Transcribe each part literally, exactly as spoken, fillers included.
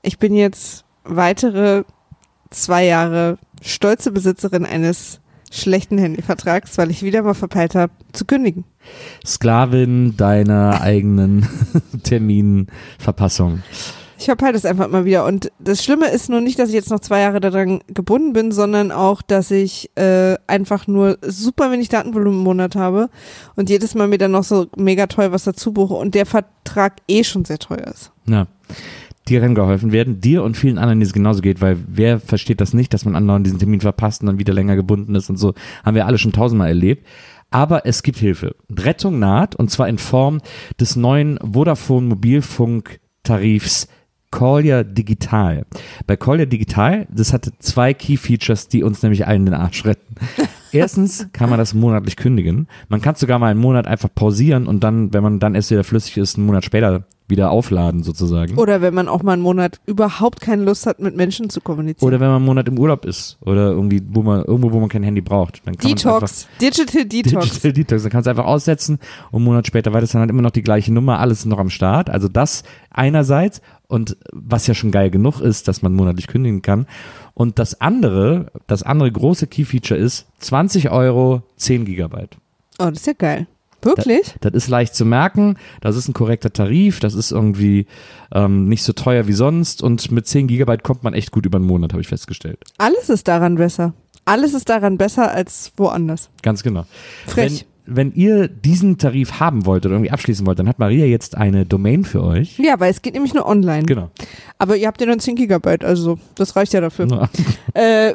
ich bin jetzt weitere zwei Jahre stolze Besitzerin eines schlechten Handyvertrags, weil ich wieder mal verpeilt habe, zu kündigen. Sklavin deiner eigenen Terminverpassung. Ich verpeile das einfach mal wieder. Und das Schlimme ist nur nicht, dass ich jetzt noch zwei Jahre daran gebunden bin, sondern auch, dass ich äh, einfach nur super wenig Datenvolumen im Monat habe und jedes Mal mir dann noch so mega teuer was dazu buche und der Vertrag eh schon sehr teuer ist. Ja. Dir kann geholfen werden, dir und vielen anderen, denen es genauso geht, weil wer versteht das nicht, dass man anderen diesen Termin verpasst und dann wieder länger gebunden ist und so, haben wir alle schon tausendmal erlebt. Aber es gibt Hilfe. Rettung naht und zwar in Form des neuen Vodafone Mobilfunktarifs Callia Digital. Bei Callia Digital, das hatte zwei Key Features, die uns nämlich allen den Arsch retten. Erstens kann man das monatlich kündigen. Man kann sogar mal einen Monat einfach pausieren und dann, wenn man dann erst wieder flüssig ist, einen Monat später wieder aufladen sozusagen. Oder wenn man auch mal einen Monat überhaupt keine Lust hat, mit Menschen zu kommunizieren. Oder wenn man einen Monat im Urlaub ist oder irgendwie, wo man, irgendwo, wo man kein Handy braucht. Dann kann Detox, Digital Detox. Digital Detox, dann kannst du einfach aussetzen und einen Monat später weiter ist dann halt immer noch die gleiche Nummer, alles ist noch am Start. Also das einerseits und was ja schon geil genug ist, dass man monatlich kündigen kann. Und das andere, das andere große Key-Feature ist zwanzig Euro, zehn Gigabyte. Oh, das ist ja geil. Wirklich? Das, das ist leicht zu merken, das ist ein korrekter Tarif, das ist irgendwie ähm, nicht so teuer wie sonst und mit zehn Gigabyte kommt man echt gut über einen Monat, habe ich festgestellt. Alles ist daran besser. Alles ist daran besser als woanders. Ganz genau. Frech. Wenn, wenn ihr diesen Tarif haben wollt oder irgendwie abschließen wollt, dann hat Maria jetzt eine Domain für euch. Ja, weil es geht nämlich nur online. Genau. Aber ihr habt ja dann zehn Gigabyte, also das reicht ja dafür. Ja. äh,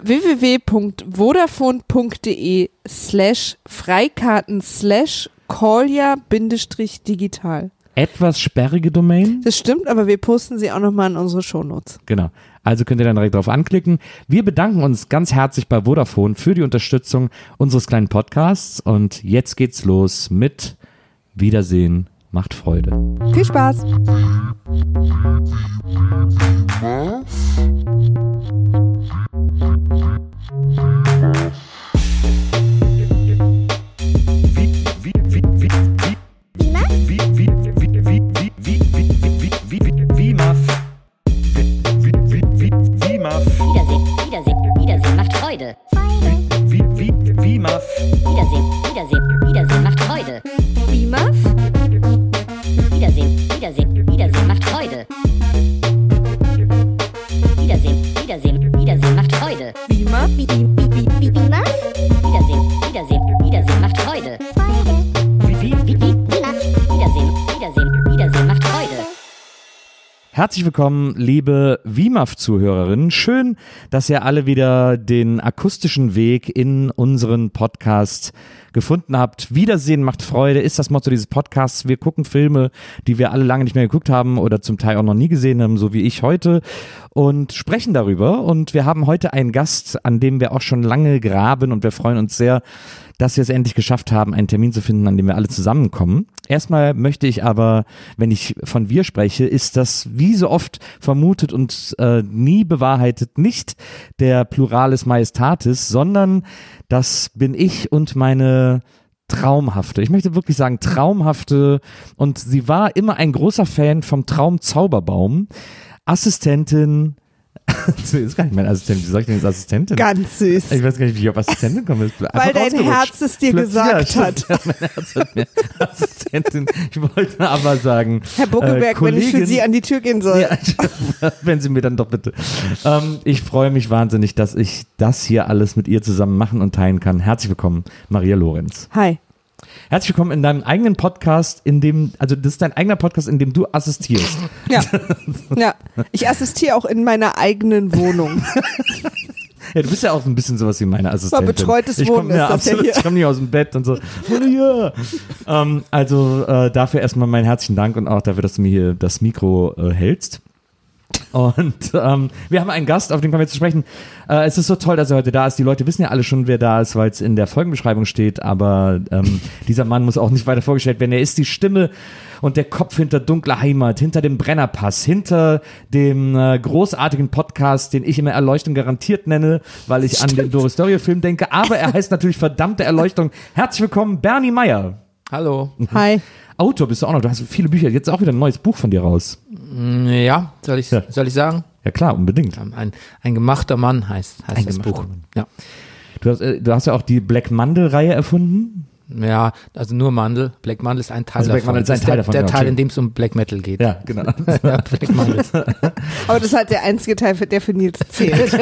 www.vodafone.de slash Freikarten slash Callia-digital. Etwas sperrige Domain. Das stimmt, aber wir posten sie auch nochmal in unsere Shownotes. Genau. Also könnt ihr dann direkt drauf anklicken. Wir bedanken uns ganz herzlich bei Vodafone für die Unterstützung unseres kleinen Podcasts und jetzt geht's los mit Wiedersehen macht Freude. Viel Spaß. Wiedersehen macht Freude. Wie, wie, wie, Muff. Wiedersehen, Wiedersehen, Wiedersehen macht Freude. Wie Muff? Wiedersehen, Wiedersehen, Wiedersehen macht Freude. Wiedersehen, Wiedersehen, Wiedersehen macht Freude. Wie Muff? Wie, wie, wie, wie, wie, Muff? Wiedersehen, Wiedersehen, Wiedersehen macht Freude. Wie, wie, wie, wie, wie, Muff? Wiedersehen, Wiedersehen, Wiedersehen macht Freude. Herzlich willkommen, liebe W M A F-Zuhörerinnen. Schön, dass ihr alle wieder den akustischen Weg in unseren Podcast gefunden habt. Wiedersehen macht Freude ist das Motto dieses Podcasts. Wir gucken Filme, die wir alle lange nicht mehr geguckt haben oder zum Teil auch noch nie gesehen haben, so wie ich heute, und sprechen darüber. Und wir haben heute einen Gast, an dem wir auch schon lange graben, und wir freuen uns sehr, dass wir es endlich geschafft haben, einen Termin zu finden, an dem wir alle zusammenkommen. Erstmal möchte ich aber, wenn ich von wir spreche, ist das wie so oft vermutet und äh, nie bewahrheitet nicht der Pluralis Majestatis, sondern das bin ich und meine traumhafte, ich möchte wirklich sagen traumhafte, und sie war immer ein großer Fan vom Traumzauberbaum, Assistentin. Das ist gar nicht mein Assistent. Wie soll ich denn jetzt Assistentin? Ganz süß. Ich weiß gar nicht, wie ich auf Assistentin komme. Weil dein Herz es dir Plötzlich, gesagt ja, hat. Ja, mein Herz hat mir Assistentin. Ich wollte aber sagen, Herr Buckelberg, äh, wenn ich für Kollegin, Sie an die Tür gehen soll. Ja, wenn Sie mir dann doch bitte. Ähm, ich freue mich wahnsinnig, dass ich das hier alles mit ihr zusammen machen und teilen kann. Herzlich willkommen, Maria Lorenz. Hi. Herzlich willkommen in deinem eigenen Podcast, in dem, also das ist dein eigener Podcast, in dem du assistierst. Ja, ja. Ich assistiere auch in meiner eigenen Wohnung. Ja, du bist ja auch ein bisschen sowas wie meine Assistentin. Aber betreutes ich Wohnen komm, ja, ist das ja absolut, hier. Ich komme nicht aus dem Bett und so. Ja. ähm, also äh, dafür erstmal meinen herzlichen Dank und auch dafür, dass du mir hier das Mikro äh, hältst. Und ähm, wir haben einen Gast, auf den kommen wir jetzt zu sprechen. Äh, es ist so toll, dass er heute da ist. Die Leute wissen ja alle schon, wer da ist, weil es in der Folgenbeschreibung steht. Aber ähm, dieser Mann muss auch nicht weiter vorgestellt werden. Er ist die Stimme und der Kopf hinter Dunkle Heimat, hinter dem Brennerpass, hinter dem äh, großartigen Podcast, den ich immer Erleuchtung garantiert nenne, weil ich Stimmt. an den Doris Dörrie-Film denke. Aber er heißt natürlich verdammte Erleuchtung. Herzlich willkommen, Bernie Meyer. Hallo. Hi. Autor bist du auch noch, du hast viele Bücher, jetzt auch wieder ein neues Buch von dir raus. Ja, soll ich, Ja. soll ich sagen? Ja klar, unbedingt. Ein, ein gemachter Mann heißt, heißt Ein das gemachter Buch. Mann. Ja. Du hast, äh, du hast ja auch die Black Mandel-Reihe erfunden. Ja, also nur Mandel. Black Mandel ist ein Teil Also Black davon. Mandel ist ein Das Teil der, davon, Der genau, Teil, in dem es um Black Metal geht. Ja, genau. Ja, Black Mandel. Aber das ist halt der einzige Teil, für der für Nils zählt.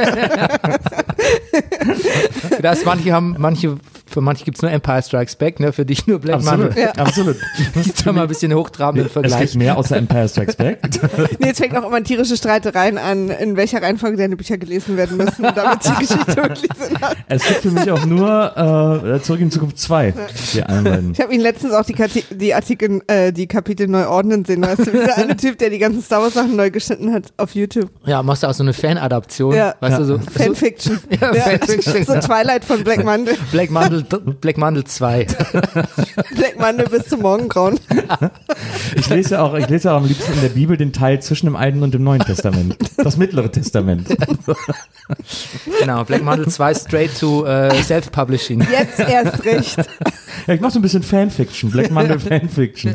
Das, manche haben, manche, für manche gibt es nur Empire Strikes Back, ne? Für dich nur Black Absolut, Mandel. Ja. absolut. Jetzt haben wir ein bisschen hochtrabenden Es Vergleich. gibt mehr außer Empire Strikes Back. Nils fängt auch immer tierische Streitereien an, in welcher Reihenfolge deine Bücher gelesen werden müssen, damit die Geschichte wirklich Sinn hat. Es gibt für mich auch nur äh, Zurück in Zukunft zwei. Die anderen. Ich habe ihn letztens auch die, Kati die Artikel, äh, die Kapitel neu ordnen sehen, weißt du, dieser eine Typ, der die ganzen Star Wars Sachen neu geschnitten hat auf YouTube. Ja, machst du auch so eine Fan-Adaption. Ja. Weißt Ja. du, so, Fanfiction. Ja, Ja, Fanfiction. So Twilight von Black Mandel. so Black Mandel, Black Mandel zwei. Black Mandel bis zum Morgengrauen. Ich lese ja auch, ich lese ja auch am liebsten in der Bibel den Teil zwischen dem Alten und dem Neuen Testament. Das mittlere Testament. Genau, Black Mandel zwei straight to äh, Self-Publishing. Jetzt erst recht. Ja, ich mache so ein bisschen Fanfiction, Black Mandel Fanfiction.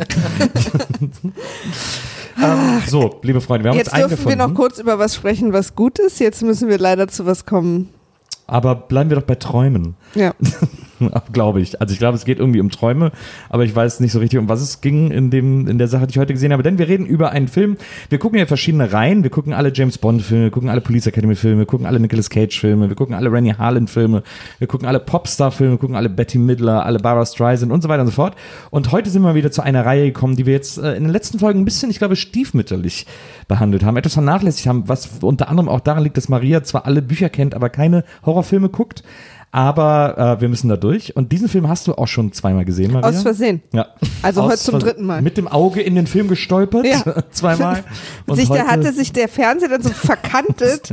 ähm, so, liebe Freunde, wir haben Jetzt uns dürfen wir eingefunden. noch kurz über was sprechen, was gut ist. Jetzt müssen wir leider zu was kommen. Aber bleiben wir doch bei Träumen. Ja. Glaube ich. Also ich glaube, es geht irgendwie um Träume, aber ich weiß nicht so richtig, um was es ging in dem in der Sache, die ich heute gesehen habe. Denn wir reden über einen Film. Wir gucken ja verschiedene Reihen. Wir gucken alle James Bond Filme, wir gucken alle Police Academy Filme, wir gucken alle Nicolas Cage Filme, wir gucken alle Rennie Harlan Filme, wir gucken alle Popstar Filme, wir gucken alle Betty Midler, alle Barbra Streisand und so weiter und so fort. Und heute sind wir wieder zu einer Reihe gekommen, die wir jetzt äh, in den letzten Folgen ein bisschen, ich glaube, stiefmütterlich behandelt haben, etwas vernachlässigt haben, was unter anderem auch daran liegt, dass Maria zwar alle Bücher kennt, aber keine Horrorfilme guckt. Aber äh, wir müssen da durch. Und diesen Film hast du auch schon zweimal gesehen, Maria. Aus Versehen. Ja. Also Aus heute zum Vers- dritten Mal. Mit dem Auge in den Film gestolpert. Ja. Zweimal. Und Sich, da heute, hatte sich der Fernseher dann so verkantet.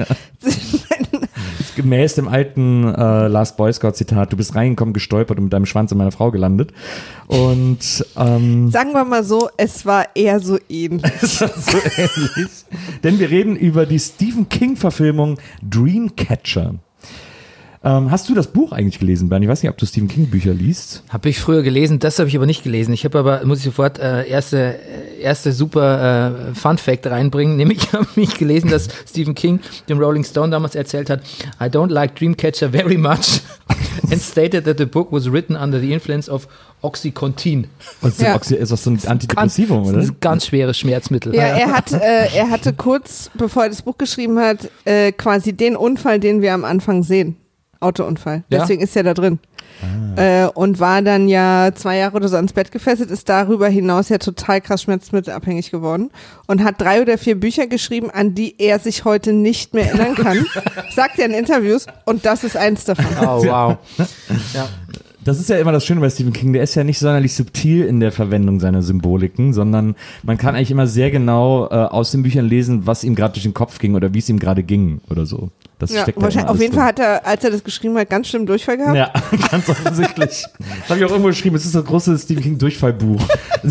gemäß dem alten äh, Last Boy Scout Zitat, du bist reingekommen, gestolpert und mit deinem Schwanz in meiner Frau gelandet. Und ähm, Sagen wir mal so, es war eher so ähnlich. ist das so ähnlich? Denn wir reden über die Stephen King-Verfilmung Dreamcatcher. Ähm, hast du das Buch eigentlich gelesen, Bernd? Ich weiß nicht, ob du Stephen King Bücher liest. Habe ich früher gelesen, das habe ich aber nicht gelesen. Ich habe aber, muss ich sofort äh, erste, äh, erste super äh, Fun Fact reinbringen, nämlich habe ich gelesen, dass Stephen King dem Rolling Stone damals erzählt hat, I don't like Dreamcatcher very much and stated that the book was written under the influence of Oxycontin. Was ist, Ja. Oxy- ist das so ein Antidepressivum, Das oder? ist ein ganz schweres Schmerzmittel. Ja, er, hat, äh, er hatte kurz, bevor er das Buch geschrieben hat, äh, quasi den Unfall, den wir am Anfang sehen. Autounfall. Ja? Deswegen ist er da drin. Ah. Äh, und war dann ja zwei Jahre oder so ans Bett gefesselt, ist darüber hinaus ja total krass schmerzmittelabhängig geworden und hat drei oder vier Bücher geschrieben, an die er sich heute nicht mehr erinnern kann. Sagt er in Interviews und das ist eins davon. Oh, wow. Ja. Das ist ja immer das Schöne bei Stephen King, der ist ja nicht sonderlich subtil in der Verwendung seiner Symboliken, sondern man kann eigentlich immer sehr genau äh, aus den Büchern lesen, was ihm gerade durch den Kopf ging oder wie es ihm gerade ging oder so. Das Ja, steckt da wahrscheinlich, immer auf jeden alles Fall hat er, als er das geschrieben hat, ganz schlimm Durchfall gehabt. Ja, ganz offensichtlich. Das habe ich auch irgendwo geschrieben, es ist das große Stephen King Durchfallbuch.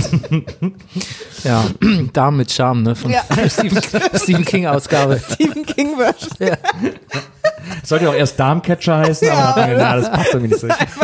Ja, Darm mit Charme, ne? Von Ja. Stephen, Stephen King Ausgabe. Stephen King Version. Ja. Das sollte ja auch erst Darmcatcher heißen, aber Ja, dann hat man gedacht, na, das passt irgendwie nicht so.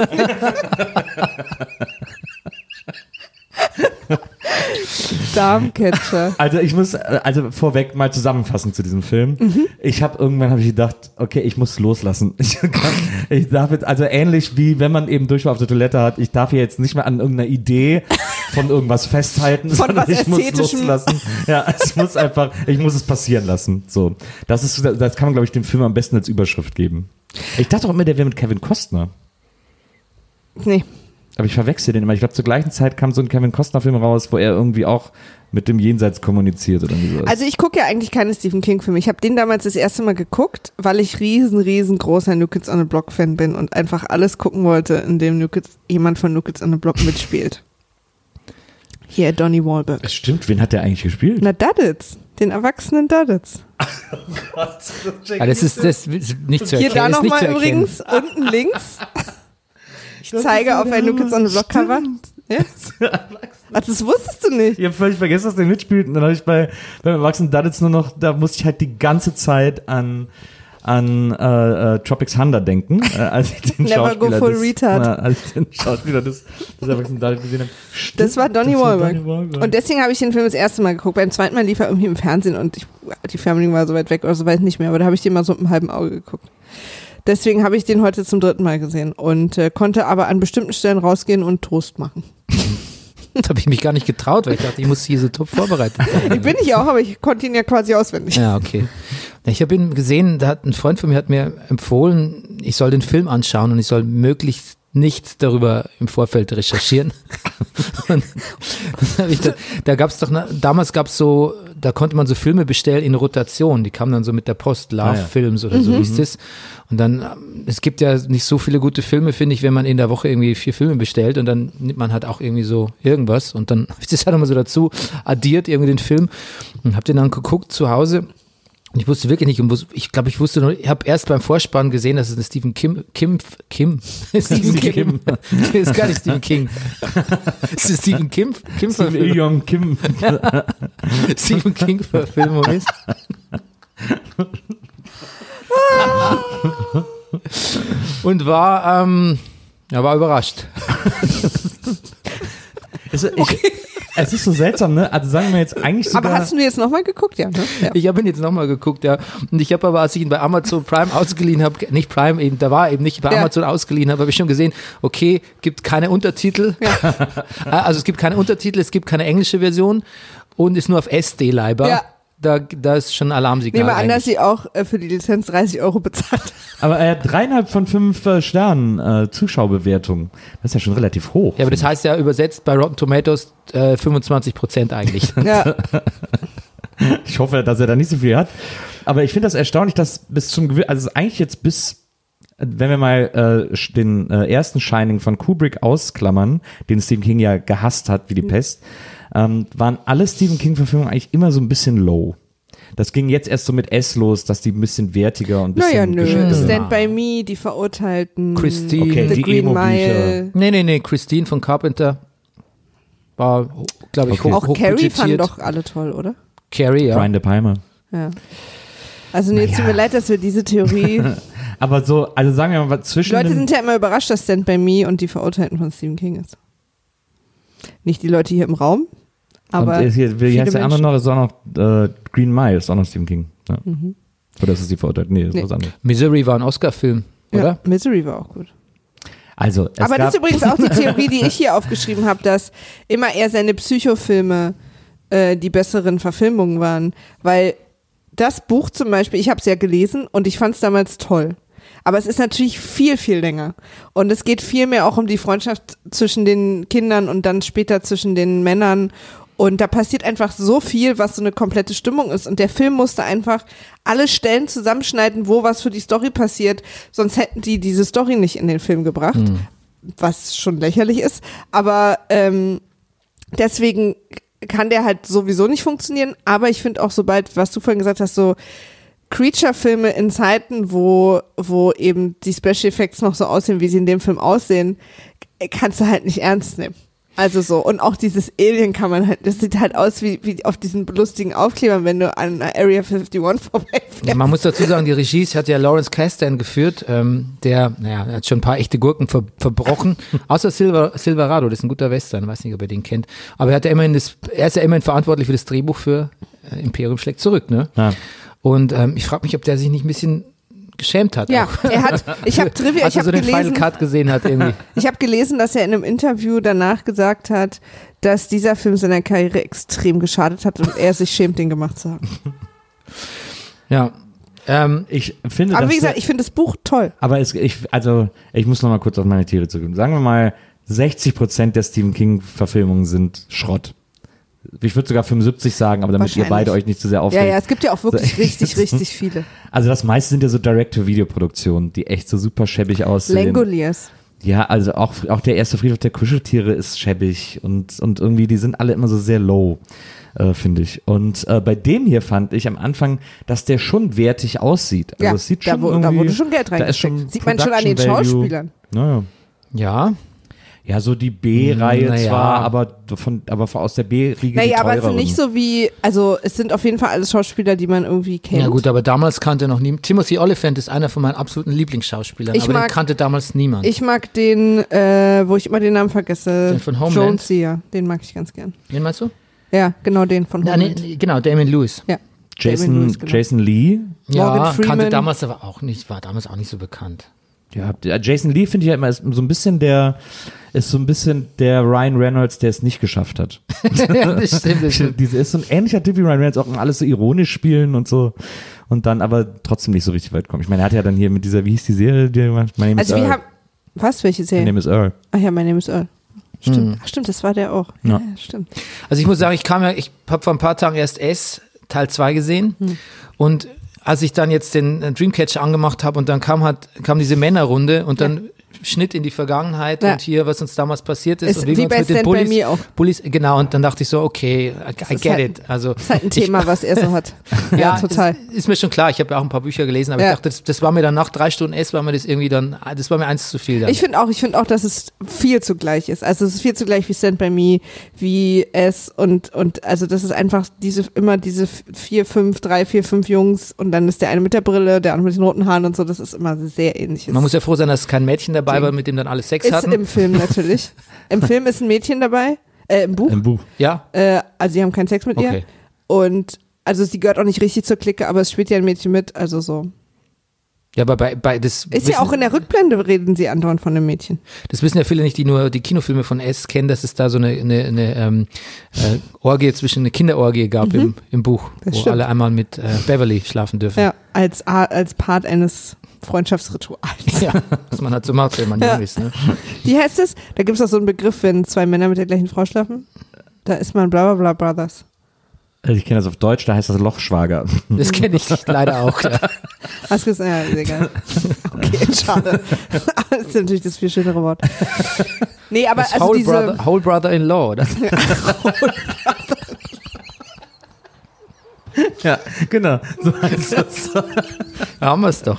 Darmcatcher. Also ich muss, äh, also vorweg mal zusammenfassen zu diesem Film. Mhm. Ich habe irgendwann habe ich gedacht, okay, ich muss loslassen. Ich, kann, ich darf jetzt, also ähnlich wie wenn man eben Durchfall auf der Toilette hat, ich darf hier jetzt nicht mehr an irgendeiner Idee von irgendwas festhalten, Von sondern was ich muss Ästhetischem. loslassen. Ja, es muss einfach, ich muss es passieren lassen. So, das ist, das kann man, glaube ich, dem Film am besten als Überschrift geben. Ich dachte auch immer, der wäre mit Kevin Costner. Nee. Aber ich verwechsel den immer. Ich glaube, zur gleichen Zeit kam so ein Kevin Costner-Film raus, wo er irgendwie auch mit dem Jenseits kommuniziert oder irgendwie sowas. Also ich gucke ja eigentlich keine Stephen King-Filme. Ich habe den damals das erste Mal geguckt, weil ich riesen, riesengroßer New Kids on the Block-Fan bin und einfach alles gucken wollte, in dem New Kids, jemand von New Kids on the Block mitspielt. Hier, Donnie Wahlberg. Es stimmt, wen hat der eigentlich gespielt? Na, Duddits. Den erwachsenen Duddits. Ah, das ist, das ist nicht zu Hier erkennen. da ist nicht nochmal zu erkennen. übrigens, unten links. Ich zeige auf ein New Kids on the Block Cover. Ja? Ach, das wusstest du nicht. Ich habe völlig vergessen, dass der mitspielt. Und dann habe ich bei, beim Erwachsenen Duddits nur noch, da musste ich halt die ganze Zeit an, an äh, äh, Tropic Thunder denken, äh, als ich den Never Schauspieler go full des, retard. äh, als ich den Schauspieler des, des Erwachsenen David gesehen habe. Stimmt, Das war Donnie das war Wahlberg. Donnie Wahlberg. Und deswegen habe ich den Film das erste Mal geguckt. Beim zweiten Mal lief er irgendwie im Fernsehen und ich, die Fernbedienung war so weit weg oder so weit nicht mehr, aber da habe ich den mal so mit einem halben Auge geguckt. Deswegen habe ich den heute zum dritten Mal gesehen und äh, konnte aber an bestimmten Stellen rausgehen und Toast machen. Das habe ich mich gar nicht getraut, weil ich dachte, ich muss hier so top vorbereitet sein. Ich bin ich auch, aber ich konnte ihn ja quasi auswendig. Ja, okay. Ich habe ihn gesehen, da hat ein Freund von mir hat mir empfohlen, ich soll den Film anschauen und ich soll möglichst nichts darüber im Vorfeld recherchieren. Und das hab ich da da gab es doch, damals gab es so, da konnte man so Filme bestellen in Rotation, die kamen dann so mit der Post, Love Ah, ja. Films oder so hieß es. Und dann, es gibt ja nicht so viele gute Filme, finde ich, wenn man in der Woche irgendwie vier Filme bestellt und dann nimmt man halt auch irgendwie so irgendwas und dann habe ich das halt nochmal so dazu addiert, irgendwie den Film und habe den dann geguckt zu Hause. Und ich wusste wirklich nicht, und wus- ich glaube, ich wusste nur, ich habe erst beim Vorspann gesehen, dass es eine Stephen Kim, Kim, Kim, Stephen Kim, das ist gar nicht Stephen King. Es ist Stephen Kim, Kim Stephen Ilyon Kim. Stephen King Verfilmung ist. Und war, ähm, ja, war überrascht. Also ich, es ist so seltsam, ne? Also sagen wir jetzt eigentlich sogar... Aber hast du ihn jetzt nochmal geguckt? Ja, ne? Ja. Ich habe ihn jetzt nochmal geguckt, ja. Und ich habe aber, als ich ihn bei Amazon Prime ausgeliehen habe, nicht Prime, eben, da war eben nicht bei Ja. Amazon ausgeliehen habe, habe ich schon gesehen, okay, gibt keine Untertitel. Also es gibt keine Untertitel, es gibt keine englische Version und ist nur auf S D-Leiber. Ja. Da, da ist schon ein Alarmsignal. Nehme an, dass eigentlich. sie auch äh, für die Lizenz dreißig Euro bezahlt. Aber er hat dreieinhalb von fünf äh, Sternen äh, Zuschauerbewertung. Das ist ja schon relativ hoch. Ja, aber das heißt ja übersetzt bei Rotten Tomatoes äh, fünfundzwanzig Prozent eigentlich. Ja. Ich hoffe, dass er da nicht so viel hat. Aber ich finde das erstaunlich, dass bis zum Gewissen, also eigentlich jetzt bis, wenn wir mal äh, den äh, ersten Shining von Kubrick ausklammern, den Stephen King ja gehasst hat wie die Pest, ähm, waren alle Stephen King-Verfilmungen eigentlich immer so ein bisschen low. Das ging jetzt erst so mit S los, dass die ein bisschen wertiger und ein bisschen Naja, nö. geschnitten sind. Stand by Me, die Verurteilten. Christine. Okay, The die Green Emo-Bücher. Mile. Nee, nee, nee, Christine von Carpenter war, glaube ich, Okay. hoch, Auch Carrie fanden hochbudgetiert. doch alle toll, oder? Carrie, ja. Brian De Palma. Ja. Also nee, tut mir leid, dass wir diese Theorie... Aber so, also sagen wir mal, zwischen Die Leute den, sind ja immer überrascht, dass Stand by Me und die Verurteilten von Stephen King ist. Nicht die Leute hier im Raum, aber und hier, wie viele heißt der andere Menschen. noch? Ist auch noch äh, Green Mile, ist auch noch Stephen King. Ja. Oder ist es die Verurteilte? Nee, das ist Nee. was anderes. Misery war ein Oscar-Film, oder? Ja, Misery war auch gut. Also, es Aber gab, das ist übrigens auch die Theorie, die ich hier aufgeschrieben habe, dass immer eher seine Psychofilme äh, die besseren Verfilmungen waren. Weil das Buch zum Beispiel, ich habe es ja gelesen und ich fand es damals toll. Aber es ist natürlich viel, viel länger. Und es geht viel mehr auch um die Freundschaft zwischen den Kindern und dann später zwischen den Männern. Und da passiert einfach so viel, was so eine komplette Stimmung ist. Und der Film musste einfach alle Stellen zusammenschneiden, wo was für die Story passiert. Sonst hätten die diese Story nicht in den Film gebracht. Mhm. Was schon lächerlich ist. Aber ähm, deswegen kann der halt sowieso nicht funktionieren. Aber ich finde auch, sobald, was du vorhin gesagt hast, so Creature-Filme in Zeiten, wo, wo eben die Special Effects noch so aussehen, wie sie in dem Film aussehen, kannst du halt nicht ernst nehmen. Also so, und auch dieses Alien kann man halt, das sieht halt aus wie, wie auf diesen lustigen Aufklebern, wenn du an einer Area einundfünfzig vorbeifährst. Man muss dazu sagen, die Regie hat ja Lawrence Kasdan geführt, ähm, der, naja, hat schon ein paar echte Gurken ver verbrochen, außer Silver, Silverado, das ist ein guter Western, weiß nicht, ob ihr den kennt, aber er hat ja immerhin das, er ist ja immerhin verantwortlich für das Drehbuch für äh, Imperium schlägt zurück, ne? Ja. Und ähm, ich frage mich, ob der sich nicht ein bisschen geschämt hat. Ja, auch. er hat, ich habe Trivia, Als ich er so habe den Final gelesen, Cut gesehen hat irgendwie. ich habe gelesen, dass er in einem Interview danach gesagt hat, dass dieser Film seiner Karriere extrem geschadet hat und er sich schämt, den gemacht zu haben. Ja. Ähm, ich finde, Aber dass wie gesagt, der- ich finde das Buch toll. aber es, ich, also, ich muss noch mal kurz auf meine Theorie zurückgehen. Sagen wir mal, sechzig Prozent der Stephen King-Verfilmungen sind Schrott. Ich würde sogar fünfundsiebzig sagen, aber damit ihr Wahrscheinlich. beide euch nicht zu sehr Ja, aufregt. ja, es gibt ja auch wirklich So, richtig, richtig viele. Also das meiste sind ja so Direct-to-Video-Produktionen, die echt so super schäbig aussehen. Langoliers. Ja, also auch, auch der erste Friedhof der Kuscheltiere ist schäbig und, und irgendwie, die sind alle immer so sehr low, äh, finde ich. Und äh, bei dem hier fand ich am Anfang, dass der schon wertig aussieht. Also Ja, es sieht da, schon wo, irgendwie, da wurde schon Geld da ist reingesteckt. schon Sieht man schon an den Production Value. Schauspielern. Naja. ja. Ja, so die B-Reihe Naja. zwar, aber von, aber aus der B-Riege Naja, die aber es teureren. sind nicht so wie, also es sind auf jeden Fall alles Schauspieler, die man irgendwie kennt. Ja gut, aber damals kannte noch niemand. Timothy Olyphant ist einer von meinen absoluten Lieblingsschauspielern, Ich aber mag- den kannte damals niemand. Ich mag den, äh, wo ich immer den Namen vergesse. Den von Homeland? Jonesy, ja, den mag ich ganz gern. Wen meinst du? Ja, genau den von Ja, Homeland. nee, nee, genau, Damon Lewis. Ja. Jason, Damon Lewis, genau. Jason Lee. Ja, Morgan Freeman. kannte damals aber auch nicht, war damals auch nicht so bekannt. Ja, der Jason Lee finde ich ja immer ist so ein bisschen der, ist so ein bisschen der Ryan Reynolds, der es nicht geschafft hat. Ja, das stimmt, das stimmt. Diese ist so ein ähnlicher Typ wie Ryan Reynolds, auch alles so ironisch spielen und so. Und dann aber trotzdem nicht so richtig weit kommen. Ich meine, er hat ja dann hier mit dieser, wie hieß die Serie, die er gemacht hat? My Name is Also wir Earl. haben, was, welche My Serie? Name is Earl. Ach ja, My Name is Earl. Stimmt, Hm. Ach, stimmt, das war der auch. Ja. Ja, ja stimmt. Also ich muss sagen, ich kam ja, ich habe vor ein paar Tagen erst S Teil zwei gesehen Hm. und als ich dann jetzt den äh, Dreamcatcher angemacht habe und dann kam halt, kam diese Männerrunde und dann Schnitt in die Vergangenheit Ja. und hier, was uns damals passiert ist. Ist und wir wie uns bei mit den Stand By Bullies, Me auch. Bullies, genau, und dann dachte ich so, okay, I, I ist get halt- it. Also, Das ist halt ein Thema, was er so hat. Ja, ja, total. Das ist mir schon klar, ich habe ja auch ein paar Bücher gelesen, aber Ja. ich dachte, das, das war mir dann nach drei Stunden S, war mir das irgendwie dann, das war mir eins zu viel dann. Ich finde auch, ich finde auch, dass es viel zugleich ist. Also es ist viel zugleich wie Stand By Me, wie S und, und also das ist einfach diese, immer diese vier, fünf, drei, vier, fünf Jungs und dann ist der eine mit der Brille, der andere mit den roten Haaren und so, das ist immer sehr ähnlich. Man muss ja froh sein, dass kein Mädchen dabei war, mit dem dann alle Sex ist hatten. im Film natürlich. Im Film ist ein Mädchen dabei, äh, im Buch. Im Buch. Ja, Äh, also sie haben keinen Sex mit ihr. okay. Und also sie gehört auch nicht richtig zur Clique, aber es spielt ja ein Mädchen mit, also so. Ja, aber bei, bei das Ist wissen, ja auch in der Rückblende reden sie andauernd von einem Mädchen. das wissen ja viele nicht, die nur die Kinofilme von S kennen, dass es da so eine, eine, eine ähm, äh, Orgie zwischen eine Kinderorgie gab im, im Buch, Das wo stimmt. alle einmal mit äh, Beverly schlafen dürfen. Ja, als, A- als Part eines Freundschaftsrituals. Ja, was man halt so macht, wenn man Ja. jung ist. Ne? Wie heißt es? Da gibt es auch so einen Begriff, wenn zwei Männer mit der gleichen Frau schlafen. Da ist man bla bla bla Brothers. Also ich kenne das auf Deutsch, da heißt das Lochschwager. Das kenne ich leider auch. Ja. Hast du gesagt? Ja, ist egal. Okay, schade. Aber das ist natürlich das viel schönere Wort. Nee, aber Das also Whole, diese... Brother, Whole Brother-in-Law. oder? Ja, genau. So heißt das. Da haben wir es doch.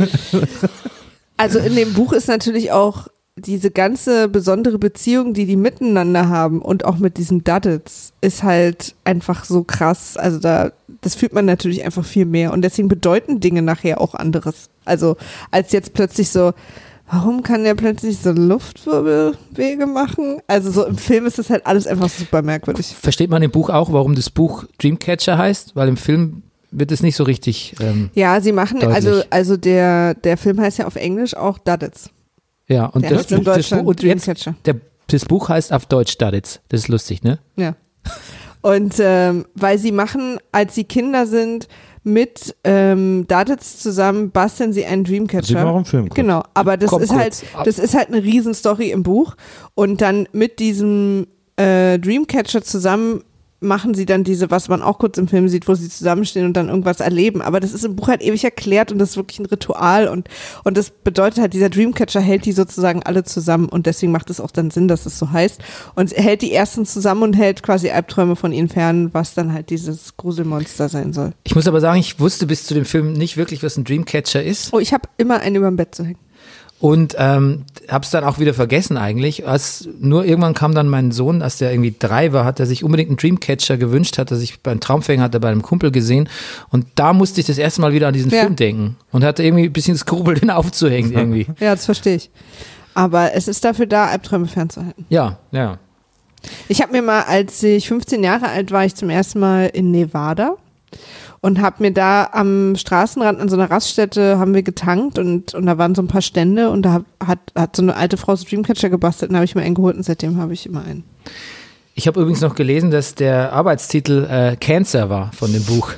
Also in dem Buch ist natürlich auch diese ganze besondere Beziehung, die die miteinander haben und auch mit diesen Duddits, ist halt einfach so krass. Also da, das fühlt man natürlich einfach viel mehr und deswegen bedeuten Dinge nachher auch anderes. Also als jetzt plötzlich so, warum kann der plötzlich so Luftwirbelwege machen? Also so im Film ist das halt alles einfach super merkwürdig. Versteht man im Buch auch, warum das Buch Dreamcatcher heißt? Weil im Film wird es nicht so richtig. Ähm, Ja, sie machen, Deutlich. also, also der, der Film heißt ja auf Englisch auch Duddits. ja, und Der das, heißt in das, Deutschland und jetzt, Dreamcatcher. der, das Buch heißt auf Deutsch Duddits. Das ist lustig, ne? Ja. Und ähm, weil sie machen, als sie Kinder sind, mit ähm, Duddits zusammen basteln sie einen Dreamcatcher. Sieht man auch im Film kurz. Genau, aber das Komm ist kurz. halt, das ist halt eine Riesenstory im Buch. Und dann mit diesem äh, Dreamcatcher zusammen machen sie dann diese, was man auch kurz im Film sieht, wo sie zusammenstehen und dann irgendwas erleben. Aber das ist im Buch halt ewig erklärt und das ist wirklich ein Ritual und, und das bedeutet halt, dieser Dreamcatcher hält die sozusagen alle zusammen und deswegen macht es auch dann Sinn, dass es so heißt. Und er hält die ersten zusammen und hält quasi Albträume von ihnen fern, was dann halt dieses Gruselmonster sein soll. Ich muss aber sagen, ich wusste bis zu dem Film nicht wirklich, was ein Dreamcatcher ist. Oh, ich habe immer einen über dem Bett zu hängen. Und ähm, hab's dann auch wieder vergessen eigentlich. Als, nur irgendwann kam dann mein Sohn, als der irgendwie drei war, hat er sich unbedingt einen Dreamcatcher gewünscht, hat er sich beim Traumfänger, hat er bei einem Kumpel gesehen. Und da musste ich das erste Mal wieder an diesen Ja. Film denken. Und hatte irgendwie ein bisschen Skrupel, den aufzuhängen irgendwie. Ja, das verstehe ich. Aber es ist dafür da, Albträume fernzuhalten. Ja, ja. Ich habe mir mal, als ich fünfzehn Jahre alt war, ich zum ersten Mal in Nevada und habe mir da am Straßenrand an so einer Raststätte haben wir getankt und, und da waren so ein paar Stände und da hab, hat, hat so eine alte Frau so Dreamcatcher gebastelt und da habe ich mir einen geholt und seitdem habe ich immer einen. Ich habe übrigens noch gelesen, dass der Arbeitstitel äh, Cancer war von dem Buch.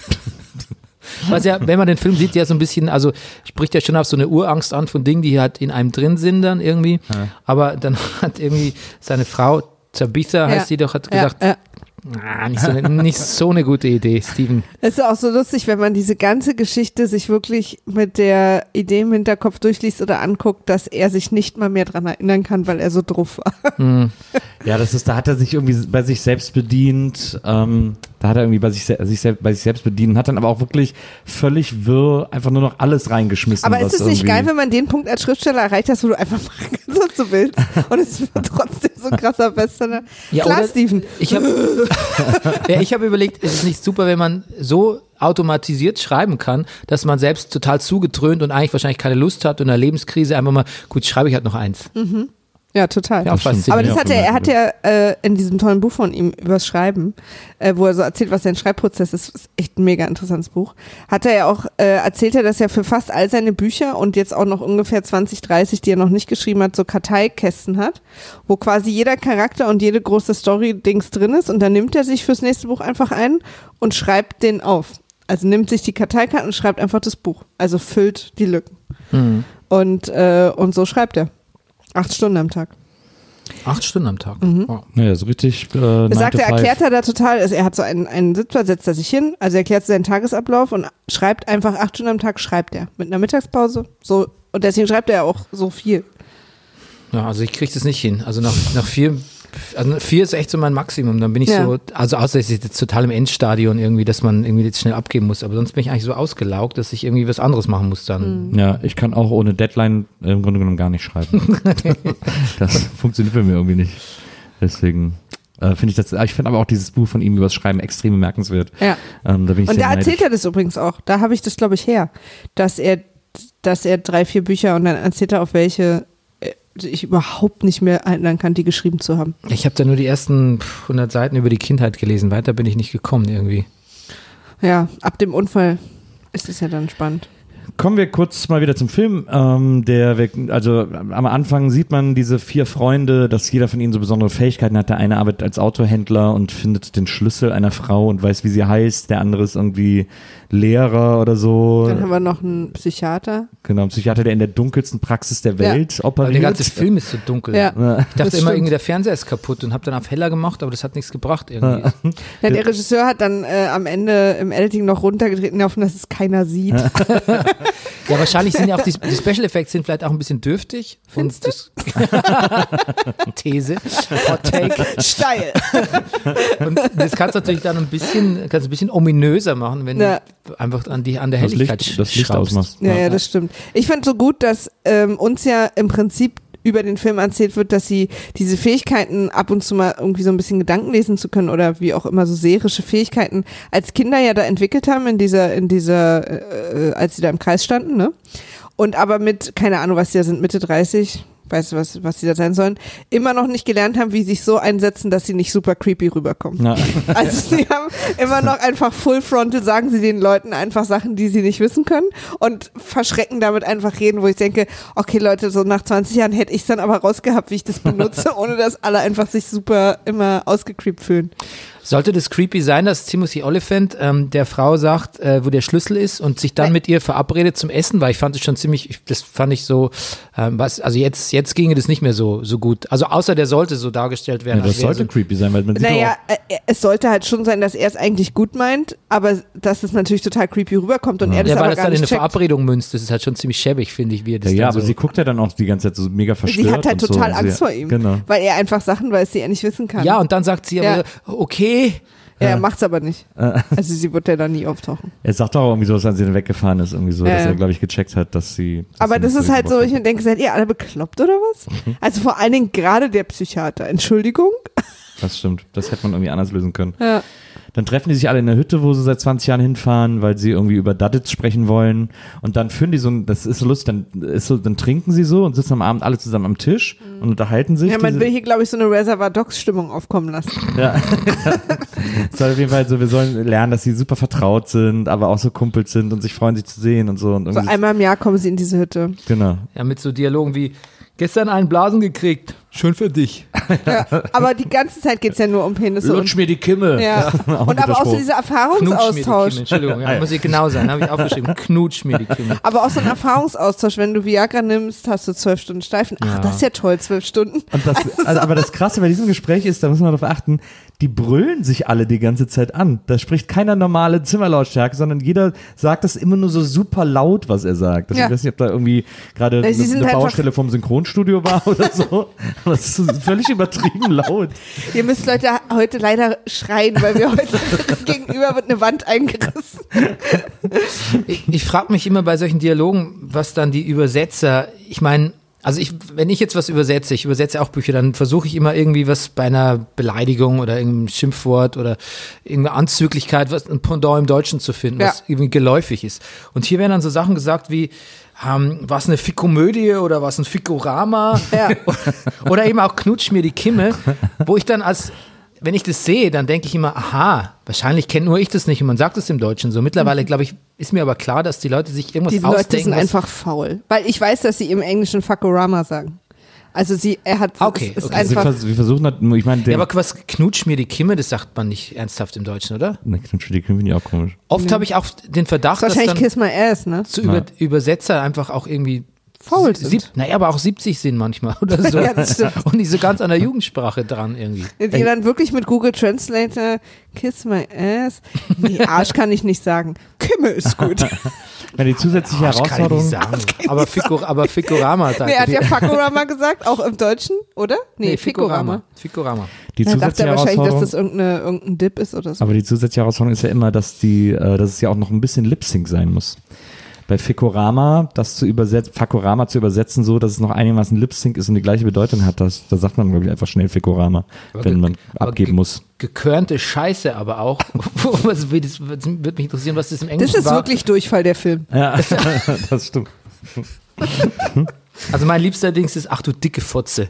Was ja, wenn man den Film sieht, ja so ein bisschen, also spricht ja schon auf so eine Urangst an von Dingen, die halt in einem drin sind dann irgendwie. Ja. Aber dann hat irgendwie seine Frau, Tabitha heißt sie doch, hat gesagt, Ja, ja. ah, nicht, so eine, nicht so eine gute Idee, Steven. Es ist auch so lustig, wenn man diese ganze Geschichte sich wirklich mit der Idee im Hinterkopf durchliest oder anguckt, dass er sich nicht mal mehr dran erinnern kann, weil er so drauf war. Ja, das ist, da hat er sich irgendwie bei sich selbst bedient. Ähm, Da hat er irgendwie bei sich, sich, bei sich selbst bedient und hat dann aber auch wirklich völlig wirr einfach nur noch alles reingeschmissen. Aber ist es nicht irgendwie geil, wenn man den Punkt als Schriftsteller erreicht hast, wo du einfach machen kannst, was du willst und es wird trotzdem so ein krasser Bestseller? Ja, Klar, oder Steven. Ich habe ja, ich hab überlegt, ist es nicht super, wenn man so automatisiert schreiben kann, dass man selbst total zugetrönt und eigentlich wahrscheinlich keine Lust hat und in einer Lebenskrise einfach mal, gut, schreibe ich halt noch eins. Mhm. Ja, total. Ja, auch aber das hat er, er hat ja ja äh, in diesem tollen Buch von ihm übers Schreiben, äh, wo er so erzählt, was sein Schreibprozess ist, ist echt ein mega interessantes Buch. Hat er ja auch, äh, erzählt er, dass er für fast all seine Bücher und jetzt auch noch ungefähr zwanzig, dreißig, die er noch nicht geschrieben hat, so Karteikästen hat, wo quasi jeder Charakter und jede große Story-Dings drin ist und dann nimmt er sich fürs nächste Buch einfach ein und schreibt den auf. Also nimmt sich die Karteikarten und schreibt einfach das Buch. Also füllt die Lücken. Mhm. Und, äh, und so schreibt er. Acht Stunden am Tag. Acht Stunden am Tag. Mhm. Wow. Naja, so richtig. Äh, Er sagt, er nine to five. erklärt er da total, also er hat so einen, einen Sitz, da setzt er sich hin, also er erklärt seinen Tagesablauf und schreibt einfach acht Stunden am Tag, schreibt er. Mit einer Mittagspause. So, und deswegen schreibt er auch so viel. Ja, also ich kriege das nicht hin. Also nach, nach vier, also vier ist echt so mein Maximum. Dann bin ich Ja. so, also außer es ist jetzt total im Endstadion irgendwie, dass man irgendwie jetzt schnell abgeben muss. Aber sonst bin ich eigentlich so ausgelaugt, dass ich irgendwie was anderes machen muss dann. Mhm. Ja, ich kann auch ohne Deadline im Grunde genommen gar nicht schreiben. Das funktioniert bei mir irgendwie nicht. Deswegen äh, finde ich das, ich finde aber auch dieses Buch von ihm über das Schreiben extrem bemerkenswert. Ja. Ähm, da bin ich Und sehr da neidisch. erzählt er das übrigens auch. Da habe ich das, glaube ich, her. Dass er, dass er drei, vier Bücher und dann erzählt er, auf welche äh, ich überhaupt nicht mehr erinnern kann, die geschrieben zu haben. Ich habe da nur die ersten hundert Seiten über die Kindheit gelesen. Weiter bin ich nicht gekommen irgendwie. Ja, ab dem Unfall ist es ja dann spannend. Kommen wir kurz mal wieder zum Film. Ähm, der, also am Anfang sieht man diese vier Freunde, dass jeder von ihnen so besondere Fähigkeiten hat. Der eine arbeitet als Autohändler und findet den Schlüssel einer Frau und weiß, wie sie heißt. Der andere ist irgendwie Lehrer oder so. Dann haben wir noch einen Psychiater. Genau, ein Psychiater, der in der dunkelsten Praxis der Welt Aber operiert. der ganze Film ist so dunkel. Ja. Ich dachte Das immer, stimmt. irgendwie der Fernseher ist kaputt und habe dann auf heller gemacht, aber das hat nichts gebracht irgendwie. Ja, der Regisseur hat dann äh, am Ende im Editing noch runtergetreten, hoffen, dass es keiner sieht. Ja, wahrscheinlich sind ja auch die, die Special Effects sind vielleicht auch ein bisschen dürftig. Und das These, Hot Take. Steil. Und das kannst du natürlich dann ein bisschen, kannst ein bisschen ominöser machen, wenn Ja. du einfach an, die, an der das Helligkeit Licht, das Licht schraubst. ausmachst. Ja, ja, das stimmt. Ich finde so gut, dass ähm, uns ja im Prinzip über den Film erzählt wird, dass sie diese Fähigkeiten ab und zu mal irgendwie so ein bisschen Gedanken lesen zu können oder wie auch immer so seherische Fähigkeiten als Kinder ja da entwickelt haben in dieser, in dieser, äh, als sie da im Kreis standen, ne? Und aber mit, keine Ahnung, was sie da sind, Mitte dreißig, weißt du, was, was sie da sein sollen, immer noch nicht gelernt haben, wie sie sich so einsetzen, dass sie nicht super creepy rüberkommen. Ja. Also sie haben immer noch einfach full frontal, sagen sie den Leuten einfach Sachen, die sie nicht wissen können und verschrecken damit einfach reden, wo ich denke, okay Leute, so nach zwanzig Jahren hätte ich es dann aber rausgehabt, wie ich das benutze, ohne dass alle einfach sich super immer ausgecreept fühlen. Sollte das creepy sein, dass Timothy Olyphant ähm, der Frau sagt, äh, wo der Schlüssel ist und sich dann Nein. mit ihr verabredet zum Essen, weil ich fand es schon ziemlich, ich, das fand ich so, ähm, was, also jetzt, jetzt ginge das nicht mehr so, so gut. Also außer der sollte so dargestellt werden. Ja, das als wäre sollte so, creepy sein, weil man sieht Naja, äh, es sollte halt schon sein, dass er es eigentlich gut meint, aber dass es natürlich total creepy rüberkommt und er das ja, weil aber das gar dann in nicht eine checkt. Verabredung münzt, das ist halt schon ziemlich schäbig, finde ich, wie er das auch, ja, dann aber so. sie guckt ja dann auch die ganze Zeit so mega verstört. Sie hat halt und total so. Angst sie, vor ihm, Genau. weil er einfach Sachen weiß, die er nicht wissen kann. Ja, und dann sagt sie Ja. aber, okay. Ja, er macht's aber nicht. Also sie wird ja da nie auftauchen. Er sagt auch irgendwie so, als sie dann weggefahren ist, irgendwie so, Ja, dass ja. er, glaube ich, gecheckt hat, dass sie. Dass Aber sie das nicht ist halt so, gebraucht ich hat. denke, seid ihr alle bekloppt oder was? Mhm. Also vor allen Dingen gerade der Psychiater. Entschuldigung. Das stimmt. Das hätte man irgendwie anders lösen können. Ja. Dann treffen die sich alle in der Hütte, wo sie seit zwanzig Jahren hinfahren, weil sie irgendwie über Duddits sprechen wollen. Und dann führen die so ein, das ist so lustig, dann, ist so, dann trinken sie so und sitzen am Abend alle zusammen am Tisch und unterhalten sich. Ja, man Diese- will hier, glaube ich, so eine Reservoir Dogs Stimmung aufkommen lassen. Ja. Es soll auf jeden Fall so, wir sollen lernen, dass sie super vertraut sind, aber auch so Kumpels sind und sich freuen, sich zu sehen und so. Und So irgendwie einmal im Jahr kommen sie in diese Hütte. genau. Ja, mit so Dialogen wie, gestern einen Blasen gekriegt, schön für dich. Ja. Aber die ganze Zeit geht's ja nur um Penisse. Lutsch Und, mir die Kimme. ja. Auch und ein aber auch so guter dieser Knutsch mir die Kimme, Erfahrungsaustausch. Entschuldigung, ja, muss ich genau sein, habe ich aufgeschrieben, knutsch mir die Kimme. Aber auch so ein Erfahrungsaustausch. Wenn du Viagra nimmst, hast du zwölf Stunden Steifen. Ach, Ja. das ist ja toll, zwölf Stunden. Und das, also, aber das Krasse bei diesem Gespräch ist, da muss man darauf achten, die brüllen sich alle die ganze Zeit an. Da spricht keiner normale Zimmerlautstärke, sondern jeder sagt das immer nur so super laut, was er sagt. Also Ja. Ich weiß nicht, ob da irgendwie gerade eine, Sie sind eine einfach- Baustelle vom Synchronstudio war oder so. Aber das ist völlig übertrieben laut. Ihr müsst Leute heute leider schreien, weil wir heute gegenüber wird eine Wand eingerissen. Ich, ich frage mich immer bei solchen Dialogen, was dann die Übersetzer, ich meine, also ich, wenn ich jetzt was übersetze, ich übersetze auch Bücher, dann versuche ich immer irgendwie was bei einer Beleidigung oder irgendeinem Schimpfwort oder irgendeine Anzüglichkeit, was ein Pendant im Deutschen zu finden, Ja. was irgendwie geläufig ist. Und hier werden dann so Sachen gesagt wie, ähm, was eine Fickomödie oder was ein Fickorama Ja. oder eben auch knutsch mir die Kimme, wo ich dann als wenn ich das sehe, dann denke ich immer, aha, wahrscheinlich kenne nur ich das nicht und man sagt es im Deutschen so. Mittlerweile, glaube ich, ist mir aber klar, dass die Leute sich irgendwas Die Leute ausdenken. sind was- einfach faul. Weil ich weiß, dass sie im Englischen Fuckorama sagen. Also sie, er hat, Okay, es ist okay. Also wir, einfach, vers wir versuchen halt, ich meine, ja, der aber was knutsch mir die Kimme, das sagt man nicht ernsthaft im Deutschen, oder? Ne, Knutsch die Kimme finde ich auch komisch. Oft habe ich auch den Verdacht, das ist dass wahrscheinlich dann Kiss My Ass, ne? zu über Übersetzer einfach auch irgendwie Faul sieb- sind. Naja, aber auch siebzig sind manchmal oder so. Ja, das stimmt. Und die so ganz an der Jugendsprache dran irgendwie. Die dann wirklich mit Google Translator Kiss My Ass. Nee, Arsch kann ich nicht sagen. Kimme ist gut. Ja, die zusätzliche Das kann ich Herausforderung. nicht sagen. Aber, Fico, aber Fickorama sagt Nee, er hat ja Fuckorama gesagt, auch im Deutschen, oder? Nee, Fickorama. Fickorama. Die Da dachte zusätzliche er wahrscheinlich, dass Herausforderung. das irgendeine, irgendein Dip ist oder so. Aber die zusätzliche Herausforderung ist ja immer, dass die, äh, dass es ja auch noch ein bisschen Lip-Sync sein muss. Bei Fickorama, das zu übersetzen, Fakorama zu übersetzen, so, dass es noch einigermaßen Lip-Sync ist und die gleiche Bedeutung hat, das, da sagt man, glaube ich, einfach schnell Fickorama, Aber wenn ge- man aber abgeben ge- muss. Gekörnte Scheiße aber auch. Was würde mich interessieren, was das im Englischen Das ist war. wirklich Durchfall, der Film. Ja, das stimmt. Also mein liebster Dings ist, ach du dicke Fotze.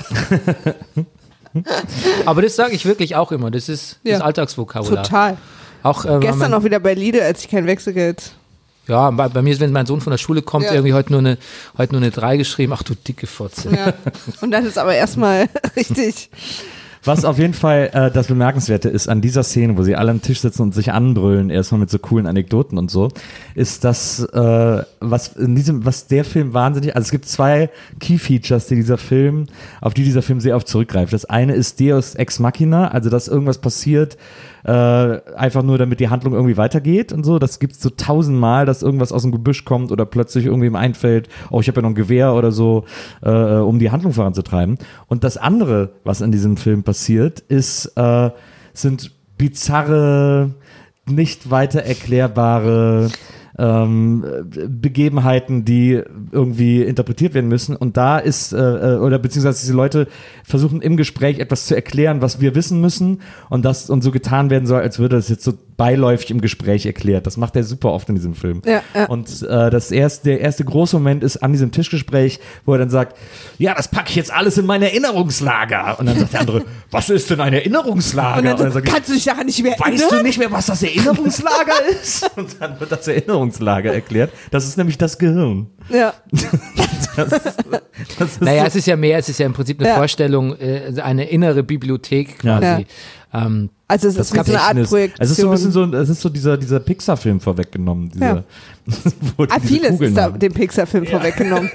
Aber das sage ich wirklich auch immer. Das ist das Ja. Alltagsvokabular. Total. Auch, äh, Gestern mein, noch wieder bei Lidl, als ich kein Wechselgeld. Ja, bei, bei mir ist, wenn mein Sohn von der Schule kommt, Ja. irgendwie heute nur eine, heute nur eine drei geschrieben. Ach du dicke Fotze. Ja. Und das ist aber erstmal richtig. Was auf jeden Fall äh, das Bemerkenswerte ist an dieser Szene, wo sie alle am Tisch sitzen und sich anbrüllen, erstmal mit so coolen Anekdoten und so, ist das, äh, was in diesem, was der Film wahnsinnig, also es gibt zwei Key Features, die dieser Film, auf die dieser Film sehr oft zurückgreift. Das eine ist Deus Ex Machina, also dass irgendwas passiert, äh, einfach nur, damit die Handlung irgendwie weitergeht und so. Das gibt's so tausendmal, dass irgendwas aus dem Gebüsch kommt oder plötzlich irgendwem einfällt, oh, ich habe ja noch ein Gewehr oder so, äh, um die Handlung voranzutreiben. Und das andere, was in diesem Film passiert, ist, äh, sind bizarre, nicht weiter erklärbare ähm, Begebenheiten, die irgendwie interpretiert werden müssen. Und da ist, äh, oder beziehungsweise diese Leute versuchen im Gespräch etwas zu erklären, was wir wissen müssen und das und so getan werden soll, als würde das jetzt so beiläufig im Gespräch erklärt. Das macht er super oft in diesem Film. Ja, ja. Und äh, das erste, der erste große Moment ist an diesem Tischgespräch, wo er dann sagt, ja, das packe ich jetzt alles in mein Erinnerungslager. Und dann sagt der andere, was ist denn ein Erinnerungslager? Und dann, so, sagt er, kannst du dich daran nicht mehr weißt erinnern? du nicht mehr, was das Erinnerungslager ist? Und dann wird das Erinnerungslager erklärt. Das ist nämlich das Gehirn. Ja. Das, das ist Naja, so, es ist ja mehr, es ist ja im Prinzip eine Ja. Vorstellung, äh, eine innere Bibliothek quasi. Ja. Ähm, Also es das ist wie so eine Art Gedächtnis. Projektion. Es ist so ein bisschen so, es ist so dieser, dieser Pixar-Film vorweggenommen. Dieser, Ja. wo die Ah, diese vieles Kugeln ist da haben. dem Pixar-Film vorweggenommen.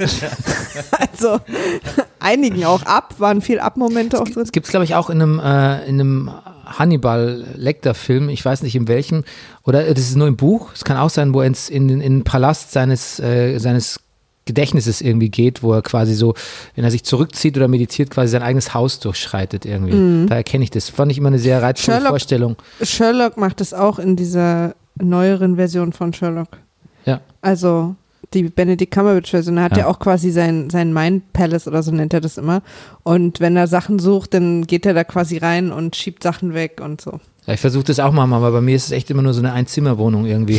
Also einigen auch ab, waren viel Ab-Momente auch drin. Es gibt es, glaube ich, auch in einem, äh, in einem Hannibal-Lecter-Film, ich weiß nicht in welchem, oder das ist nur im Buch, es kann auch sein, wo er ins, in, in den Palast seines, äh, seines Gedächtnisses irgendwie geht, wo er quasi so, wenn er sich zurückzieht oder meditiert, quasi sein eigenes Haus durchschreitet irgendwie. Da erkenne ich das. Fand ich immer eine sehr reizvolle Sherlock- Vorstellung. Sherlock macht es auch in dieser neueren Version von Sherlock. Ja. Also die Benedict Cumberbatch-Version, da hat Ja. er auch quasi sein, sein Mind Palace oder so nennt er das immer. Und wenn er Sachen sucht, dann geht er da quasi rein und schiebt Sachen weg und so. Ja, ich versuche das auch mal, aber bei mir ist es echt immer nur so eine Einzimmerwohnung irgendwie.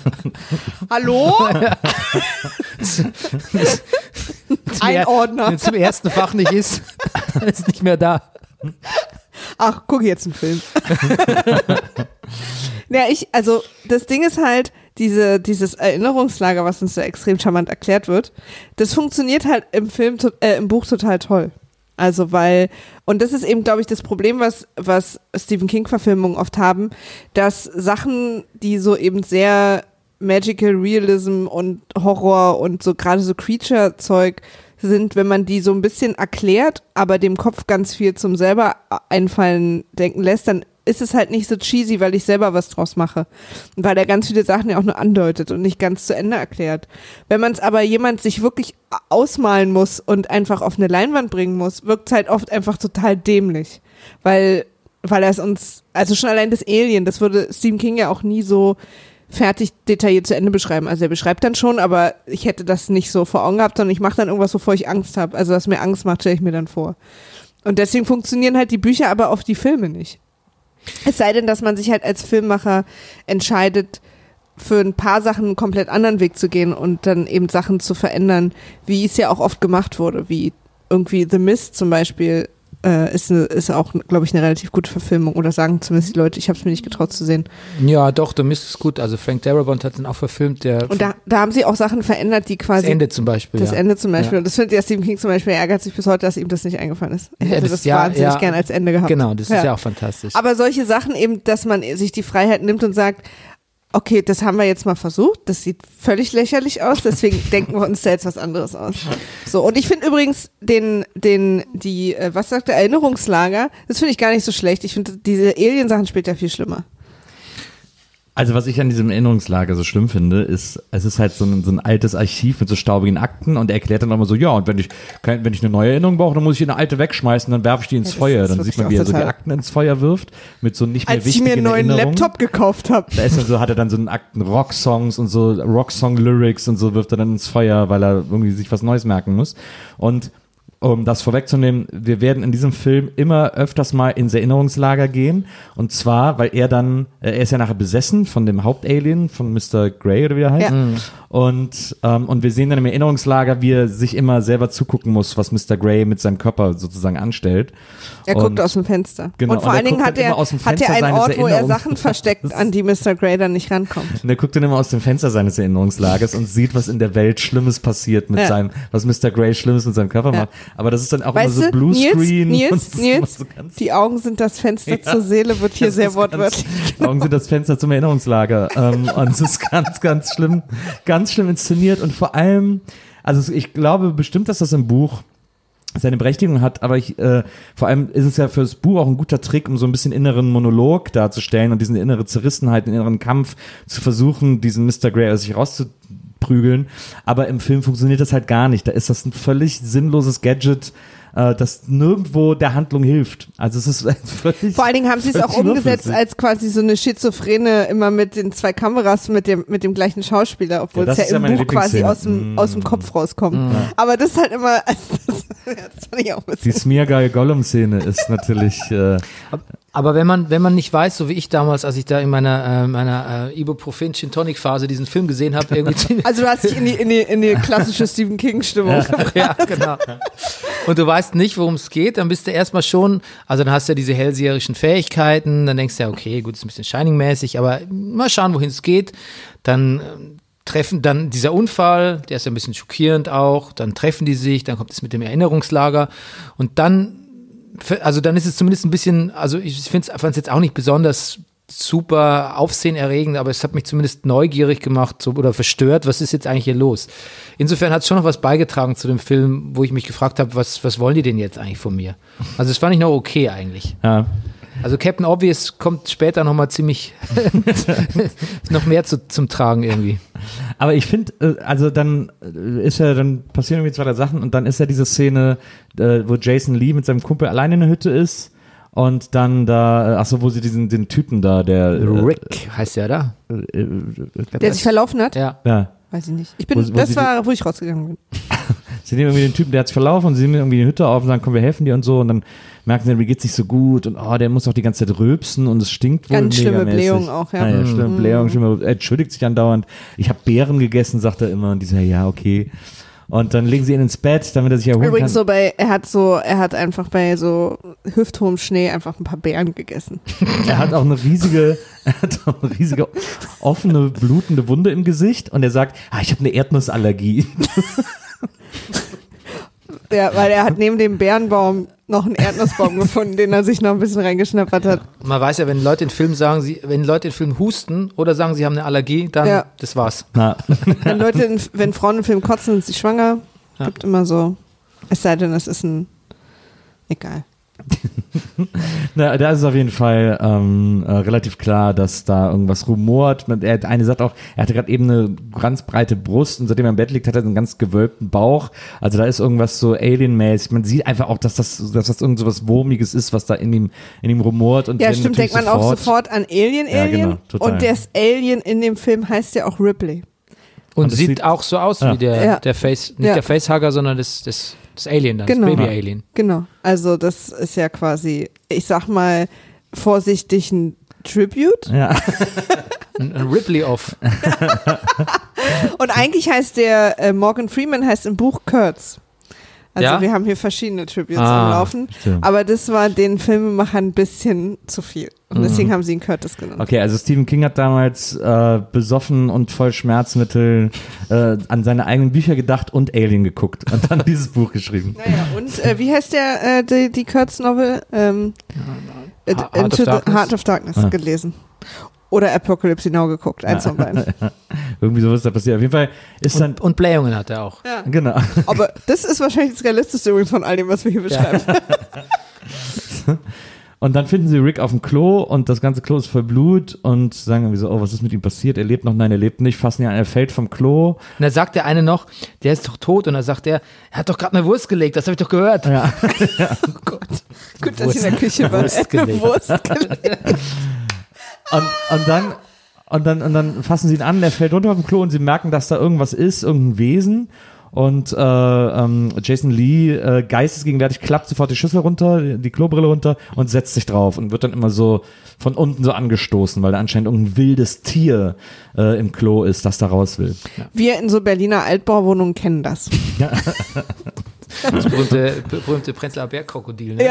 Hallo? Ein Ordner. Wenn es im ersten Fach nicht ist, dann ist es nicht mehr da. Ach, guck jetzt einen Film. Ja, ich, also das Ding ist halt, diese, dieses Erinnerungslager, was uns so extrem charmant erklärt wird, das funktioniert halt im Film, to- äh, im Buch total toll. Also weil, und das ist eben, glaube ich, das Problem, was, was Stephen King-Verfilmungen oft haben, dass Sachen, die so eben sehr Magical Realism und Horror und so gerade so Creature-Zeug sind, wenn man die so ein bisschen erklärt, aber dem Kopf ganz viel zum selber einfallen denken lässt, dann ist es halt nicht so cheesy, weil ich selber was draus mache. Und weil er ganz viele Sachen ja auch nur andeutet und nicht ganz zu Ende erklärt. Wenn man es aber jemand sich wirklich ausmalen muss und einfach auf eine Leinwand bringen muss, wirkt es halt oft einfach total dämlich. Weil, weil er es uns, also schon allein das Alien, das würde Stephen King ja auch nie so fertig detailliert zu Ende beschreiben. Also er beschreibt dann schon, aber ich hätte das nicht so vor Augen gehabt, sondern ich mache dann irgendwas, wovor ich Angst habe. Also was mir Angst macht, stelle ich mir dann vor. Und deswegen funktionieren halt die Bücher aber auf die Filme nicht. Es sei denn, dass man sich halt als Filmmacher entscheidet, für ein paar Sachen einen komplett anderen Weg zu gehen und dann eben Sachen zu verändern, wie es ja auch oft gemacht wurde, wie irgendwie The Mist zum Beispiel. Äh, ist, eine, ist auch, glaube ich, eine relativ gute Verfilmung. Oder sagen zumindest die Leute, ich habe es mir nicht getraut zu sehen. Ja, doch, The Mist ist gut. Also Frank Darabont hat den auch verfilmt. Der und da, da haben sie auch Sachen verändert, die quasi... Das Ende zum Beispiel, Das ja. Ende zum Beispiel. Ja. Und das findet ja Stephen King zum Beispiel, er ärgert sich bis heute, dass ihm das nicht eingefallen ist. Er Ja, hätte das- das, ja, wahnsinnig ja. gern als Ende gehabt. Genau, das ist ja auch fantastisch. Aber solche Sachen eben, dass man sich die Freiheit nimmt und sagt, okay, das haben wir jetzt mal versucht, das sieht völlig lächerlich aus, deswegen denken wir uns da jetzt was anderes aus. So, und ich finde übrigens den, den, die, äh, was sagt der, Erinnerungslager, das finde ich gar nicht so schlecht. Ich finde diese Alien-Sachen später viel schlimmer. Also was ich an diesem Erinnerungslager so schlimm finde, ist, es ist halt so ein, so ein altes Archiv mit so staubigen Akten und er erklärt dann immer so, ja, und wenn ich, kein, wenn ich eine neue Erinnerung brauche, dann muss ich eine alte wegschmeißen, dann werfe ich die ins Ja, das Feuer. ist Dann wirklich sieht man, auch wie er so die total- Akten ins Feuer wirft, mit so nicht mehr Als ich wichtigen mir einen neuen Erinnerungen. Laptop gekauft habe. Da ist dann so, hat er dann so einen Akten Rocksongs und so Rocksong-Lyrics und so wirft er dann ins Feuer, weil er irgendwie sich was Neues merken muss. Und um das vorwegzunehmen, wir werden in diesem Film immer öfters mal ins Erinnerungslager gehen. Und zwar, weil er dann, er ist ja nachher besessen von dem Hauptalien, von Mister Grey oder wie er heißt. Ja. Und, ähm, und wir sehen dann im Erinnerungslager, wie er sich immer selber zugucken muss, was Mister Grey mit seinem Körper sozusagen anstellt. Er und, guckt aus dem Fenster. Genau, und vor und er allen Dingen guckt hat dann er, immer aus dem hat er Fenster einen seines Ort, wo er Erinnerungs- Sachen versteckt, an die Mister Grey dann nicht rankommt. Und er guckt dann immer aus dem Fenster seines Erinnerungslagers und sieht, was in der Welt Schlimmes passiert mit Ja. seinem, was Mister Grey Schlimmes mit seinem Körper Ja. macht. Aber das ist dann auch Weißt immer so du, Bluescreen. Nils, und Nils, das ist Nils, immer so ganz- die Augen sind das Fenster Ja. zur Seele, wird hier Das sehr ist wortwörtlich. Ganz, Augen sind das Fenster zum Erinnerungslager. ähm, und es ist ganz, ganz schlimm, ganz schlimm inszeniert und vor allem, also ich glaube bestimmt, dass das im Buch seine Berechtigung hat, aber ich, äh, vor allem ist es ja fürs Buch auch ein guter Trick, um so ein bisschen inneren Monolog darzustellen und diesen innere Zerrissenheit, den inneren Kampf zu versuchen, diesen Mister Grey aus sich rauszuprügeln. Aber im Film funktioniert das halt gar nicht. Da ist das ein völlig sinnloses Gadget, äh, das nirgendwo der Handlung hilft. Also es ist völlig. Vor allen Dingen haben sie es auch völlig umgesetzt überflüssig. als quasi so eine Schizophrene, immer mit den zwei Kameras, mit dem, mit dem gleichen Schauspieler, obwohl Ja, es das ja ist ja im meine Buch quasi Lieblingsszene. aus dem, Mm. aus dem Kopf rauskommt. Aber das ist halt immer, also das, ja, das fand ich auch ein Die bisschen. Smearguy-Gollum-Szene ist natürlich. Äh, Aber wenn man, wenn man nicht weiß, so wie ich damals, als ich da in meiner, äh, meiner äh, Ibuprofen-Gin-Tonic-Phase diesen Film gesehen habe, irgendwie. Also du hast dich in die, in die, in die klassische Stephen King-Stimmung gebracht. Ja, genau. Und du weißt nicht, worum es geht, dann bist du erstmal schon, also dann hast du ja diese hellseherischen Fähigkeiten, dann denkst du ja, okay, gut, ist ein bisschen Shining-mäßig, aber mal schauen, wohin es geht. Dann ähm, treffen, dann dieser Unfall, der ist ja ein bisschen schockierend auch, dann treffen die sich, dann kommt es mit dem Erinnerungslager und dann, also dann ist es zumindest ein bisschen, also ich fand es jetzt auch nicht besonders super aufsehenerregend, aber es hat mich zumindest neugierig gemacht so, oder verstört, was ist jetzt eigentlich hier los? Insofern hat es schon noch was beigetragen zu dem Film, wo ich mich gefragt habe, was, was wollen die denn jetzt eigentlich von mir? Also das fand ich noch okay eigentlich. ja. Also Captain Obvious kommt später nochmal ziemlich noch mehr zu, zum Tragen irgendwie. Aber ich finde, äh, also dann äh, ist ja, dann passieren irgendwie zwei, drei Sachen und dann ist ja diese Szene, äh, wo Jason Lee mit seinem Kumpel alleine in der Hütte ist und dann da, äh, achso, wo sie diesen den Typen da, der äh, Rick heißt der da? äh, äh, äh, Der sich verlaufen hat? Ja. ja. Weiß ich nicht. Ich bin, Wo- wo das sie- war, wo ich rausgegangen bin. Sie nehmen irgendwie den Typen, der hat sich verlaufen und sie nehmen irgendwie die Hütte auf und sagen, komm, wir helfen dir und so und dann merken sie, mir geht's nicht so gut und oh, der muss auch die ganze Zeit rülpsen und es stinkt wohl Ganz schlimme megamäßig. Blähung auch, ja. Ah, ja, schlimme Mhm. Blähung, schlimme, er entschuldigt sich andauernd. Ich habe Beeren gegessen, sagt er immer und die sagen, ja, okay. Und dann legen sie ihn ins Bett, damit er sich erholen Übrigens kann. so bei, er hat so, er hat einfach bei so hüfthohem Schnee einfach ein paar Beeren gegessen. Er hat auch eine riesige, er hat auch eine riesige offene, blutende Wunde im Gesicht und er sagt, ah, ich habe eine Erdnussallergie. Ja, weil er hat neben dem Bärenbaum noch einen Erdnussbaum gefunden, den er sich noch ein bisschen reingeschnappert hat. Man weiß ja, wenn Leute in Filmen sagen, sie, wenn Leute in Filmen husten oder sagen, sie haben eine Allergie, dann Ja. das war's. Na, Wenn Leute, in, wenn Frauen im Film kotzen, sind sie schwanger. Ja. Gibt immer so Es sei denn, es ist ein, egal. Na, da ist es auf jeden Fall ähm, äh, relativ klar, dass da irgendwas rumort. Er, eine sagt auch, er hatte gerade eben eine ganz breite Brust und seitdem er im Bett liegt, hat er einen ganz gewölbten Bauch. Also da ist irgendwas so Alien-mäßig. Man sieht einfach auch, dass das, dass das irgend so was Wurmiges ist, was da in ihm, in ihm rumort. Und ja, stimmt, denkt man sofort, auch sofort an Alien, Alien. Ja, genau, total. Und das Alien in dem Film heißt ja auch Ripley. Und, und sieht, sieht auch so aus ja. wie der, ja. der Face, nicht ja. der Facehugger, sondern das, das Das Alien dann, genau. das Baby-Alien. Genau, also das ist ja quasi, ich sag mal vorsichtig ein Tribute. Ja. ein, ein Ripley-Off. Und eigentlich heißt der, äh, Morgan Freeman heißt im Buch Kurtz. Also ja? wir haben hier verschiedene Tributes ah, am Laufen, stimmt. aber das war den Filmemachern ein bisschen zu viel. Und deswegen mhm. haben sie ihn Curtis genannt. Okay, also Stephen King hat damals äh, besoffen und voll Schmerzmittel äh, an seine eigenen Bücher gedacht und Alien geguckt und dann dieses Buch geschrieben. Naja, und äh, wie heißt der, äh, die, die Kurtz-Novel? Ähm, ja, Heart, Into of the Heart of Darkness ah. gelesen. Oder Apocalypse Now geguckt, eins von beiden. Irgendwie sowas da passiert. Auf jeden Fall ist und, dann... Und Blähungen hat er auch. Ja. Genau. Aber das ist wahrscheinlich das Realistischste übrigens von all dem, was wir hier beschreiben. Ja. Und dann finden sie Rick auf dem Klo und das ganze Klo ist voll Blut und sagen irgendwie so, oh, was ist mit ihm passiert? Er lebt noch, nein, er lebt nicht, fassen ihn an, er fällt vom Klo. Und dann sagt der eine noch, der ist doch tot und dann sagt er, er hat doch gerade eine Wurst gelegt, das habe ich doch gehört. Ja. Oh Gott. Gut, dass ich in der Küche war. Wurst Eine gelegt. Wurst gelegt. Und, und dann und dann und dann fassen sie ihn an, er fällt runter auf dem Klo und sie merken, dass da irgendwas ist, irgendein Wesen. Und äh, ähm, Jason Lee, äh, geistesgegenwärtig, klappt sofort die Schüssel runter, die Klobrille runter und setzt sich drauf und wird dann immer so von unten so angestoßen, weil da anscheinend irgendein wildes Tier äh, im Klo ist, das da raus will. Ja. Wir in so Berliner Altbauwohnungen kennen das. Ja. Das berühmte, berühmte Prenzlauer Bergkrokodil. Ne? Ja.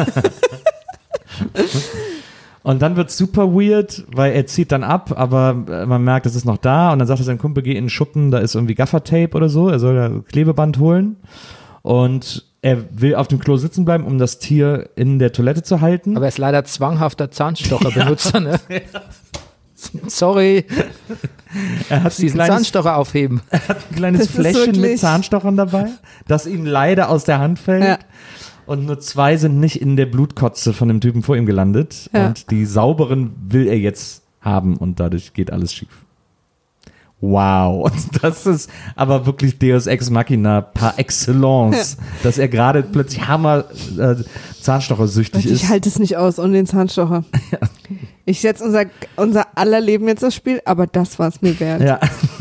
Und dann wird's super weird, weil er zieht dann ab, aber man merkt, es ist noch da und dann sagt er seinem Kumpel, geh in den Schuppen, da ist irgendwie Gaffertape oder so, er soll da Klebeband holen und er will auf dem Klo sitzen bleiben, um das Tier in der Toilette zu halten. Aber er ist leider zwanghafter Zahnstocherbenutzer, ne? Sorry. Er hat diesen kleines, Zahnstocher aufheben. Er hat ein kleines Fläschchen mit Zahnstochern dabei, das ihm leider aus der Hand fällt. Ja. Und nur zwei sind nicht in der Blutkotze von dem Typen vor ihm gelandet. Ja. Und die sauberen will er jetzt haben und dadurch geht alles schief. Wow. Und das ist aber wirklich Deus Ex Machina par excellence, ja. Dass er gerade plötzlich Hammer äh, Zahnstochersüchtig ich ist. Ich halte es nicht aus ohne den Zahnstocher. Ja. Ich setze unser, unser aller Leben jetzt aufs Spiel, aber das war es mir wert. Ja.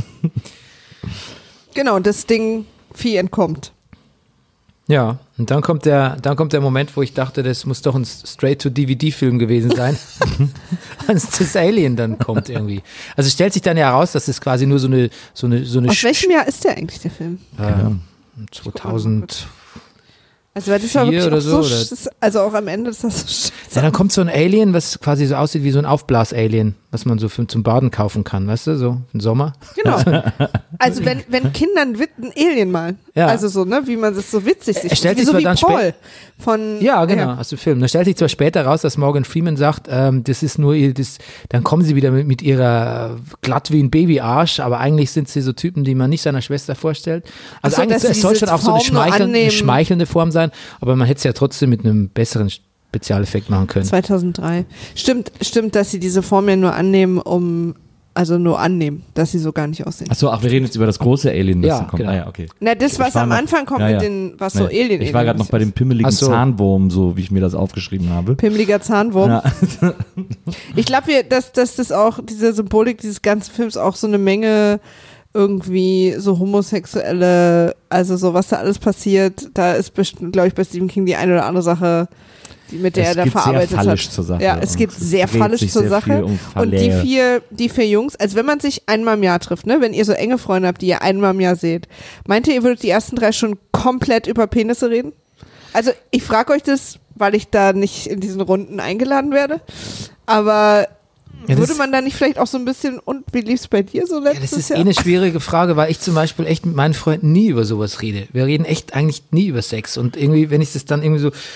Genau, das Ding, Vieh entkommt. Ja, und dann kommt der, dann kommt der Moment, wo ich dachte, das muss doch ein Straight-to-D V D-Film gewesen sein, als das Alien dann kommt irgendwie. Also es stellt sich dann ja heraus, dass es quasi nur so eine, so eine, so eine. Aus welchem Jahr ist der eigentlich, der Film? Äh, zweitausend. Also weil das war wirklich oder auch so, so, sch- also auch am Ende ist das so scheiße. Ja, dann kommt so ein Alien, was quasi so aussieht wie so ein Aufblas-Alien, was man so für, zum Baden kaufen kann, weißt du, so im Sommer. Genau. Also wenn, wenn Kinder ein Alien malen, Ja. also so, ne, wie man das so witzig sich Er stellt sich so zwar wie dann Paul spä- von Ja, genau, ja. aus dem Film. Da stellt sich zwar später raus, dass Morgan Freeman sagt, ähm, das ist nur ihr, das, dann kommen sie wieder mit, mit ihrer glatt wie ein Babyarsch, aber eigentlich sind sie so Typen, die man nicht seiner Schwester vorstellt. Also Ach so, eigentlich, dass es sie soll diese schon auch so eine, Form nur schmeichelnde, eine annehmen. schmeichelnde Form sein, aber man hätte es ja trotzdem mit einem besseren Spezialeffekt machen können. zweitausenddrei. Stimmt, stimmt, dass sie diese Form ja nur annehmen, um, also nur annehmen, dass sie so gar nicht aussehen. Achso, ach, wir reden jetzt über das große Alien, das Ja, da kommt. genau. Ah ja, okay. Na, das, was war am noch- Anfang kommt ja, ja. mit den, was so Nee, Alien Ich war gerade noch bei dem pimmeligen Ach so. Zahnwurm, so wie ich mir das aufgeschrieben habe. Pimmeliger Zahnwurm. Ja. Ich glaube, dass, dass das auch, diese Symbolik dieses ganzen Films auch so eine Menge irgendwie so homosexuelle, also so was da alles passiert, da ist bestimmt, glaube ich, bei Stephen King die eine oder andere Sache, die, mit der Es er da geht sehr verarbeitet fallisch hat. zur Sache Ja, es und geht es sehr dreht fallisch sich zur sehr Sache. viel um Und die Verlehe. vier, die vier Jungs, also wenn man sich einmal im Jahr trifft, ne, wenn ihr so enge Freunde habt, die ihr einmal im Jahr seht, meint ihr, ihr würdet die ersten drei Stunden komplett über Penisse reden? Also ich frage euch das, weil ich da nicht in diesen Runden eingeladen werde, aber Ja, das würde ist- man da nicht vielleicht auch so ein bisschen, und wie lief's bei dir so Ja, letztes das ist Jahr? eh eine schwierige Frage, weil ich zum Beispiel echt mit meinen Freunden nie über sowas rede. Wir reden echt eigentlich nie über Sex und irgendwie, wenn ich das dann irgendwie so,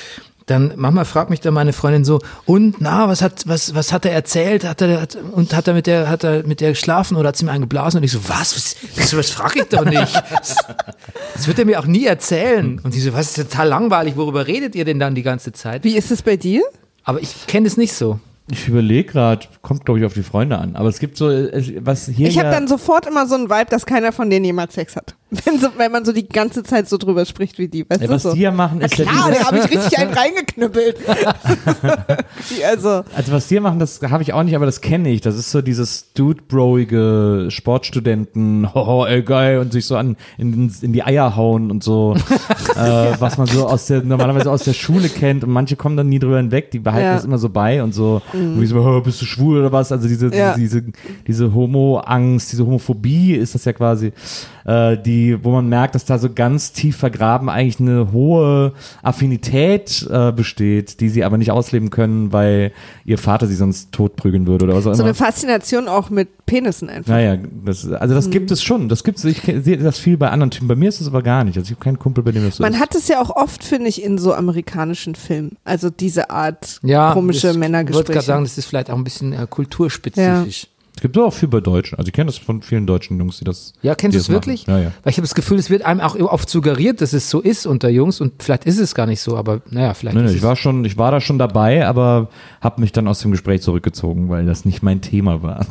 dann manchmal fragt mich dann meine Freundin so, und na, was hat, was, was hat er erzählt? Hat er, hat, und hat er mit der, hat er mit der geschlafen oder hat sie mir einen geblasen? Und ich so, was? Was, was, was frage ich doch nicht? Das, das wird er mir auch nie erzählen. Und die so, was, ist total langweilig, worüber redet ihr denn dann die ganze Zeit? Wie ist es bei dir? Aber ich kenne es nicht so. Ich überlege gerade, kommt glaube ich auf die Freunde an, aber es gibt so, was hier Ich habe ja dann sofort immer so einen Vibe, dass keiner von denen jemals Sex hat. Wenn, so, wenn man so die ganze Zeit so drüber spricht wie die. Weißt ja, du, was so. die ja machen, ist Na ja klar, dieses, da habe ich richtig einen reingeknüppelt. die, also, also was die machen, das habe ich auch nicht, aber das kenne ich. Das ist so dieses Dude-broige Sportstudenten, hoho, ey, geil, und sich so an in, in die Eier hauen und so, äh, was man so aus der, normalerweise aus der Schule kennt, und manche kommen dann nie drüber hinweg, die behalten Ja. das immer so bei und so, mhm. wie so, oh, bist du schwul oder was? Also diese, Ja. diese, diese, diese Homo-Angst, diese Homophobie ist das ja quasi, äh, die, wo man merkt, dass da so ganz tief vergraben eigentlich eine hohe Affinität äh, besteht, die sie aber nicht ausleben können, weil ihr Vater sie sonst totprügeln würde oder was auch so immer. eine Faszination auch mit Penissen einfach. Naja, das, also das mhm. gibt es schon. Das gibt es, ich sehe das viel bei anderen Typen. Bei mir ist es aber gar nicht. Also ich habe keinen Kumpel, bei dem das so Man ist. hat es ja auch oft, finde ich, in so amerikanischen Filmen. Also diese Art Ja, komische das- Männergespräche. Ich wollte gerade sagen, das ist vielleicht auch ein bisschen äh, kulturspezifisch. Es gibt auch viel bei Deutschen. Also ich kenne das von vielen deutschen Jungs, die das Ja, kennst die du es das wirklich? machen. Ja, ja. Weil ich habe das Gefühl, es wird einem auch oft suggeriert, dass es so ist unter Jungs und vielleicht ist es gar nicht so, aber naja, vielleicht Nee, nee, ist ich es. war schon, ich war da schon dabei, aber habe mich dann aus dem Gespräch zurückgezogen, weil das nicht mein Thema war.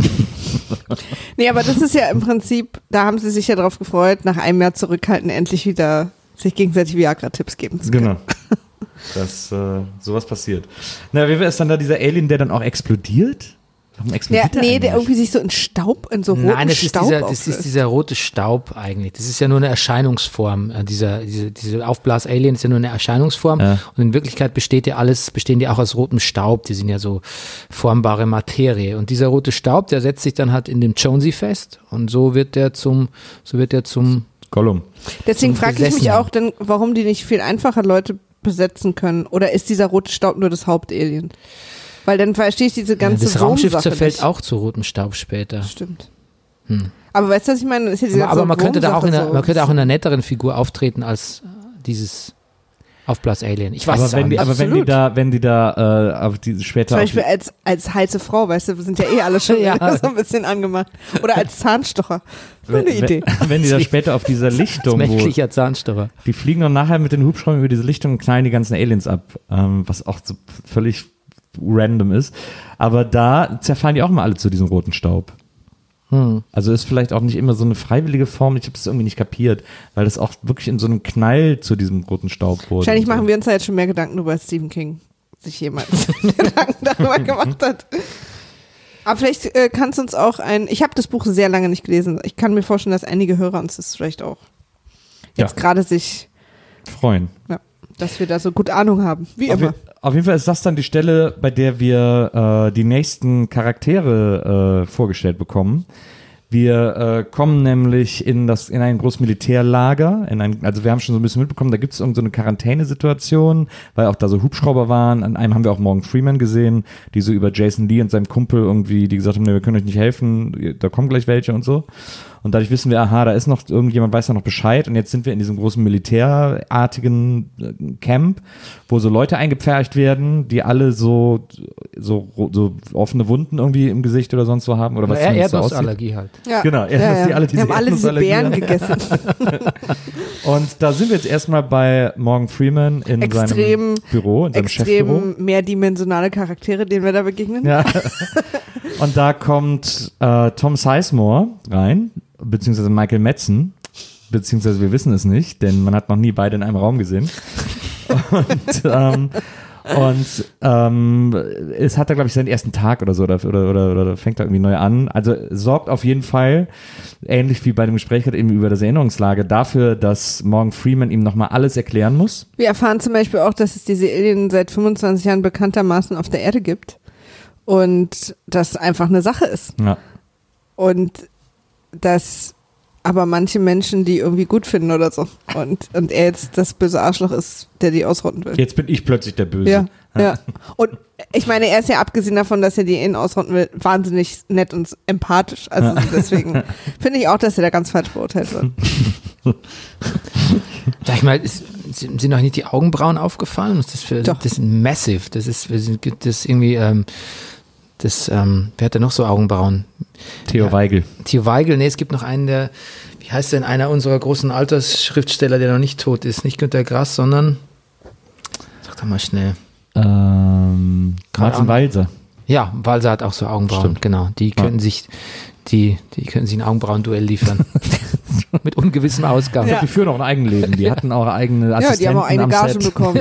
Nee, aber das ist ja im Prinzip, da haben sie sich ja drauf gefreut, nach einem Jahr zurückhalten, endlich wieder sich gegenseitig Viagra-Tipps geben zu können. Genau. Dass äh, sowas passiert. Na, wie ist dann da dieser Alien, der dann auch explodiert? Warum Ja, explodiert der nee, eigentlich? der irgendwie sich so in Staub, in so roten Nein, das ist, Staub dieser, das auflöst. ist dieser rote Staub eigentlich. Das ist ja nur eine Erscheinungsform. Äh, Dieser, diese, diese Aufblas-Alien ist ja nur eine Erscheinungsform. Ja. Und in Wirklichkeit besteht ja alles, bestehen die auch aus rotem Staub. Die sind ja so formbare Materie. Und dieser rote Staub, der setzt sich dann halt in dem Jonesy fest. Und so wird der zum, so wird der zum, Gollum. Deswegen zum frage ich mich Besessenen. auch, dann, warum die nicht viel einfacher Leute besetzen können. Oder ist dieser rote Staub nur das Hauptalien? Weil dann verstehe ich diese ganze das Raumschiff Wurmsache zerfällt nicht. auch zu rotem Staub später. Stimmt. Hm. Aber weißt du, was ich meine? Ist ja diese Aber, aber ganze man könnte da auch in Wurmsache einer, so man könnte auch in ein einer netteren Figur auftreten als äh, dieses Aufblas-Alien. Ich weiß aber es wenn auch die, nicht. aber wenn die Absolut. da, wenn die da äh, auf die später Zum auf Beispiel die, als, als heiße Frau, weißt du, wir sind ja eh alle schon Ja. so ein bisschen angemacht. Oder als Zahnstocher. Nur eine wenn, Idee. wenn, wenn die da später auf dieser Lichtung, wo, menschlicher Zahnstocher. die fliegen dann nachher mit den Hubschraubern über diese Lichtung und knallen die ganzen Aliens ab, ähm, was auch so völlig random ist. Aber da zerfallen die auch mal alle zu diesem roten Staub. Hm. Also ist vielleicht auch nicht immer so eine freiwillige Form, ich habe es irgendwie nicht kapiert, weil das auch wirklich in so einem Knall zu diesem roten Staub wurde. Wahrscheinlich und so. machen wir uns da jetzt schon mehr Gedanken darüber, als Stephen King sich jemals Gedanken darüber gemacht hat. Aber vielleicht äh, kannst du uns auch ein, ich habe das Buch sehr lange nicht gelesen, ich kann mir vorstellen, dass einige Hörer uns das vielleicht auch jetzt Ja. gerade sich, freuen. ja, dass wir da so gut Ahnung haben, wie Auf, immer. je- auf jeden Fall ist das dann die Stelle, bei der wir äh, die nächsten Charaktere äh, vorgestellt bekommen. Wir äh, kommen nämlich in das in ein großes Militärlager, in ein, also wir haben schon so ein bisschen mitbekommen, da gibt es irgendeine so eine Quarantänesituation, weil auch da so Hubschrauber waren. An einem haben wir auch Morgan Freeman gesehen, die so über Jason Lee und seinem Kumpel irgendwie, die gesagt haben, nee, wir können euch nicht helfen, da kommen gleich welche und so. Und dadurch wissen wir, aha, da ist noch, irgendjemand weiß da noch Bescheid und jetzt sind wir in diesem großen militärartigen äh, Camp, wo so Leute eingepfercht werden, die alle so, so, so offene Wunden irgendwie im Gesicht oder sonst so haben oder was Er zumindest so aussieht. Erdnussallergie halt. Ja. Genau, ja, dass die alle diese wir haben alle diese Erdnussallergie Beeren haben. gegessen. Und da sind wir jetzt erstmal bei Morgan Freeman in Extrem- seinem Büro, in seinem Chefbüro. Extrem mehrdimensionale Charaktere, denen wir da begegnen. Ja. Und da kommt äh, Tom Sizemore rein, beziehungsweise Michael Madsen, beziehungsweise wir wissen es nicht, denn man hat noch nie beide in einem Raum gesehen. Und, ähm, und ähm, es hat da, glaube ich, seinen ersten Tag oder so, oder, oder, oder, oder fängt da irgendwie neu an. Also sorgt auf jeden Fall, ähnlich wie bei dem Gespräch gerade eben über das Erinnerungslager, dafür, dass Morgan Freeman ihm nochmal alles erklären muss. Wir erfahren zum Beispiel auch, dass es diese Alien seit fünfundzwanzig Jahren bekanntermaßen auf der Erde gibt und das einfach eine Sache ist. Ja. Und dass aber manche Menschen die irgendwie gut finden oder so und, und er jetzt das böse Arschloch ist, der die ausrotten will. Jetzt bin ich plötzlich der Böse. Ja. Ja. Und ich meine, er ist ja abgesehen davon, dass er die Ehen ausrotten will, wahnsinnig nett und empathisch. Also deswegen finde ich auch, dass er da ganz falsch beurteilt wird. Sag ich mal, ist, sind noch nicht die Augenbrauen aufgefallen? Das ist, für, Doch. das ist massive. Das ist, das ist irgendwie, ähm, das, ähm, wer hat denn noch so Augenbrauen? Theo Ja. Weigel. Theo Weigel, nee, es gibt noch einen, der, wie heißt denn, einer unserer großen Altersschriftsteller, der noch nicht tot ist. Nicht Günter Grass, sondern, sag doch mal schnell. Ähm, Keine Martin Ahnung. Walser. Ja, Walser hat auch so Augenbrauen, Stimmt. genau. Die Ja. können sich, die, die können sich ein Augenbrauenduell liefern. Mit ungewissem Ausgang. Ja. Die führen auch ein Eigenleben. Die hatten auch eigene Ja, Assistenten die haben auch eine am Gage Set. bekommen.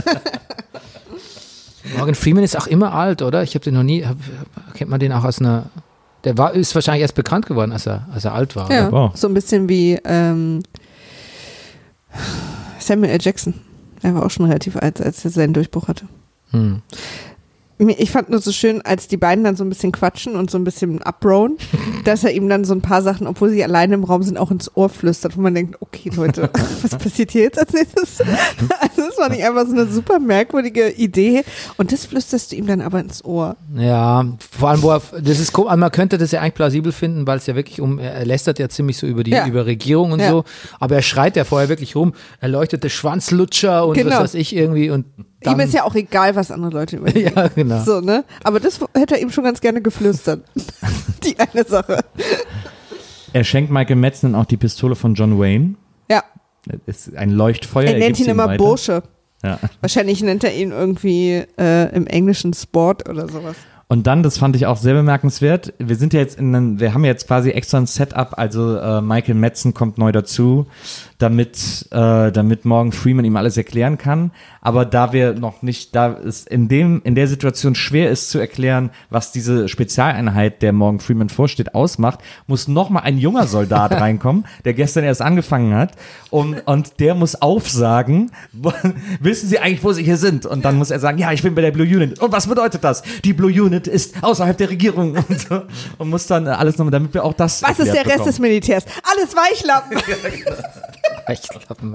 Morgan Freeman ist auch immer alt, oder? Ich habe den noch nie, hab, kennt man den auch aus einer, der war, ist wahrscheinlich erst bekannt geworden, als er, als er alt war. Ja, Oder? Wow. so ein bisschen wie ähm, Samuel L. Jackson. Er war auch schon relativ alt, als er seinen Durchbruch hatte. Hm. Mir- Ich fand nur so schön, als die beiden dann so ein bisschen quatschen und so ein bisschen abrohen, dass er ihm dann so ein paar Sachen, obwohl sie alleine im Raum sind, auch ins Ohr flüstert, wo man denkt, okay Leute, was passiert hier jetzt als nächstes? Also das fand ich einfach so eine super merkwürdige Idee und das flüsterst du ihm dann aber ins Ohr. Ja, vor allem, wo er, das ist komisch, man könnte das ja eigentlich plausibel finden, weil es ja wirklich um, er lästert ja ziemlich so über die Ja. über Regierung und Ja. so, aber er schreit ja vorher wirklich rum, erleuchtete Schwanzlutscher und Genau. was weiß ich irgendwie und dann, Ihm ist ja auch egal, was andere Leute über ihn ja, genau. So, ne? Aber das hätte er ihm schon ganz gerne geflüstert. Die eine Sache. Er schenkt Michael Madsen auch die Pistole von John Wayne. Ja, Das ist ein Leuchtfeuer. er nennt gibt's ihn ihm immer weiter. Bursche. Ja. Wahrscheinlich nennt er ihn irgendwie äh, im Englischen Sport oder sowas. Und dann, das fand ich auch sehr bemerkenswert, wir sind ja jetzt in einem, wir haben jetzt quasi extra ein Setup, also äh, Michael Madsen kommt neu dazu, damit, äh, damit Morgan Freeman ihm alles erklären kann. Aber da wir noch nicht, da es in dem, in der Situation schwer ist zu erklären, was diese Spezialeinheit, der Morgan Freeman vorsteht, ausmacht, muss nochmal ein junger Soldat reinkommen, der gestern erst angefangen hat, und, und der muss aufsagen, wo, wissen Sie eigentlich, wo Sie hier sind? Und dann muss er sagen, ja, ich bin bei der Blue Unit. Und was bedeutet das? Die Blue Unit ist außerhalb der Regierung und so. Und muss dann alles nochmal, damit wir auch das Was ist der erklärt Rest bekommen. des Militärs? Alles Weichlappen. Weichklappen.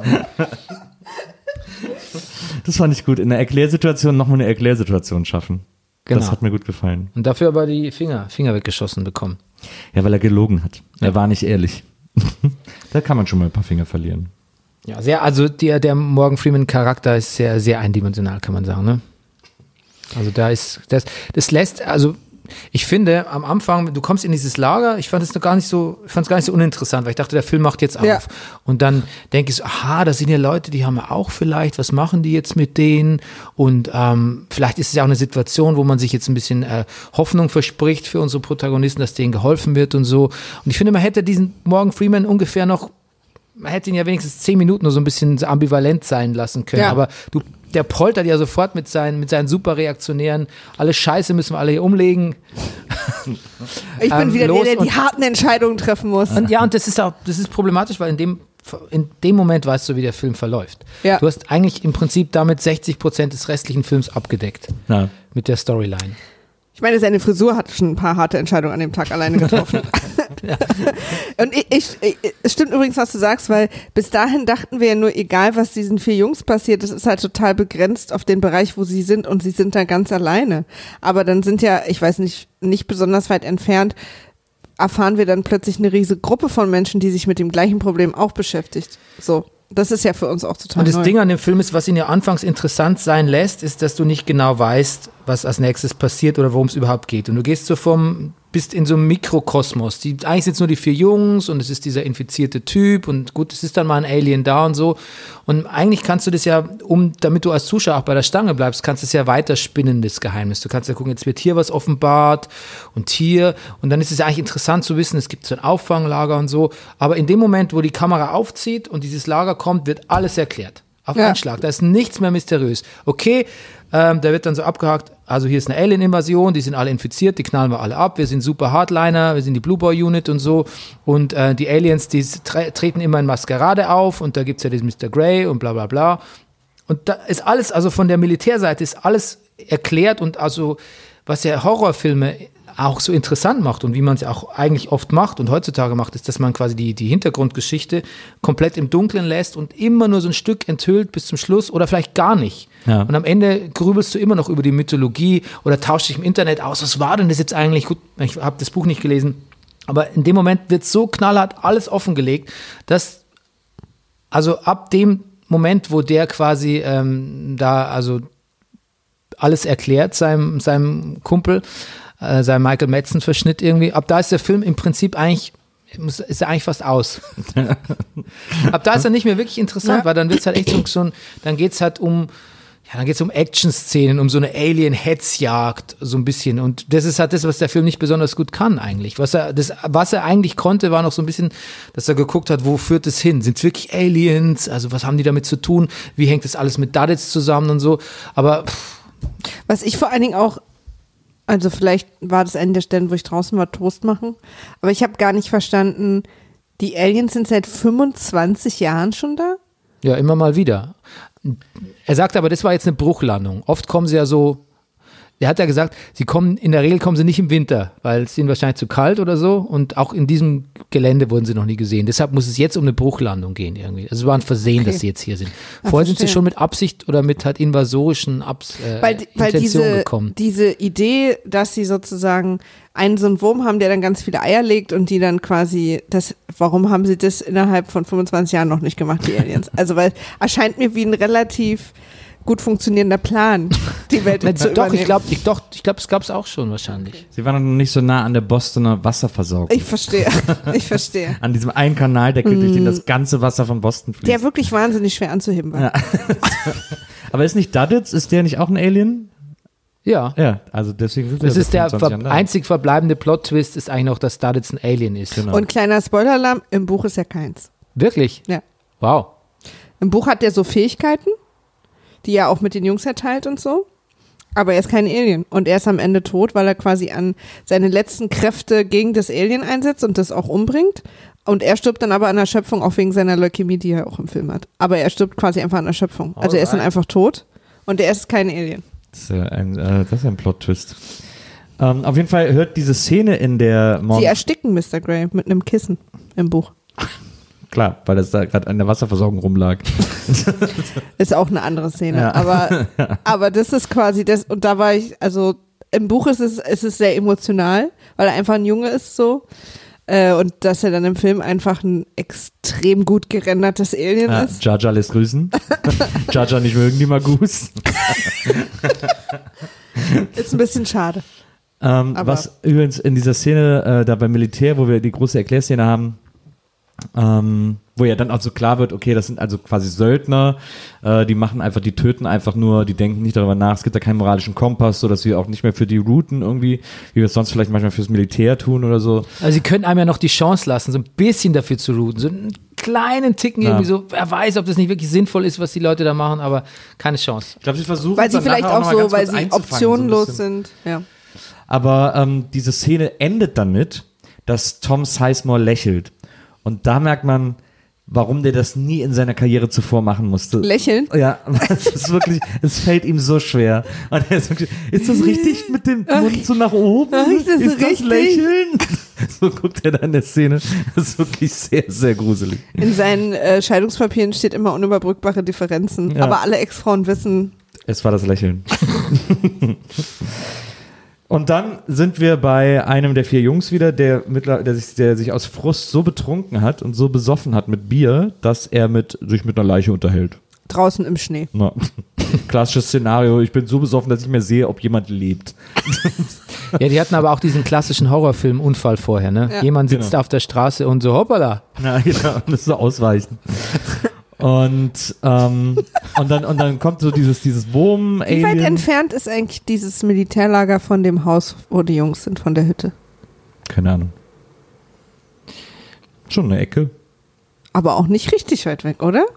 Das fand ich gut. In der Erklärsituation nochmal eine Erklärsituation schaffen. Genau. Das hat mir gut gefallen. Und dafür aber die Finger, Finger weggeschossen bekommen. Ja, weil er gelogen hat. Er war nicht ehrlich. Da kann man schon mal ein paar Finger verlieren. Ja, sehr, also der, der Morgan Freeman-Charakter ist sehr, sehr eindimensional, kann man sagen, ne? Also da ist, das, das lässt, also ich finde, am Anfang, du kommst in dieses Lager, ich fand es noch gar nicht so, ich fand es gar nicht so uninteressant, weil ich dachte, der Film macht jetzt auf. Ja. Und dann denke ich so, aha, da sind ja Leute, die haben ja auch vielleicht, was machen die jetzt mit denen? Und ähm, vielleicht ist es ja auch eine Situation, wo man sich jetzt ein bisschen äh, Hoffnung verspricht für unsere Protagonisten, dass denen geholfen wird und so. Und ich finde, man hätte diesen Morgan Freeman ungefähr noch, man hätte ihn ja wenigstens zehn Minuten nur so ein bisschen ambivalent sein lassen können. Ja. Aber du, der poltert ja sofort mit seinen, mit seinen super Reaktionären. Alles Scheiße müssen wir alle hier umlegen. Ich bin Ähm, wieder los der, der die und- harten Entscheidungen treffen muss. Und ja, und das ist auch, das ist problematisch, weil in dem, in dem Moment weißt du, wie der Film verläuft. Ja. Du hast eigentlich im Prinzip damit sechzig Prozent des restlichen Films abgedeckt. Ja. Mit der Storyline. Ich meine, seine Frisur hat schon ein paar harte Entscheidungen an dem Tag alleine getroffen. Und ich, ich, ich, es stimmt übrigens, was du sagst, weil bis dahin dachten wir ja nur, egal was diesen vier Jungs passiert, das ist halt total begrenzt auf den Bereich, wo sie sind und sie sind da ganz alleine. Aber dann sind ja, ich weiß nicht, nicht besonders weit entfernt, erfahren wir dann plötzlich eine riesige Gruppe von Menschen, die sich mit dem gleichen Problem auch beschäftigt. So. Das ist ja für uns auch total Und das neu. Ding an dem Film ist, was ihn ja anfangs interessant sein lässt, ist, dass du nicht genau weißt, was als nächstes passiert oder worum es überhaupt geht. Und du gehst so vom, bist in so einem Mikrokosmos. Die, eigentlich sind es nur die vier Jungs und es ist dieser infizierte Typ und gut, es ist dann mal ein Alien da und so. Und eigentlich kannst du das ja, um, damit du als Zuschauer auch bei der Stange bleibst, kannst du es ja weiter spinnen, das Geheimnis. Du kannst ja gucken, jetzt wird hier was offenbart und hier. Und dann ist es ja eigentlich interessant zu wissen, es gibt so ein Auffanglager und so. Aber in dem Moment, wo die Kamera aufzieht und dieses Lager kommt, wird alles erklärt. Auf Ja. einen Schlag. Da ist nichts mehr mysteriös. Okay, ähm, da wird dann so abgehakt, also hier ist eine Alien-Invasion, die sind alle infiziert, die knallen wir alle ab, wir sind super Hardliner, wir sind die Blue Boy Unit und so und äh, die Aliens, die tre- treten immer in Maskerade auf und da gibt es ja diesen Mister Grey und bla bla bla. Und da ist alles, also von der Militärseite ist alles erklärt und also was ja Horrorfilme auch so interessant macht und wie man es auch eigentlich oft macht und heutzutage macht, ist, dass man quasi die, die Hintergrundgeschichte komplett im Dunkeln lässt und immer nur so ein Stück enthüllt bis zum Schluss oder vielleicht gar nicht. Ja. Und am Ende grübelst du immer noch über die Mythologie oder tauschst dich im Internet aus. Was war denn das jetzt eigentlich? Gut, ich habe das Buch nicht gelesen, aber in dem Moment wird so knallhart alles offengelegt, dass also ab dem Moment, wo der quasi ähm, da also alles erklärt seinem, seinem Kumpel, äh, seinem Michael Madsen-Verschnitt irgendwie, ab da ist der Film im Prinzip eigentlich, ist er eigentlich fast aus. Ab da ist er nicht mehr wirklich interessant, ja. weil dann wird's halt echt so, so ein, dann geht's halt um, ja, dann geht's um Action-Szenen, um so eine Alien-Hetzjagd, so ein bisschen. Und das ist halt das, was der Film nicht besonders gut kann eigentlich. Was er, das, was er eigentlich konnte, war noch so ein bisschen, dass er geguckt hat, wo führt es hin? Sind es wirklich Aliens? Also was haben die damit zu tun? Wie hängt das alles mit Duddits zusammen und so? Aber pff. Was ich vor allen Dingen auch, also vielleicht war das eine der Stellen, wo ich draußen war, Toast machen, aber ich habe gar nicht verstanden, die Aliens sind seit fünfundzwanzig Jahren schon da? Ja, immer mal wieder. Er sagt aber, das war jetzt eine Bruchlandung. Oft kommen sie ja so, er hat ja gesagt, sie kommen, in der Regel kommen sie nicht im Winter, weil es ihnen wahrscheinlich zu kalt oder so und auch in diesem Gelände wurden sie noch nie gesehen. Deshalb muss es jetzt um eine Bruchlandung gehen irgendwie. Also es war ein Versehen, okay. dass sie jetzt hier sind. Ach, Vorher verstehe. sind sie schon mit Absicht oder mit halt invasorischen Abs äh, weil, weil Intentionen diese, gekommen. Diese Idee, dass sie sozusagen einen so einen Wurm haben, der dann ganz viele Eier legt und die dann quasi, das, warum haben sie das innerhalb von fünfundzwanzig Jahren noch nicht gemacht, die Aliens? Also weil, erscheint mir wie ein relativ gut funktionierender Plan, die Welt Na, zu Doch, übernehmen. ich glaube, ich, doch, ich glaub, es gab es auch schon wahrscheinlich. Okay. Sie waren noch nicht so nah an der Bostoner Wasserversorgung. Ich verstehe, ich verstehe. An diesem einen Kanaldeckel, mm. durch den das ganze Wasser von Boston fließt. Der wirklich wahnsinnig schwer anzuheben war. Ja. Aber ist nicht Duddits, ist der nicht auch ein Alien? Ja. Ja, also deswegen sind wir Das ist der ver- einzig verbleibende Plot-Twist, ist eigentlich noch, dass Duddits ein Alien ist. Genau. Und kleiner Spoiler-Alarm, im Buch ist ja keins. Wirklich? Ja. Wow. Im Buch hat der so Fähigkeiten, die er auch mit den Jungs erteilt und so. Aber er ist kein Alien. Und er ist am Ende tot, weil er quasi an seine letzten Kräfte gegen das Alien einsetzt und das auch umbringt. Und er stirbt dann aber an Erschöpfung, auch wegen seiner Leukämie, die er auch im Film hat. Aber er stirbt quasi einfach an Erschöpfung. Also Alright. Er ist dann einfach tot und er ist kein Alien. Das ist ja ein, äh, das ist ein Plot-Twist. Ähm, auf jeden Fall hört diese Szene in der Mon- Sie ersticken Mister Grey mit einem Kissen im Buch. Klar, weil das da gerade an der Wasserversorgung rumlag. Ist auch eine andere Szene. Ja. Aber, aber das ist quasi das, und da war ich, also im Buch ist es, ist es sehr emotional, weil er einfach ein Junge ist so. Äh, und dass er dann im Film einfach ein extrem gut gerendertes Alien ja, ist. Jar Jar lässt grüßen. Jar Jar nicht mögen, die Magus. Ist ein bisschen schade. Ähm, was übrigens in dieser Szene äh, da beim Militär, wo wir die große Erklärszene haben, Ähm, wo ja dann auch so klar wird, okay, das sind also quasi Söldner, äh, die machen einfach, die töten einfach nur, die denken nicht darüber nach, es gibt da keinen moralischen Kompass, so dass wir auch nicht mehr für die routen irgendwie, wie wir es sonst vielleicht manchmal fürs Militär tun oder so. Also sie können einem ja noch die Chance lassen, so ein bisschen dafür zu routen, so einen kleinen Ticken ja. irgendwie so, wer weiß, ob das nicht wirklich sinnvoll ist, was die Leute da machen, aber keine Chance. Ich glaube, sie versuchen weil sie vielleicht auch, auch so, weil sie optionenlos so sind, ja. Aber ähm, diese Szene endet damit, dass Tom Sizemore lächelt. Und da merkt man, warum der das nie in seiner Karriere zuvor machen musste. Lächeln? Ja, es ist wirklich, es fällt ihm so schwer. Und er ist, wirklich, ist das richtig mit dem Mund so nach oben? Ach, ist das, ist das richtig? Lächeln? So guckt er da in der Szene. Das ist wirklich sehr, sehr gruselig. In seinen äh, Scheidungspapieren steht immer unüberbrückbare Differenzen. Ja. Aber alle Ex-Frauen wissen. Es war das Lächeln. Und dann sind wir bei einem der vier Jungs wieder, der, mittler, der, sich, der sich aus Frust so betrunken hat und so besoffen hat mit Bier, dass er mit, sich mit einer Leiche unterhält. Draußen im Schnee. Na, klassisches Szenario, ich bin so besoffen, dass ich mehr sehe, ob jemand lebt. Ja, die hatten aber auch diesen klassischen Horrorfilm Unfall vorher, ne? Ja. Jemand sitzt genau. auf der Straße und so, hoppala. Ja, genau, das ist so ausweichen. Und, ähm, und, dann, und dann kommt so dieses, dieses Wurm-Alien. Wie weit entfernt ist eigentlich dieses Militärlager von dem Haus, wo die Jungs sind, von der Hütte? Keine Ahnung. Schon eine Ecke. Aber auch nicht richtig weit weg, oder?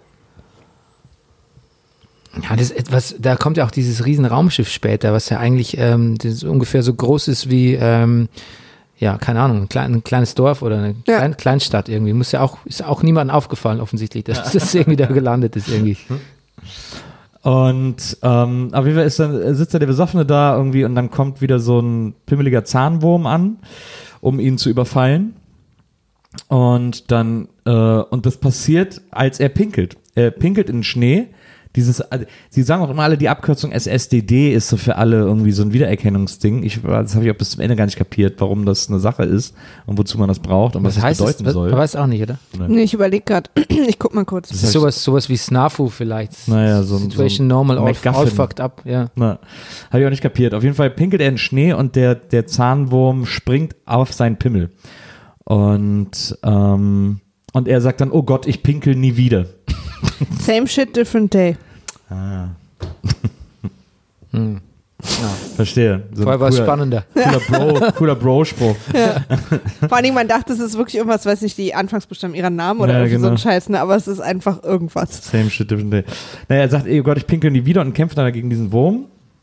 Ja, das etwas, da kommt ja auch dieses riesen Raumschiff später, was ja eigentlich ähm, das ungefähr so groß ist wie, ähm, ja, keine Ahnung, ein, klein, ein kleines Dorf oder eine ja. Klein, Kleinstadt irgendwie. Muss ja auch, ist auch niemandem aufgefallen offensichtlich, dass das irgendwie da gelandet ist irgendwie. Und ähm, auf jeden Fall ist dann, sitzt da der Besoffene da irgendwie und dann kommt wieder so ein pimmeliger Zahnwurm an, um ihn zu überfallen. Und dann, äh, und das passiert, als er pinkelt. Er pinkelt in den Schnee. Dieses, also, sie sagen auch immer alle, die Abkürzung S S D D ist so für alle irgendwie so ein Wiedererkennungsding. Ich, das habe ich auch bis zum Ende gar nicht kapiert, warum das eine Sache ist und wozu man das braucht und was, was das bedeuten es? soll. Man weiß auch nicht, oder? Nee, nee ich überlege gerade. Ich guck mal kurz. Das ist sowas, sowas wie Snafu vielleicht. Naja, so ein Situation so ein normal, all, MacGuffin. all fucked up, ja. Na, habe ich auch nicht kapiert. Auf jeden Fall pinkelt er in den Schnee und der, der Zahnwurm springt auf seinen Pimmel. Und, ähm, und er sagt dann, oh Gott, ich pinkel nie wieder. Same shit, different day. Ah. hm. Ja. Verstehe. So Vorher war es spannender. Cooler Bro, cooler Bro-Spruch. Ja. Vor allem, man dachte, es ist wirklich irgendwas, weiß nicht, die Anfangsbuchstaben ihrer Namen oder ja, irgendwie genau. so ein Scheiß, ne? Aber es ist einfach irgendwas. Same shit, different day. Naja, er sagt, ey, oh Gott, ich pinkel nie wieder und kämpft dann gegen diesen Wurm.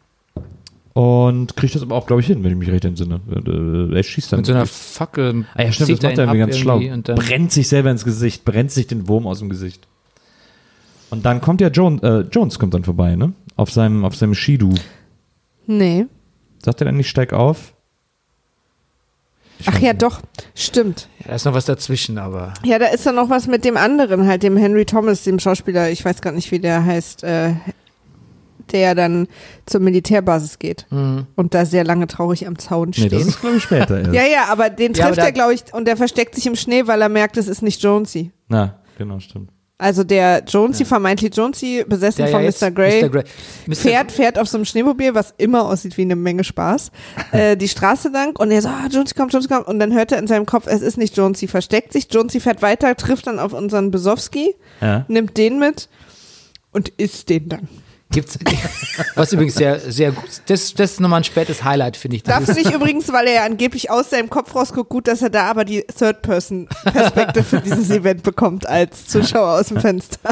Und kriegt das aber auch, glaube ich, hin, wenn ich mich recht entsinne. Er schießt dann. Mit so einer Fackel. Ah ja, stimmt, das macht er irgendwie ganz schlau. Brennt sich selber ins Gesicht, brennt sich den Wurm aus dem Gesicht. Und dann kommt ja Jones, äh, Jones kommt dann vorbei, ne? Auf seinem, auf seinem Ski-Du. Nee. Sagt er dann nicht, steig auf? Ich Ach ja, nicht. doch, stimmt. Ja, da ist noch was dazwischen, aber. Ja, da ist dann noch was mit dem anderen, halt dem Henry Thomas, dem Schauspieler, ich weiß gar nicht, wie der heißt, äh, der dann zur Militärbasis geht Mhm. und da sehr lange traurig am Zaun steht. Nee, das ist, glaube ich, später erst. ja, ja, aber den Ja, trifft aber er, glaube ich, und der versteckt sich im Schnee, weil er merkt, es ist nicht Jonesy. Na, genau, stimmt. Also der Jonesy, vermeintlich Jonesy, besessen Ja, ja, von jetzt Mister Grey, Mister Grey. Mister fährt, fährt auf so einem Schneemobil, was immer aussieht wie eine Menge Spaß, äh, die Straße lang und er so, ah, Jonesy kommt, Jonesy kommt und dann hört er in seinem Kopf, es ist nicht Jonesy, versteckt sich, Jonesy fährt weiter, trifft dann auf unseren Besowski, Ja. nimmt den mit und isst den dann. Gibt's, was übrigens sehr, sehr gut, das, das ist nochmal ein spätes Highlight, finde ich. Das Da ist, finde ich übrigens, weil er ja angeblich aus seinem Kopf rausguckt, gut, dass er da aber die Third-Person-Perspektive für dieses Event bekommt als Zuschauer aus dem Fenster.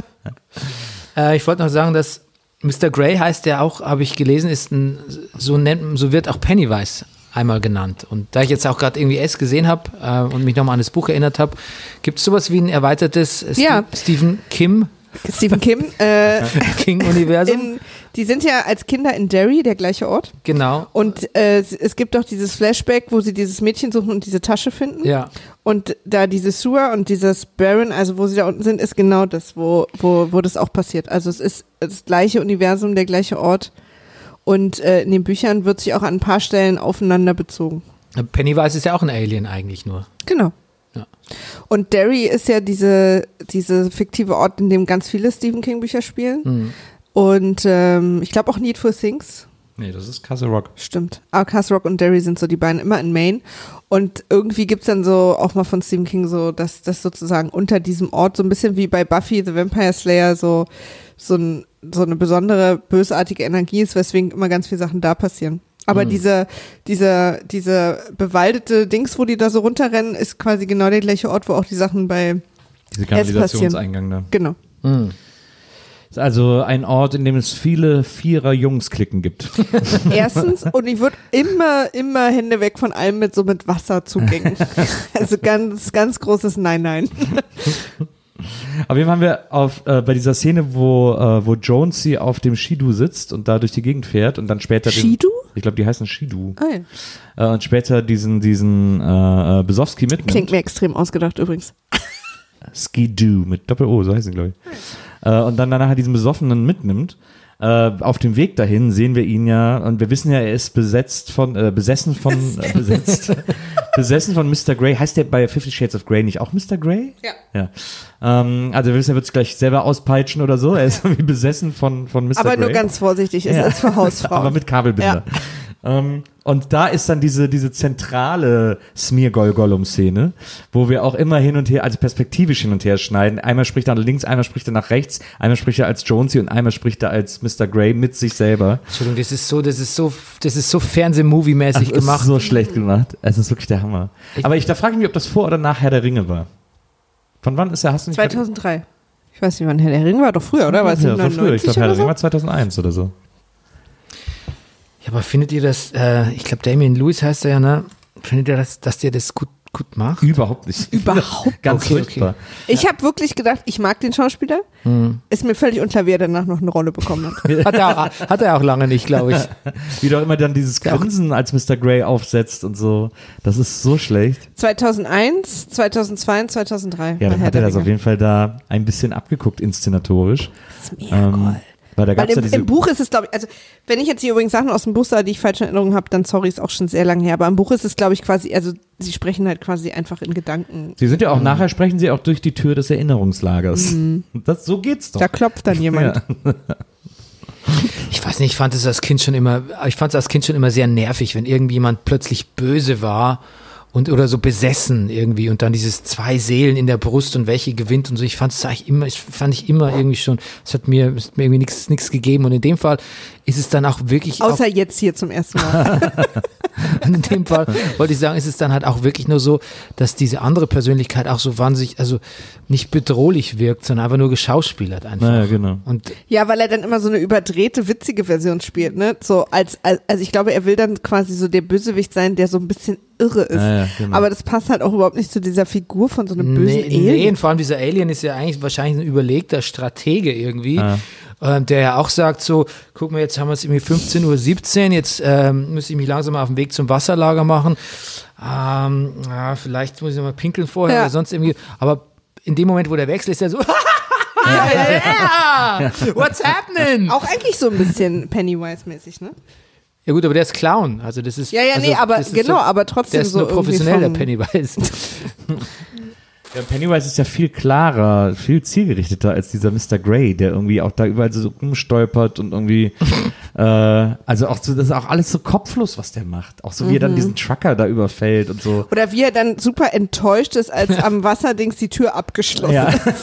äh, ich wollte noch sagen, dass Mister Grey heißt ja auch, habe ich gelesen, ist ein, so nennt, so wird auch Pennywise einmal genannt. Und da ich jetzt auch gerade irgendwie S gesehen habe äh, und mich nochmal an das Buch erinnert habe, gibt es sowas wie ein erweitertes St- Ja. Stephen Kim Stephen Kim, äh, King-Universum? in, die sind ja als Kinder in Derry, der gleiche Ort. Genau. Und äh, es- es gibt doch dieses Flashback, wo sie dieses Mädchen suchen und diese Tasche finden. Ja. Und da diese Sewer und dieses Baron, also wo sie da unten sind, ist genau das, wo, wo, wo das auch passiert. Also es ist das gleiche Universum, der gleiche Ort. Und äh, in den Büchern wird sich auch an ein paar Stellen aufeinander bezogen. Pennywise ist ja auch ein Alien eigentlich nur. Genau. Ja. Und Derry ist ja diese, diese fiktive Ort, in dem ganz viele Stephen King Bücher spielen. Mhm. Und ähm, ich glaube auch Needful Things. Nee, das ist Castle Rock. Stimmt. Aber Castle Rock und Derry sind so die beiden immer in Maine. Und irgendwie gibt's dann so auch mal von Stephen King so, dass das sozusagen unter diesem Ort so ein bisschen wie bei Buffy the Vampire Slayer so, so, ein, so eine besondere bösartige Energie ist, weswegen immer ganz viele Sachen da passieren. Aber Mhm. diese, diese, diese bewaldete Dings, wo die da so runterrennen, ist quasi genau der gleiche Ort, wo auch die Sachen bei, Diese Kanalisationseingang da. genau. Mhm. Ist also ein Ort, in dem es viele Vierer-Jungs-Klicken gibt. Erstens, und ich würde immer, immer Hände weg von allem mit so mit Wasserzugängen. Also ganz, ganz großes Nein-Nein. Auf jeden Fall haben wir auf, äh, bei dieser Szene, wo, äh, wo Jonesy auf dem Skidu sitzt und da durch die Gegend fährt und dann später den, Skidu? ich glaube, die heißen Skidu. Ah, ja. Äh, und später diesen, diesen äh, äh, Besowski mitnimmt. Klingt mir extrem ausgedacht übrigens. Skidu mit Doppel-O, so heißen sie, glaube ich. Äh, und dann danach diesen Besoffenen mitnimmt. Äh, auf dem Weg dahin sehen wir ihn ja, und wir wissen ja, er ist besetzt von, äh, besessen von, äh, besetzt, besessen von Mister Grey. Heißt der bei Fifty Shades of Grey nicht auch Mister Grey? Ja. Ja. Ähm, also wir wissen, er wird sich gleich selber auspeitschen oder so. Er ist irgendwie besessen von, von Mister Aber Grey. nur ganz vorsichtig, es Ja. ist für Hausfrauen. Aber mit Kabelbinder. Ähm, und da ist dann diese, diese zentrale Smeargol-Gollum-Szene, wo wir auch immer hin und her, also perspektivisch hin und her schneiden. Einmal spricht er nach links, einmal spricht er nach rechts, einmal spricht er als Jonesy und einmal spricht er als Mister Grey mit sich selber. Entschuldigung, das ist so, das ist so, das ist so Fernseh-Movie-mäßig Das gemacht. ist so schlecht gemacht. Es ist wirklich der Hammer. Ich- Aber ich, da frage ich mich, ob das vor oder nach Herr der Ringe war. Von wann ist er? Hast du nicht zweitausenddrei. Ich weiß nicht, wann Herr der Ring war, doch früher, oder? War es ja, das war früher. Ich glaube, Herr der oder Ringe so? war zweitausendeins oder so. Ja, aber findet ihr das, äh, ich glaube Damien Lewis heißt er ja, ne? Findet ihr das, dass dir das gut, gut macht? Überhaupt nicht. Überhaupt Ganz okay, furchtbar. okay. Ich habe wirklich gedacht, ich mag den Schauspieler. Hm. Ist mir völlig unklar, wie er danach noch eine Rolle bekommen hat. Hat er auch, hat er auch lange nicht, glaube ich. Wie doch immer dann dieses Grinsen als Mister Grey aufsetzt und so. Das ist so schlecht. zweitausendeins, zweitausendzwei und zweitausenddrei. Ja, dann Herr hat er der das auf Ringe. jeden Fall da ein bisschen abgeguckt, inszenatorisch. Das ist mega Ähm, cool. Weil da Weil gab's ja im, diese. im Buch ist es, glaube ich, also wenn ich jetzt hier übrigens Sachen aus dem Buch sage, die ich falsche Erinnerungen habe, dann sorry, ist auch schon sehr lange her. Aber im Buch ist es, glaube ich, quasi, also sie sprechen halt quasi einfach in Gedanken. Sie sind ja auch, nachher sprechen sie auch durch die Tür des Erinnerungslagers. Mhm. Das, so geht's doch. Da klopft dann jemand. Ja. Ich weiß nicht, ich fand es als Kind schon immer, ich fand es als Kind schon immer sehr nervig, wenn irgendjemand plötzlich böse war und oder so besessen irgendwie und dann dieses zwei Seelen in der Brust und welche gewinnt und so. Ich fand es eigentlich immer, ich fand ich immer irgendwie schon, es hat mir, es hat mir irgendwie nichts nichts gegeben und in dem Fall ist es dann auch wirklich Außer auch, jetzt hier zum ersten Mal. in dem Fall wollte ich sagen, ist es dann halt auch wirklich nur so, dass diese andere Persönlichkeit auch so wahnsinnig, also nicht bedrohlich wirkt, sondern einfach nur geschauspielert einfach. Naja, genau. Und Ja, weil er dann immer so eine überdrehte, witzige Version spielt, ne? So als, als also ich glaube, er will dann quasi so der Bösewicht sein, der so ein bisschen irre ist. Ja, ja, genau. Aber das passt halt auch überhaupt nicht zu dieser Figur von so einem bösen nee, nee, Alien. und vor allem dieser Alien ist ja eigentlich wahrscheinlich ein überlegter Stratege irgendwie, Ja. ähm, der ja auch sagt so, guck mal, jetzt haben wir es irgendwie fünfzehn Uhr siebzehn, jetzt ähm, muss ich mich langsam mal auf den Weg zum Wasserlager machen. Ähm, ja, vielleicht muss ich noch mal pinkeln vorher Ja. oder sonst irgendwie, aber in dem Moment, wo der Wechsel ist, er so, yeah, what's happening? Auch eigentlich so ein bisschen Pennywise-mäßig, ne? Ja gut, aber der ist Clown, also das ist Ja, ja, also, nee, aber das ist genau, so, aber trotzdem der ist so nur professionell, der irgendwie vom- Pennywise. Ja, Pennywise ist ja viel klarer, viel zielgerichteter als dieser Mister Grey, der irgendwie auch da überall so rumstolpert und irgendwie, äh, also auch so, das ist auch alles so kopflos, was der macht. Auch so wie er dann diesen Trucker da überfällt und so. Oder wie er dann super enttäuscht ist, als am Wasserdings die Tür abgeschlossen Ja. ist.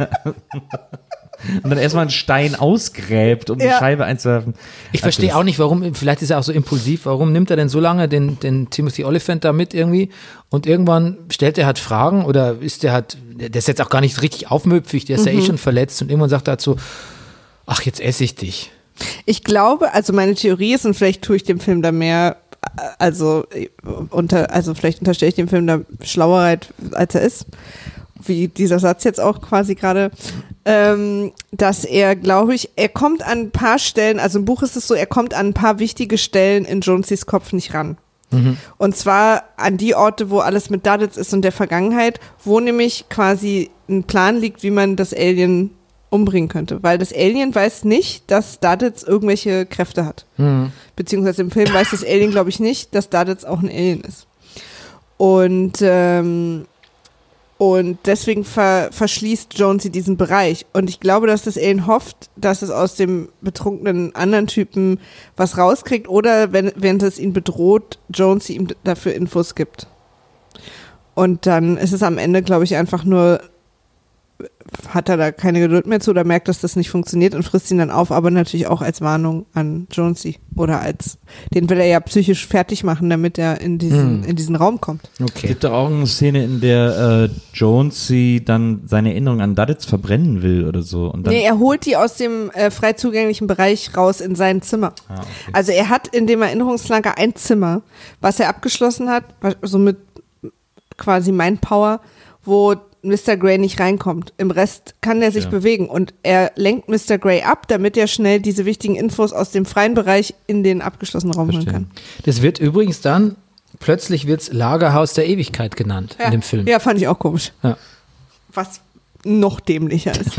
Und dann erstmal einen Stein ausgräbt, um die Ja. Scheibe einzuwerfen. Ich verstehe auch nicht, warum, vielleicht ist er auch so impulsiv, warum nimmt er denn so lange den, den Timothy Olyphant da mit irgendwie und irgendwann stellt er halt Fragen oder ist der halt, der ist jetzt auch gar nicht richtig aufmüpfig, der ist ja eh schon verletzt und irgendwann sagt er halt so, ach, jetzt esse ich dich. Ich glaube, also meine Theorie ist, und vielleicht tue ich dem Film da mehr, also unter, also vielleicht unterstelle ich dem Film da Schlauerheit, als er ist, wie dieser Satz jetzt auch quasi gerade, ähm, dass er, glaube ich, er kommt an ein paar Stellen, also im Buch ist es so, er kommt an ein paar wichtige Stellen in Jonesys Kopf nicht ran. Und zwar an die Orte, wo alles mit Duddits ist und der Vergangenheit, wo nämlich quasi ein Plan liegt, wie man das Alien umbringen könnte. Weil das Alien weiß nicht, dass Duddits irgendwelche Kräfte hat. Beziehungsweise im Film weiß das Alien, glaube ich, nicht, dass Duddits auch ein Alien ist. Und ähm, Und deswegen ver verschließt Jonesy diesen Bereich. Und ich glaube, dass das Alien hofft, dass es aus dem betrunkenen anderen Typen was rauskriegt oder wenn, wenn es ihn bedroht, Jonesy ihm dafür Infos gibt. Und dann ist es am Ende, glaube ich, einfach nur, hat er da keine Geduld mehr zu oder merkt, dass das nicht funktioniert und frisst ihn dann auf, aber natürlich auch als Warnung an Jonesy oder als, den will er ja psychisch fertig machen, damit er in diesen, Hm. in diesen Raum kommt. Es Okay. gibt doch auch eine Szene, in der äh, Jonesy dann seine Erinnerung an Duddits verbrennen will oder so. Und dann, Nee, er holt die aus dem äh, frei zugänglichen Bereich raus in sein Zimmer. ah, okay. Also er hat in dem Erinnerungslager ein Zimmer, was er abgeschlossen hat, so mit quasi Mindpower, wo Mister Grey nicht reinkommt. Im Rest kann er sich Ja. bewegen und er lenkt Mister Grey ab, damit er schnell diese wichtigen Infos aus dem freien Bereich in den abgeschlossenen Raum holen Verstehe. kann. Das wird übrigens dann, plötzlich wird's Lagerhaus der Ewigkeit genannt Ja. in dem Film. Ja, fand ich auch komisch. Ja. Was noch dämlicher ist.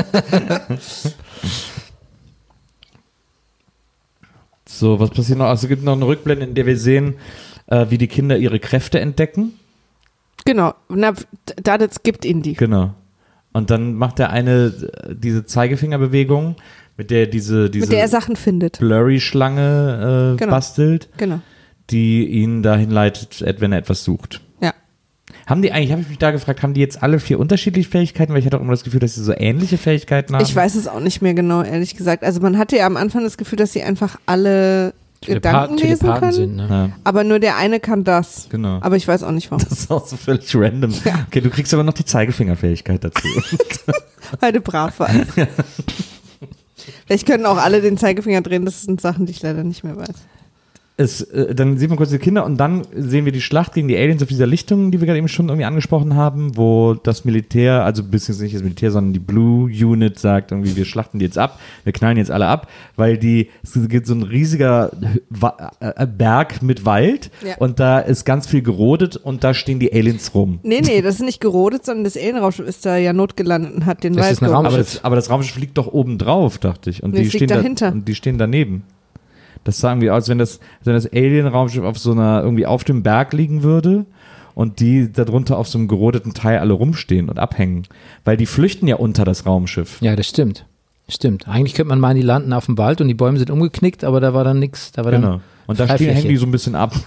So, was passiert noch? Also es gibt noch eine Rückblende, in der wir sehen, äh, wie die Kinder ihre Kräfte entdecken. Genau. Na, Duddits gibt ihn die. Genau. Und dann macht er eine, äh, diese Zeigefingerbewegung, mit der diese, diese Mit der er Sachen findet. Blurry-Schlange äh, Genau. bastelt, Genau. die ihn dahin leitet, wenn er etwas sucht. Ja. Haben die eigentlich, habe ich mich da gefragt, haben die jetzt alle vier unterschiedliche Fähigkeiten? Weil ich hatte auch immer das Gefühl, dass sie so ähnliche Fähigkeiten haben. Ich weiß es auch nicht mehr genau, ehrlich gesagt. Also man hatte ja am Anfang das Gefühl, dass sie einfach alle Gedanken Telepa- lesen Telepathen können. sind, ne? Ja, Aber nur der eine kann das. genau. Aber ich weiß auch nicht warum. Das ist auch so völlig random. Okay, du kriegst aber noch die Zeigefingerfähigkeit dazu. Weil du brav warst. Vielleicht können auch alle den Zeigefinger drehen. Das sind Sachen, die ich leider nicht mehr weiß. es, äh, dann sieht man kurz die Kinder und dann sehen wir die Schlacht gegen die Aliens auf dieser Lichtung, die wir gerade eben schon irgendwie angesprochen haben, wo das Militär, also beziehungsweise nicht das Militär, sondern die Blue Unit sagt irgendwie, wir schlachten die jetzt ab, wir knallen jetzt alle ab, weil die, es gibt so ein riesiger Wa- äh, Berg mit Wald Ja. und da ist ganz viel gerodet und da stehen die Aliens rum. Nee, nee, das ist nicht gerodet, sondern das Alienraumschiff ist da ja notgelandet und hat den Das Wald ist ein gerodet. Aber Raumschiff. das, aber das Raumschiff liegt doch oben drauf, dachte ich. Und Nee, die es stehen liegt da, dahinter. und die stehen daneben. Das sah irgendwie aus, wenn das, wenn das Alien-Raumschiff auf so einer, irgendwie auf dem Berg liegen würde und die darunter auf so einem gerodeten Teil alle rumstehen und abhängen. Weil die flüchten ja unter das Raumschiff. Ja, das stimmt. Stimmt. Eigentlich könnte man meinen, die landen auf dem Wald und die Bäume sind umgeknickt, aber da war dann nichts. Da war Genau. dann Und da stehen, Freifläche. hängen die so ein bisschen ab.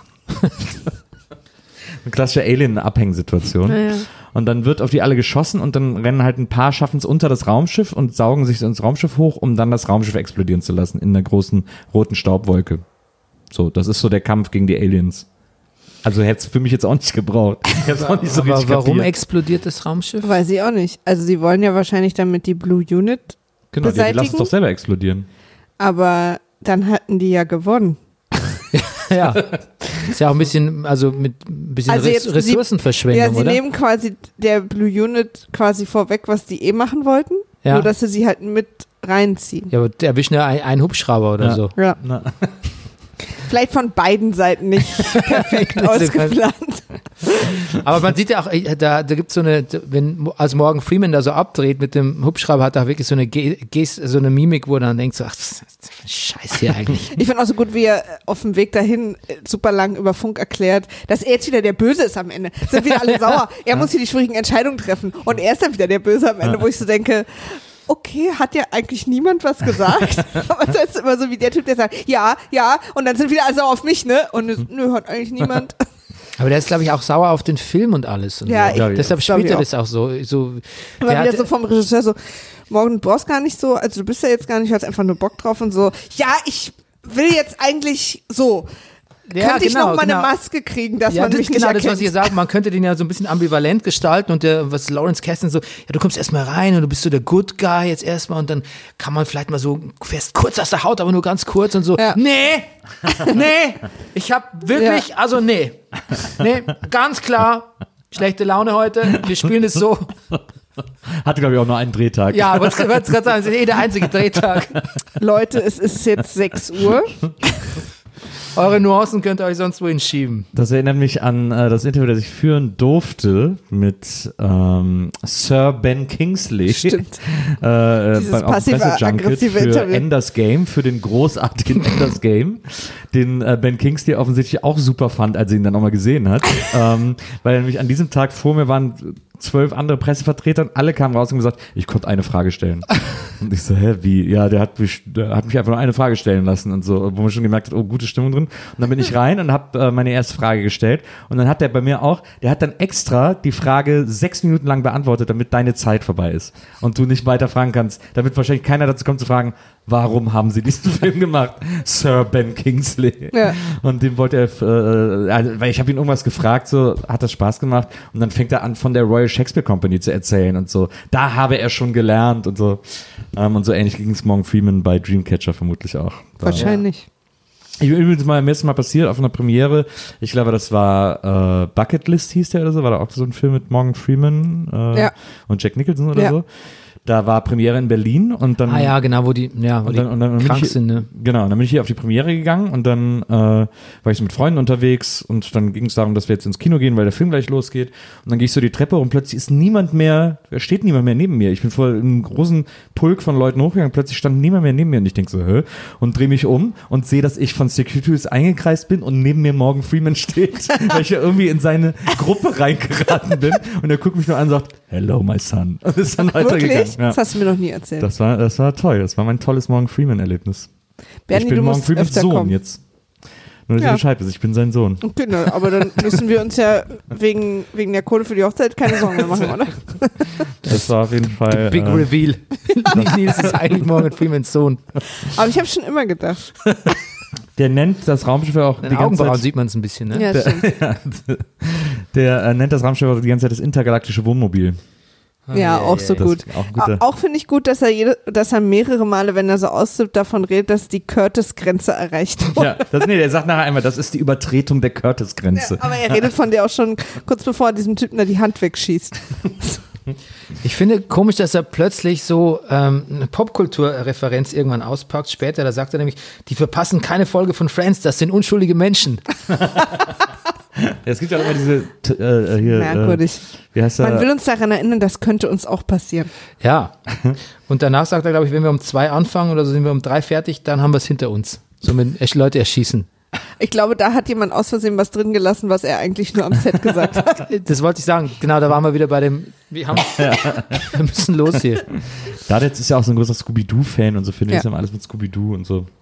Eine klassische Alien-Abhängsituation. Ja, ja. Und dann wird auf die alle geschossen und dann rennen halt ein paar, schaffen es unter das Raumschiff und saugen sich ins Raumschiff hoch, um dann das Raumschiff explodieren zu lassen in einer großen roten Staubwolke. So, das ist so der Kampf gegen die Aliens. Also hätte es für mich jetzt auch nicht gebraucht. Ich hab's auch nicht so aber richtig warum kapiert. explodiert das Raumschiff? Weiß ich auch nicht. Also sie wollen ja wahrscheinlich damit die Blue Unit Genau, die, die lassen es beseitigen, doch selber explodieren. aber dann hatten die ja gewonnen. Ja. Ist ja auch ein bisschen, also mit ein bisschen Also Res- jetzt, Ressourcenverschwendung, Ja, sie oder? nehmen quasi der Blue Unit quasi vorweg, was die eh machen wollten, Ja. nur dass sie sie halt mit reinziehen. Ja, aber der erwischen ja ein- einen Hubschrauber oder Ja. so. Ja. Na, Vielleicht von beiden Seiten nicht perfekt Nicht so ausgeplant. Aber man sieht ja auch, äh, da, da gibt es so eine, wenn als Morgan Freeman da so abdreht mit dem Hubschrauber, hat er wirklich so eine Ge- Gest, so eine Mimik, wo er dann denkt so, ach, das ist ein Scheiß hier eigentlich. Ich finde auch so gut, wie er auf dem Weg dahin äh, super lang über Funk erklärt, dass er jetzt wieder der Böse ist am Ende. Sind wieder alle sauer. Er muss hier die schwierigen Entscheidungen treffen und er ist dann wieder der Böse am Ende, wo ich so denke, okay, hat ja eigentlich niemand was gesagt. Aber das ist immer so wie der Typ, der sagt, ja, ja, und dann sind wieder alle sauer auf mich, ne? Und es, nö, hat eigentlich niemand. Aber der ist, glaube ich, auch sauer auf den Film und alles. Und Ja, so. ich- Ja, Deshalb glaub spielt ich er auch. das auch so. so Aber der wieder hat- so vom Regisseur so, Morgan, du brauchst gar nicht so, also du bist ja jetzt gar nicht, du hast einfach nur Bock drauf und so, ja, ich will jetzt eigentlich so. Ja, Könnte ich genau, noch mal genau. eine Maske kriegen, dass ja, man das mich ist genau nicht das, erkennt? was ich sage. Man könnte den ja so ein bisschen ambivalent gestalten und der, was Lawrence Kasdan so, ja, du kommst erstmal rein und du bist so der Good Guy jetzt erstmal und dann kann man vielleicht mal so, fährst kurz aus der Haut, aber nur ganz kurz und so, Ja. nee, nee, ich hab wirklich, Ja. also nee, nee, ganz klar, schlechte Laune heute, wir spielen es so. hatte, glaube ich, auch nur einen Drehtag. Ja, aber ich wollte gerade sagen, es ist eh der einzige Drehtag. Leute, es ist jetzt sechs Uhr. Eure Nuancen könnt ihr euch sonst wohin schieben. Das erinnert mich an äh, das Interview, das ich führen durfte mit ähm, Sir Ben Kingsley. Stimmt. äh, Dieses beim, auf dem Pressejunket passive-aggressive für Interview. Enders Game, für den großartigen Enders Game, den äh, Ben Kingsley offensichtlich auch super fand, als er ihn dann auch mal gesehen hat. ähm, weil nämlich an diesem Tag vor mir waren zwölf andere Pressevertreter und alle kamen raus und gesagt, ich konnte eine Frage stellen. Und ich so, hä, wie? Ja, der hat mich, der hat mich einfach nur eine Frage stellen lassen und so, wo man schon gemerkt hat, oh, gute Stimmung drin. Und dann bin ich rein und habe äh, meine erste Frage gestellt und dann hat der bei mir auch, der hat dann extra die Frage sechs Minuten lang beantwortet, damit deine Zeit vorbei ist und du nicht weiter fragen kannst, damit wahrscheinlich keiner dazu kommt zu fragen, warum haben sie diesen Film gemacht? Sir Ben Kingsley. Ja. Und dem wollte er, äh, also, weil ich habe ihn irgendwas gefragt, so, hat das Spaß gemacht? Und dann fängt er an, von der Royal Shakespeare Company zu erzählen und so. Da habe er schon gelernt und so. Ähm, und so ähnlich ging es Morgan Freeman bei Dreamcatcher vermutlich auch. Da- Wahrscheinlich. Ich bin übrigens mal am ersten Mal passiert auf einer Premiere. Ich glaube, das war äh, Bucket List hieß der oder so. War da auch so ein Film mit Morgan Freeman äh, Ja. und Jack Nicholson oder Ja. so. Da war Premiere in Berlin und dann Ah ja, genau, wo die, ja, wo und dann, die und dann bin krank ich, sind, ne? Genau, und dann bin ich hier auf die Premiere gegangen und dann äh, war ich so mit Freunden unterwegs und dann ging es darum, dass wir jetzt ins Kino gehen, weil der Film gleich losgeht. Und dann gehe ich so die Treppe und plötzlich ist niemand mehr, da steht niemand mehr neben mir. Ich bin vor einem großen Pulk von Leuten hochgegangen, plötzlich stand niemand mehr neben mir und ich denke so, hä? Und drehe mich um und sehe, dass ich von Securities eingekreist bin und neben mir Morgan Freeman steht, weil ich ja irgendwie in seine Gruppe reingeraten bin und er guckt mich nur an und sagt, hello my son. Und ist dann weitergegangen. Wirklich? Ja. Das hast du mir noch nie erzählt. Das war, das war toll. Das war mein tolles Morgan Freeman-Erlebnis. Bernie, ich bin du Morgan musst Freemans öfter Sohn kommen. jetzt. Nur, dass Ja. ihr Bescheid wisst, ich bin sein Sohn. Okay, ne, aber dann müssen wir uns ja wegen, wegen der Kohle für die Hochzeit keine Sorgen mehr machen, oder? Das war auf jeden Fall. Big äh, Reveal. Nils ist eigentlich Morgan Freemans Sohn. Aber ich habe schon immer gedacht. der nennt das Raumschiff ja auch In die den ganze Augenbrauen Zeit. sieht man es ein bisschen, ne? Ja, stimmt. Der äh, nennt das Raumschiff auch die ganze Zeit das intergalaktische Wohnmobil. Ja, auch so Das gut. ist auch ein guter- Auch, auch finde ich gut, dass er jede, dass er mehrere Male, wenn er so auszieht, davon redet, dass die Curtis-Grenze erreicht wurde. Ja, das, nee, der sagt nachher einmal, das ist die Übertretung der Curtis-Grenze. Aber er redet von der auch schon kurz bevor er diesem Typen da die Hand wegschießt. Ich finde komisch, dass er plötzlich so ähm, eine Popkulturreferenz irgendwann auspackt. Später, da sagt er nämlich, die verpassen keine Folge von Friends, das sind unschuldige Menschen. Ja, es gibt ja auch immer diese t- äh, hier, Merkwürdig. Äh, wie heißt Man er? will uns daran erinnern, das könnte uns auch passieren. Ja. Und danach sagt er, glaube ich, wenn wir um zwei anfangen oder so sind wir um drei fertig, dann haben wir es hinter uns. So mit echt Leute erschießen. Ich glaube, da hat jemand aus Versehen was drin gelassen, was er eigentlich nur am Set gesagt hat. Das wollte ich sagen. Genau, da waren wir wieder bei dem, wir, haben, wir müssen los hier. Dadet ist ja auch so ein großer Scooby-Doo-Fan und so, finde ich, Ja. ja. alles mit Scooby-Doo und so.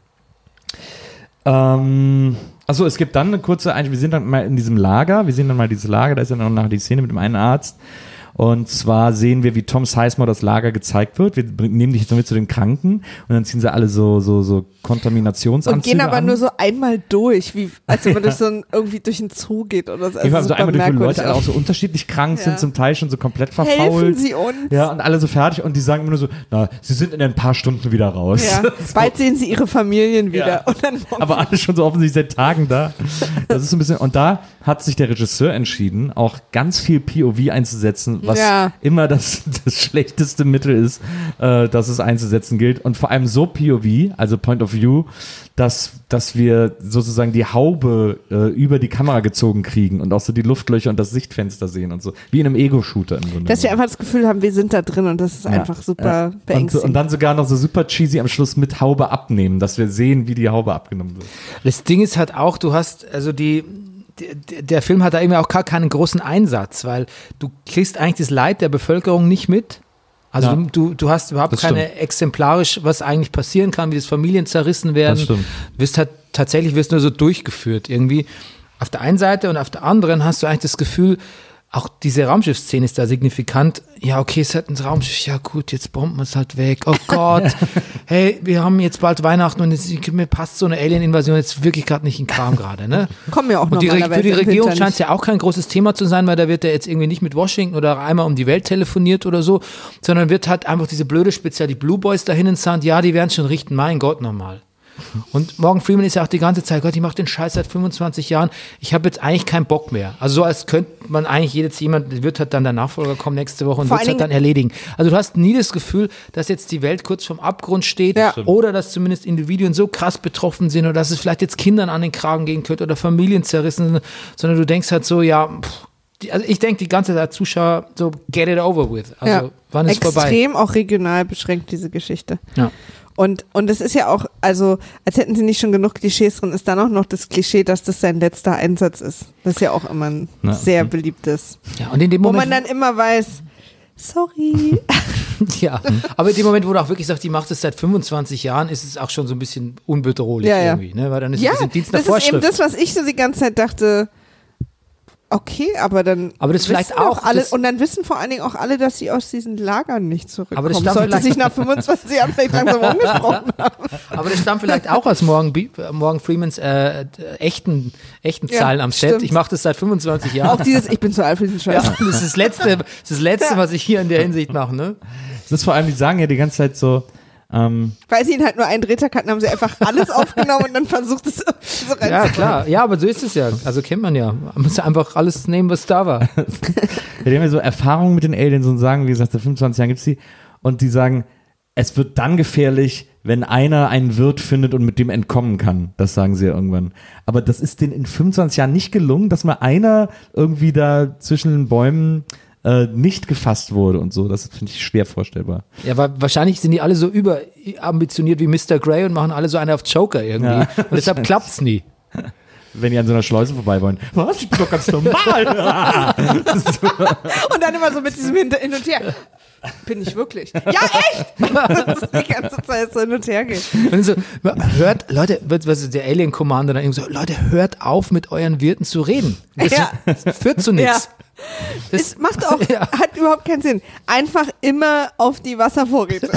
Ähm, achso, es gibt dann eine kurze, wir sind dann mal in diesem Lager, wir sehen dann mal dieses Lager, da ist dann auch nachher die Szene mit dem einen Arzt. Und zwar sehen wir, wie Tom Sizemore das Lager gezeigt wird. Wir nehmen dich jetzt noch mit zu den Kranken und dann ziehen sie alle so, so, so Kontaminationsanzüge Und gehen aber an. nur so einmal durch, wie als wenn man das so irgendwie durch den Zoo geht oder so. Ich war Also so super einmal durch, wie merkwürdig Leute alle auch. auch so unterschiedlich krank Ja. sind, zum Teil schon so komplett verfault. Helfen Sie uns. Ja, und alle so fertig und die sagen immer nur so, na, sie sind in ein paar Stunden wieder raus. Ja. Bald sehen sie ihre Familien wieder. Ja. Und dann Aber alle schon so offensichtlich seit Tagen da. Das ist so ein bisschen, und da hat sich der Regisseur entschieden, auch ganz viel P O V einzusetzen, was Ja. immer das, das schlechteste Mittel ist, äh, das es einzusetzen gilt. Und vor allem so P O V, also Point of View, dass, dass wir sozusagen die Haube äh, über die Kamera gezogen kriegen und auch so die Luftlöcher und das Sichtfenster sehen und so. Wie in einem Ego-Shooter im Grunde. dass wir einfach das Gefühl haben, wir sind da drin und das ist Ja. einfach super Ja. Und, beängstigend. und dann sogar noch so super cheesy am Schluss mit Haube abnehmen, dass wir sehen, wie die Haube abgenommen wird. Das Ding ist halt auch, du hast, also die, die der Film hat da irgendwie auch gar keinen großen Einsatz, weil du kriegst eigentlich das Leid der Bevölkerung nicht mit. Also Ja. du, du, du hast überhaupt Das keine stimmt. exemplarisch, was eigentlich passieren kann, wie das Familien zerrissen werden. Das stimmt. Wirst halt, tatsächlich wirst du nur so durchgeführt irgendwie. Auf der einen Seite und auf der anderen hast du eigentlich das Gefühl, auch diese Raumschiff-Szene ist da signifikant. Ja, okay, es hat ein Raumschiff. Ja gut, jetzt bomben wir es halt weg. Oh Gott. Hey, wir haben jetzt bald Weihnachten und jetzt, mir passt so eine Alien-Invasion jetzt wirklich gerade nicht in den Kram gerade, ne? Kommen ja auch Und die, Re- normalerweise für die im Regierung Winter scheint es nicht. ja auch kein großes Thema zu sein, weil da wird ja jetzt irgendwie nicht mit Washington oder einmal um die Welt telefoniert oder so, sondern wird halt einfach diese blöde Spezial, die Blue Boys dahin in Sand, ja, die werden es schon richten, mein Gott, nochmal. Und Morgan Freeman ist ja auch die ganze Zeit, Gott, ich mache den Scheiß seit fünfundzwanzig Jahren, ich habe jetzt eigentlich keinen Bock mehr. Also so als könnte man eigentlich jetzt jemand, wird halt dann der Nachfolger kommen nächste Woche und Vor wird es halt allen dann erledigen. Also du hast nie das Gefühl, dass jetzt die Welt kurz vorm Abgrund steht Ja. oder dass zumindest Individuen so krass betroffen sind oder dass es vielleicht jetzt Kindern an den Kragen gehen könnte oder Familien zerrissen sind, sondern du denkst halt so, ja, pff, die, also ich denke die ganze Zeit Zuschauer so, get it over with. Also Ja. wann ist vorbei? Extrem auch regional beschränkt, diese Geschichte. Ja. Und, und es ist ja auch, also, als hätten sie nicht schon genug Klischees drin, ist dann auch noch das Klischee, dass das sein letzter Einsatz ist. Das ist ja auch immer ein Na, sehr mhm. beliebtes. Ja, und in dem Wo Moment, man dann immer weiß, sorry. ja, aber in dem Moment, wo du auch wirklich sagst, die macht es seit fünfundzwanzig Jahren, ist es auch schon so ein bisschen unbedrohlich Ja, ja. irgendwie, ne? Weil dann ist Ja, es ein bisschen Dienst nach das ist eben Vorschrift. das, was ich so die ganze Zeit dachte, okay, aber dann Aber das vielleicht wissen doch auch, alle, das- und dann wissen vor allen Dingen auch alle, dass sie aus diesen Lagern nicht zurückkommen. Aber das stammt Sollte vielleicht- sich nach fünfundzwanzig Jahren vielleicht langsam umgesprochen haben. Aber das stammt vielleicht auch aus Morgan, Be- Morgan Freemans äh, echten, echten Ja, Zahlen am Set. stimmt. Ich mache das seit fünfundzwanzig Jahren. Auch dieses, ich bin zu alt für diesen Scheiß. Ja, das ist das Letzte, das, ist das Letzte, was ich hier in der Hinsicht mache, ne? Das ist vor allem, die sagen ja die ganze Zeit so, ähm, Weil sie ihn halt nur einen Drehtag hatten, haben sie einfach alles aufgenommen und dann versucht es so rein. Ja, klar. Ja, aber so ist es ja. Also kennt man ja. Man muss ja einfach alles nehmen, was da war. ja, die haben ja so Erfahrungen mit den Aliens und sagen, wie gesagt, seit fünfundzwanzig Jahren gibt's die, und die sagen, es wird dann gefährlich, wenn einer einen Wirt findet und mit dem entkommen kann. Das sagen sie ja irgendwann. Aber das ist denen in fünfundzwanzig Jahren nicht gelungen, dass mal einer irgendwie da zwischen den Bäumen äh, nicht gefasst wurde und so. Das finde ich schwer vorstellbar. Ja, weil wahrscheinlich sind die alle so überambitioniert wie Mister Grey und machen alle so eine auf Joker irgendwie. Ja, und deshalb klappt's nie. Wenn die an so einer Schleuse vorbei wollen. Was? Ich bin doch ganz normal. Und dann immer so mit diesem Hin hin und Her. Bin ich wirklich? Ja, echt! Das ist die ganze Zeit so hin und her geht. Und so, hört, Leute, was ist der Alien Commander dann irgendwie so, Leute, hört auf, mit euren Wirten zu reden. Das Ja. führt zu nichts. Das, Es macht auch, Ja. hat überhaupt keinen Sinn. Einfach immer auf die Wasservorräte.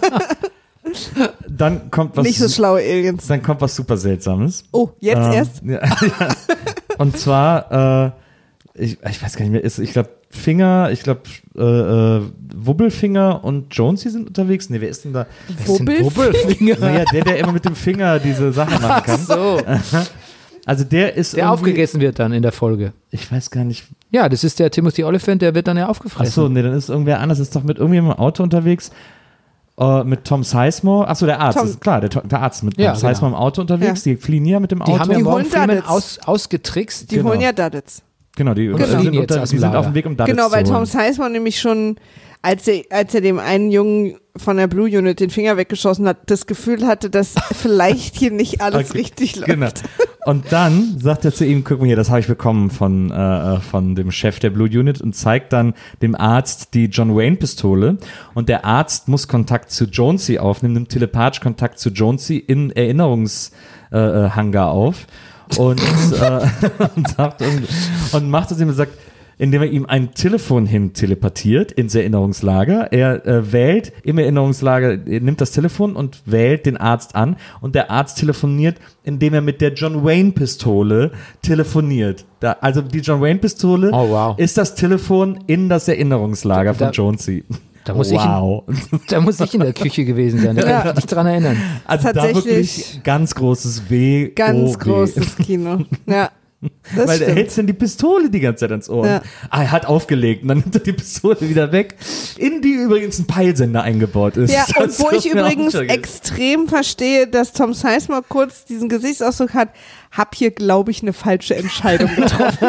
Dann kommt was. Nicht so schlaue Aliens. Dann kommt was super Seltsames. Oh, jetzt Ähm, erst? Ja, ja. Und zwar, äh, ich, ich weiß gar nicht mehr, ist, ich glaube, Finger, ich glaube, äh, äh, Wubbelfinger und Jonesy sind unterwegs. Nee, wer ist denn da? Wubbelfinger? Naja, der, der immer mit dem Finger diese Sachen machen kann. Ach so. Also der ist Der aufgegessen wird dann in der Folge. Ich weiß gar nicht. Ja, das ist der Timothy Olyphant, der wird dann ja aufgefressen. Achso, nee, dann ist irgendwer anders, ist doch mit irgendjemandem im Auto unterwegs. Uh, mit Tom Sizemore, achso, der Arzt, Tom. ist klar, der, der Arzt mit Ja, Tom Sizemore genau. im Auto unterwegs, Ja. die fliehen ja mit dem Auto. Die haben ja Die Morgan holen Freeman Duddits. aus, ausgetrickst. Die Genau. holen ja Duddits. Genau, die, Genau. die, sind, Jetzt unter, aus die dem sind Lager. auf dem Weg, um Duddits Genau, weil zu Tom holen. Sizemore nämlich schon, als er, als er dem einen Jungen von der Blue Unit den Finger weggeschossen hat, das Gefühl hatte, dass vielleicht hier nicht alles Okay, richtig läuft. Genau. Und dann sagt er zu ihm, guck mal hier, das habe ich bekommen von, äh, von dem Chef der Blue Unit und zeigt dann dem Arzt die John Wayne Pistole und der Arzt muss Kontakt zu Jonesy aufnehmen, nimmt telepathisch Kontakt zu Jonesy in Erinnerungshangar auf und, äh, und, sagt, und, und macht es ihm und sagt, indem er ihm ein Telefon hin telepathiert ins Erinnerungslager. Er äh, wählt im Erinnerungslager, er nimmt das Telefon und wählt den Arzt an und der Arzt telefoniert, indem er mit der John Wayne Pistole telefoniert. Da, also die John Wayne Pistole Oh, wow. ist das Telefon in das Erinnerungslager Da- von Jonesy. Da muss, wow. ich in, da muss ich in der Küche gewesen sein, da kann Ja. ich mich nicht dran erinnern. Also da Tatsächlich wirklich ganz großes W. Ganz O W. großes Kino. Ja, das Weil er stimmt. hält dann die Pistole die ganze Zeit ans Ohr. Ja. Ah, er hat aufgelegt und dann nimmt er die Pistole wieder weg, in die übrigens ein Peilsender eingebaut ist. Ja, Das und wo ich ist mir auch übrigens schon ge- extrem verstehe, dass Tom Sizemore kurz diesen Gesichtsausdruck hat, hab hier, glaube ich, eine falsche Entscheidung getroffen.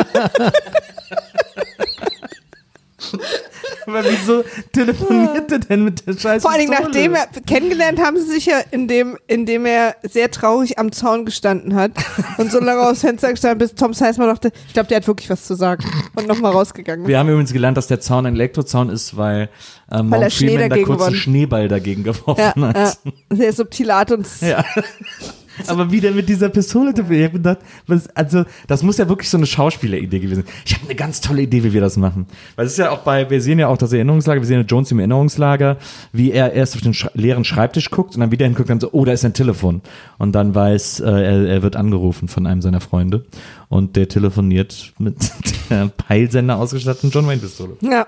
Aber wieso telefoniert er denn mit der scheiß Vor allen Dingen, Pistole? nachdem er, kennengelernt haben sie sich ja, indem, indem er sehr traurig am Zaun gestanden hat und so lange aufs Fenster gestanden, bis Tom Sizemore dachte, ich glaube, der hat wirklich was zu sagen und nochmal rausgegangen ist. Wir haben übrigens gelernt, dass der Zaun ein Elektrozaun ist, weil, äh, Morgan er Schnee Freeman da dagegen kurz einen gewann. Schneeball dagegen geworfen Ja, ja, hat. sehr subtil Art und Ja. Aber wie der mit dieser Pistole, ich hab gedacht, was, also das muss ja wirklich so eine Schauspieleridee gewesen sein. Ich habe eine ganz tolle Idee, wie wir das machen. Weil es ist ja auch bei, wir sehen ja auch das Erinnerungslager, wir sehen ja Jones im Erinnerungslager, wie er erst auf den Sch- leeren Schreibtisch guckt und dann wieder hinguckt und dann so, oh, da ist ein Telefon. Und dann weiß, äh, er, er wird angerufen von einem seiner Freunde und der telefoniert mit der Peilsender ausgestatteten John Wayne Pistole. ja.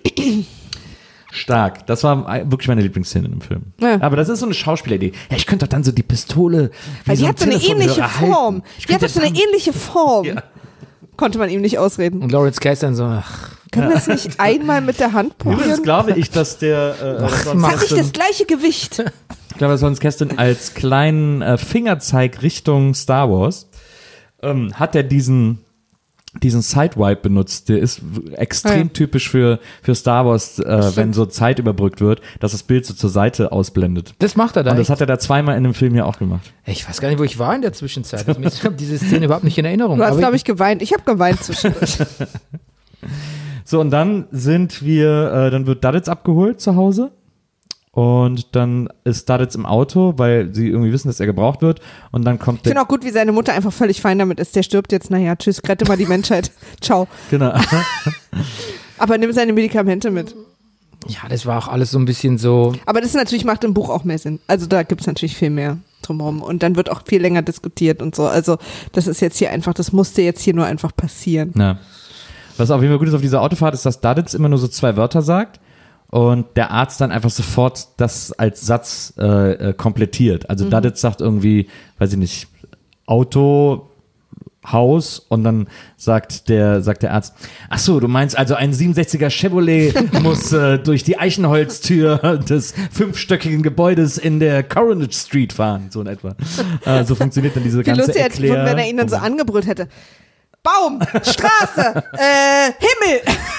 Stark. Das war wirklich meine Lieblingsszene im Film. Ja. Aber das ist so eine Schauspieleridee. Ja, ich könnte doch dann so die Pistole. wie Weil die ein hat so eine Telefonhörer ähnliche halten. Form. Ich Die hat könnte doch so eine dann- ähnliche Form. Ja. Konnte man ihm nicht ausreden. Und Lawrence Kasdan so, ach, Können wir es nicht einmal mit der Hand Übrigens probieren? glaube ich, dass der äh, Das Lawrence hat nicht Kasdan- das gleiche Gewicht. ich glaube, dass Lawrence Kasdan als kleinen äh, Fingerzeig Richtung Star Wars ähm, hat er diesen diesen Sidewipe benutzt. Der ist w- extrem Ja. typisch für für Star Wars, äh, wenn so Zeit überbrückt wird, dass das Bild so zur Seite ausblendet. das macht er da. Und das echt. hat er da zweimal in dem Film ja auch gemacht. Ich weiß gar nicht, wo ich war in der Zwischenzeit. Also, ich habe diese Szene überhaupt nicht in Erinnerung. Du hast, Aber glaube ich, geweint. Ich habe geweint zwischendurch. So, und dann sind wir, äh, dann wird Duddits abgeholt zu Hause. Und dann ist Duddits im Auto, weil sie irgendwie wissen, dass er gebraucht wird. Und dann kommt Ich der. finde auch gut, wie seine Mutter einfach völlig fein damit ist. Der stirbt jetzt, naja, tschüss, rette mal die Menschheit. Ciao. Genau. Aber nimm seine Medikamente mit. ja, das war auch alles so ein bisschen so. Aber das natürlich macht im Buch auch mehr Sinn. Also da gibt es natürlich viel mehr drumherum. Und dann wird auch viel länger diskutiert und so. Also das ist jetzt hier einfach, das musste jetzt hier nur einfach passieren. Ja. Was auf jeden Fall gut ist auf dieser Autofahrt, ist, dass Duddits immer nur so zwei Wörter sagt. Und der Arzt dann einfach sofort das als Satz äh, äh, komplettiert. Also Mhm. Duddits sagt irgendwie, weiß ich nicht, Auto, Haus und dann sagt der, sagt der Arzt, ach so, du meinst also ein siebenundsechziger Chevrolet muss äh, durch die Eichenholztür des fünfstöckigen Gebäudes in der Coronage Street fahren, so in etwa. Äh, so funktioniert dann diese Wie ganze lustig hätte ich gefunden, wenn er ihn dann so Erklär- angebrüllt hätte. Baum, Straße, äh, Himmel.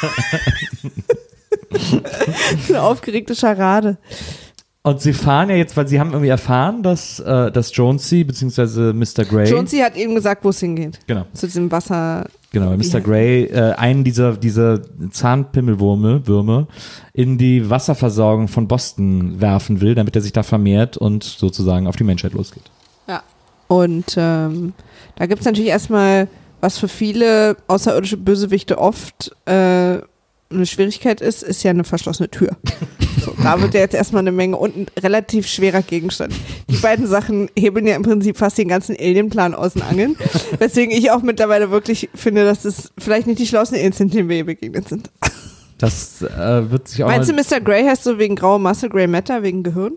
Eine aufgeregte Scharade. Und sie fahren ja jetzt, weil sie haben irgendwie erfahren, dass, äh, dass Jonesy bzw. Mister Grey, Jonesy hat ihm gesagt, wo es hingeht. genau, Zu diesem Wasser. genau, Wie Mister heißt- Grey äh, einen dieser, dieser Zahnpimmelwürme Würme in die Wasserversorgung von Boston werfen will, damit er sich da vermehrt und sozusagen auf die Menschheit losgeht. Ja. Und ähm, da gibt es natürlich erstmal, was für viele außerirdische Bösewichte oft äh, eine Schwierigkeit ist, ist ja eine verschlossene Tür. So, da wird ja jetzt erstmal eine Menge und ein relativ schwerer Gegenstand. Die beiden Sachen hebeln ja im Prinzip fast den ganzen Alien-Plan aus den Angeln. Weswegen ich auch mittlerweile wirklich finde, dass es vielleicht nicht die schlauesten Aliens sind, denen wir hier begegnet sind. Das äh, wird sich auch Meinst du, mal... Mister Grey heißt so wegen grauer Masse, Grey Matter, wegen Gehirn?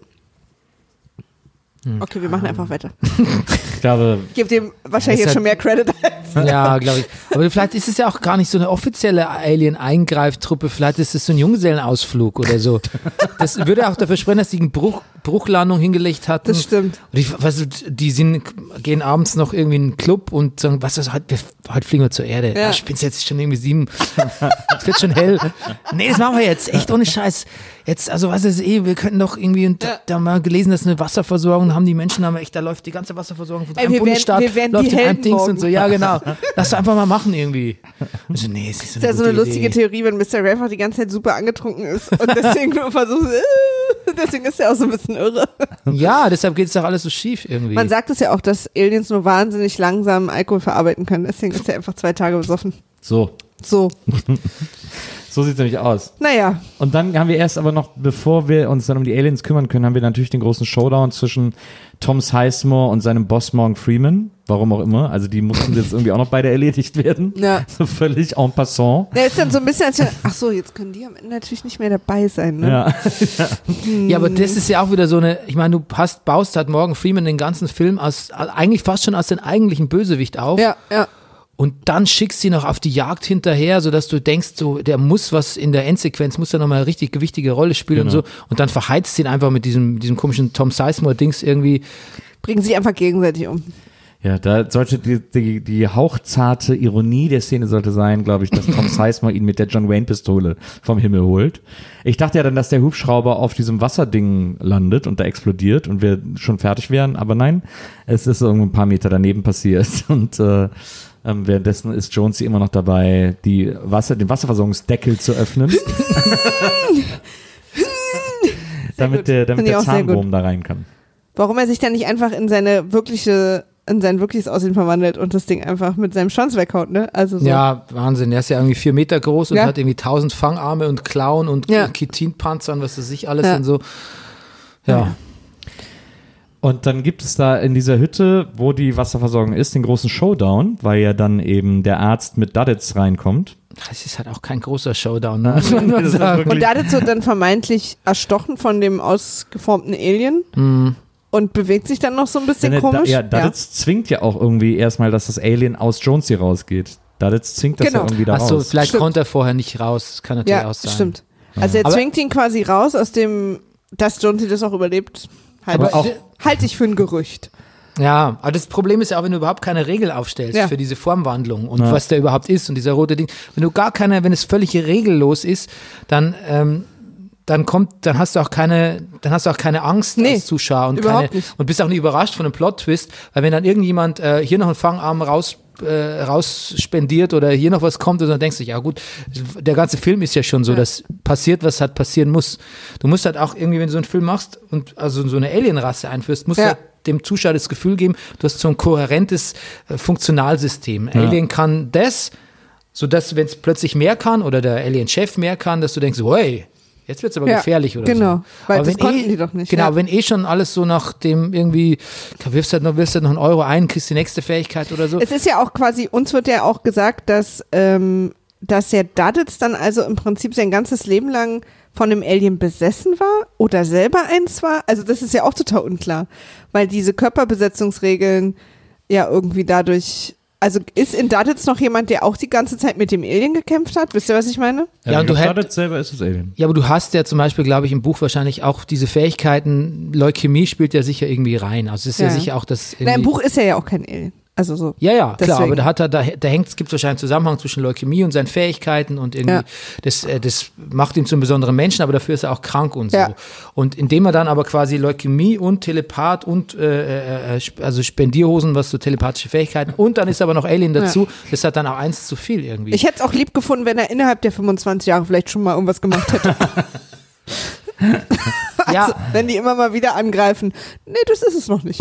Okay, wir machen einfach weiter. Ich glaube... Ich gebe dem wahrscheinlich jetzt schon mehr Credit als... Ja, glaube ich. Aber vielleicht ist es ja auch gar nicht so eine offizielle Alien-Eingreiftruppe. Vielleicht ist es so ein Junggesellenausflug oder so. Das würde auch dafür sprechen, dass die eine Bruch, Bruchlandung hingelegt hatten. Das stimmt. Und ich, weißt du, die sind, gehen abends noch irgendwie in einen Club und sagen, was ist heute, heute fliegen wir zur Erde. Ja. Ja. Ich bin's jetzt schon irgendwie sieben. Es wird schon hell. Nee, das machen wir jetzt. Echt ohne Scheiß. Jetzt, also was ist eh, wir könnten doch irgendwie, und Ja. da haben wir gelesen, dass eine Wasserversorgung haben die Menschen, haben echt, da läuft die ganze Wasserversorgung von Ey, einem wir werden- Bundesstaat, wir werden läuft die in einem Helden Dings morgen. und so. Ja, genau. Lass doch einfach mal machen irgendwie. Und so, nee, es ist so Das ist ja eine so eine gute lustige Idee. Theorie, wenn Mister Grey einfach die ganze Zeit super angetrunken ist und deswegen nur versucht, äh, deswegen ist er auch so ein bisschen irre. Ja, deshalb geht es doch alles so schief irgendwie. Man sagt es ja auch, dass Aliens nur wahnsinnig langsam Alkohol verarbeiten können, deswegen ist er einfach zwei Tage besoffen. So, So, so sieht es nämlich aus. naja, Und dann haben wir erst aber noch, bevor wir uns dann um die Aliens kümmern können, haben wir natürlich den großen Showdown zwischen Tom Sizemore und seinem Boss Morgan Freeman. Warum auch immer. Also die mussten jetzt irgendwie auch noch beide erledigt werden. Ja. So völlig en passant. der ist dann so ein bisschen, als, ach so, jetzt können die am Ende natürlich nicht mehr dabei sein, ne? Ja. Ja, aber das ist ja auch wieder so eine, ich meine, du hast, baust halt Morgan Freeman den ganzen Film aus, eigentlich fast schon aus den eigentlichen Bösewicht auf. Ja, ja. Und dann schickst du ihn noch auf die Jagd hinterher, sodass du denkst, so, der muss was in der Endsequenz, muss da nochmal eine richtig gewichtige Rolle spielen Genau. und so. Und dann verheizt ihn einfach mit diesem, diesem komischen Tom Sizemore-Dings irgendwie. Bringen sie einfach gegenseitig um. Ja, da sollte die, die, die hauchzarte Ironie der Szene sollte sein, glaube ich, dass Tom Sizemore ihn mit der John Wayne-Pistole vom Himmel holt. Ich dachte ja dann, dass der Hubschrauber auf diesem Wasserding landet und da explodiert und wir schon fertig wären, aber nein, es ist irgendwo ein paar Meter daneben passiert und äh, ähm, währenddessen ist Jonesy immer noch dabei, die Wasser, den Wasserversorgungsdeckel zu öffnen. damit gut. der, damit Finde ich der auch sehr gut. Zahnwurm da rein kann. Warum er sich dann nicht einfach in seine wirkliche, in sein wirkliches Aussehen verwandelt und das Ding einfach mit seinem Schwanz weghaut, ne? Also so. Ja, Wahnsinn. Der ist ja irgendwie vier Meter groß und Ja. hat irgendwie tausend Fangarme und Klauen und Ja. Chitinpanzer und was weiß ich alles Ja. und so. Ja. Und dann gibt es da in dieser Hütte, wo die Wasserversorgung ist, den großen Showdown, weil ja dann eben der Arzt mit Duddits reinkommt. Das ist halt auch kein großer Showdown, ne? muss man mal Das ist sagen. Und Daditz wird dann vermeintlich erstochen von dem ausgeformten Alien Mhm. und bewegt sich dann noch so ein bisschen Denn der- komisch. Ja, Duddits zwingt ja auch irgendwie erstmal, dass das Alien aus Jonesy rausgeht. Duddits zwingt das Genau. ja irgendwie da Achso, raus. vielleicht Stimmt. konnte er vorher nicht raus. Das kann natürlich Ja, auch sein. stimmt. Also er Aber- zwingt ihn quasi raus aus dem, dass Jonesy das auch überlebt. Halt, Aber auch- halte ich für ein Gerücht. Ja, aber das Problem ist ja auch, wenn du überhaupt keine Regel aufstellst Ja. für diese Formwandlung und Ja. was der überhaupt ist und dieser rote Ding. Wenn du gar keine, wenn es völlig regellos ist, dann, ähm, dann kommt, dann hast du auch keine, dann hast du auch keine Angst Nee, als Zuschauer und überhaupt keine, nicht. und bist auch nicht überrascht von einem Plot-Twist, weil wenn dann irgendjemand äh, hier noch einen Fangarm raus äh, rausspendiert oder hier noch was kommt und dann denkst du, ja gut, der ganze Film ist ja schon so, Ja. dass passiert, was halt passieren muss. Du musst halt auch irgendwie, wenn du so einen Film machst und also so eine Alienrasse einführst, musst Ja. du halt dem Zuschauer das Gefühl geben, du hast so ein kohärentes äh, Funktionalsystem. Ja. Alien kann das, sodass, wenn es plötzlich mehr kann oder der Alien-Chef mehr kann, dass du denkst, hey, jetzt wird es aber Ja, gefährlich oder genau, so. weil Aber das wenn konnten eh, die doch nicht, Genau, ja. wenn eh schon alles so nach dem irgendwie, wirfst halt noch, wirfst halt noch einen Euro ein, kriegst die nächste Fähigkeit oder so. Es ist ja auch quasi, uns wird ja auch gesagt, dass, ähm, dass der Duddits dann also im Prinzip sein ganzes Leben lang von einem Alien besessen war oder selber eins war. Also das ist ja auch total unklar, weil diese Körperbesetzungsregeln ja irgendwie dadurch, also ist in Duddits noch jemand, der auch die ganze Zeit mit dem Alien gekämpft hat? Wisst ihr, was ich meine? Ja, und du ich glaub, hätt- Duddits selber ist das Alien. Ja, aber du hast ja zum Beispiel, glaube ich, im Buch wahrscheinlich auch diese Fähigkeiten, Leukämie spielt ja sicher irgendwie rein. Also es ist ja, Ja. sicher auch das Na, im irgendwie- Buch ist er ja auch kein Alien. Also so. Ja, ja, klar, Deswegen. aber da hat er, da, da hängt, es gibt wahrscheinlich einen Zusammenhang zwischen Leukämie und seinen Fähigkeiten und irgendwie, Ja. das, äh, das macht ihn zum besonderen Menschen, aber dafür ist er auch krank und so. Ja. Und indem er dann aber quasi Leukämie und Telepath und äh, äh, sp- also Spendierhosen, was so telepathische Fähigkeiten und dann ist aber noch Alien dazu, das hat dann auch eins zu viel irgendwie. Ich hätte es auch lieb gefunden, wenn er innerhalb der fünfundzwanzig Jahre vielleicht schon mal irgendwas gemacht hätte. ja, Also, wenn die immer mal wieder angreifen. Nee, das ist es noch nicht.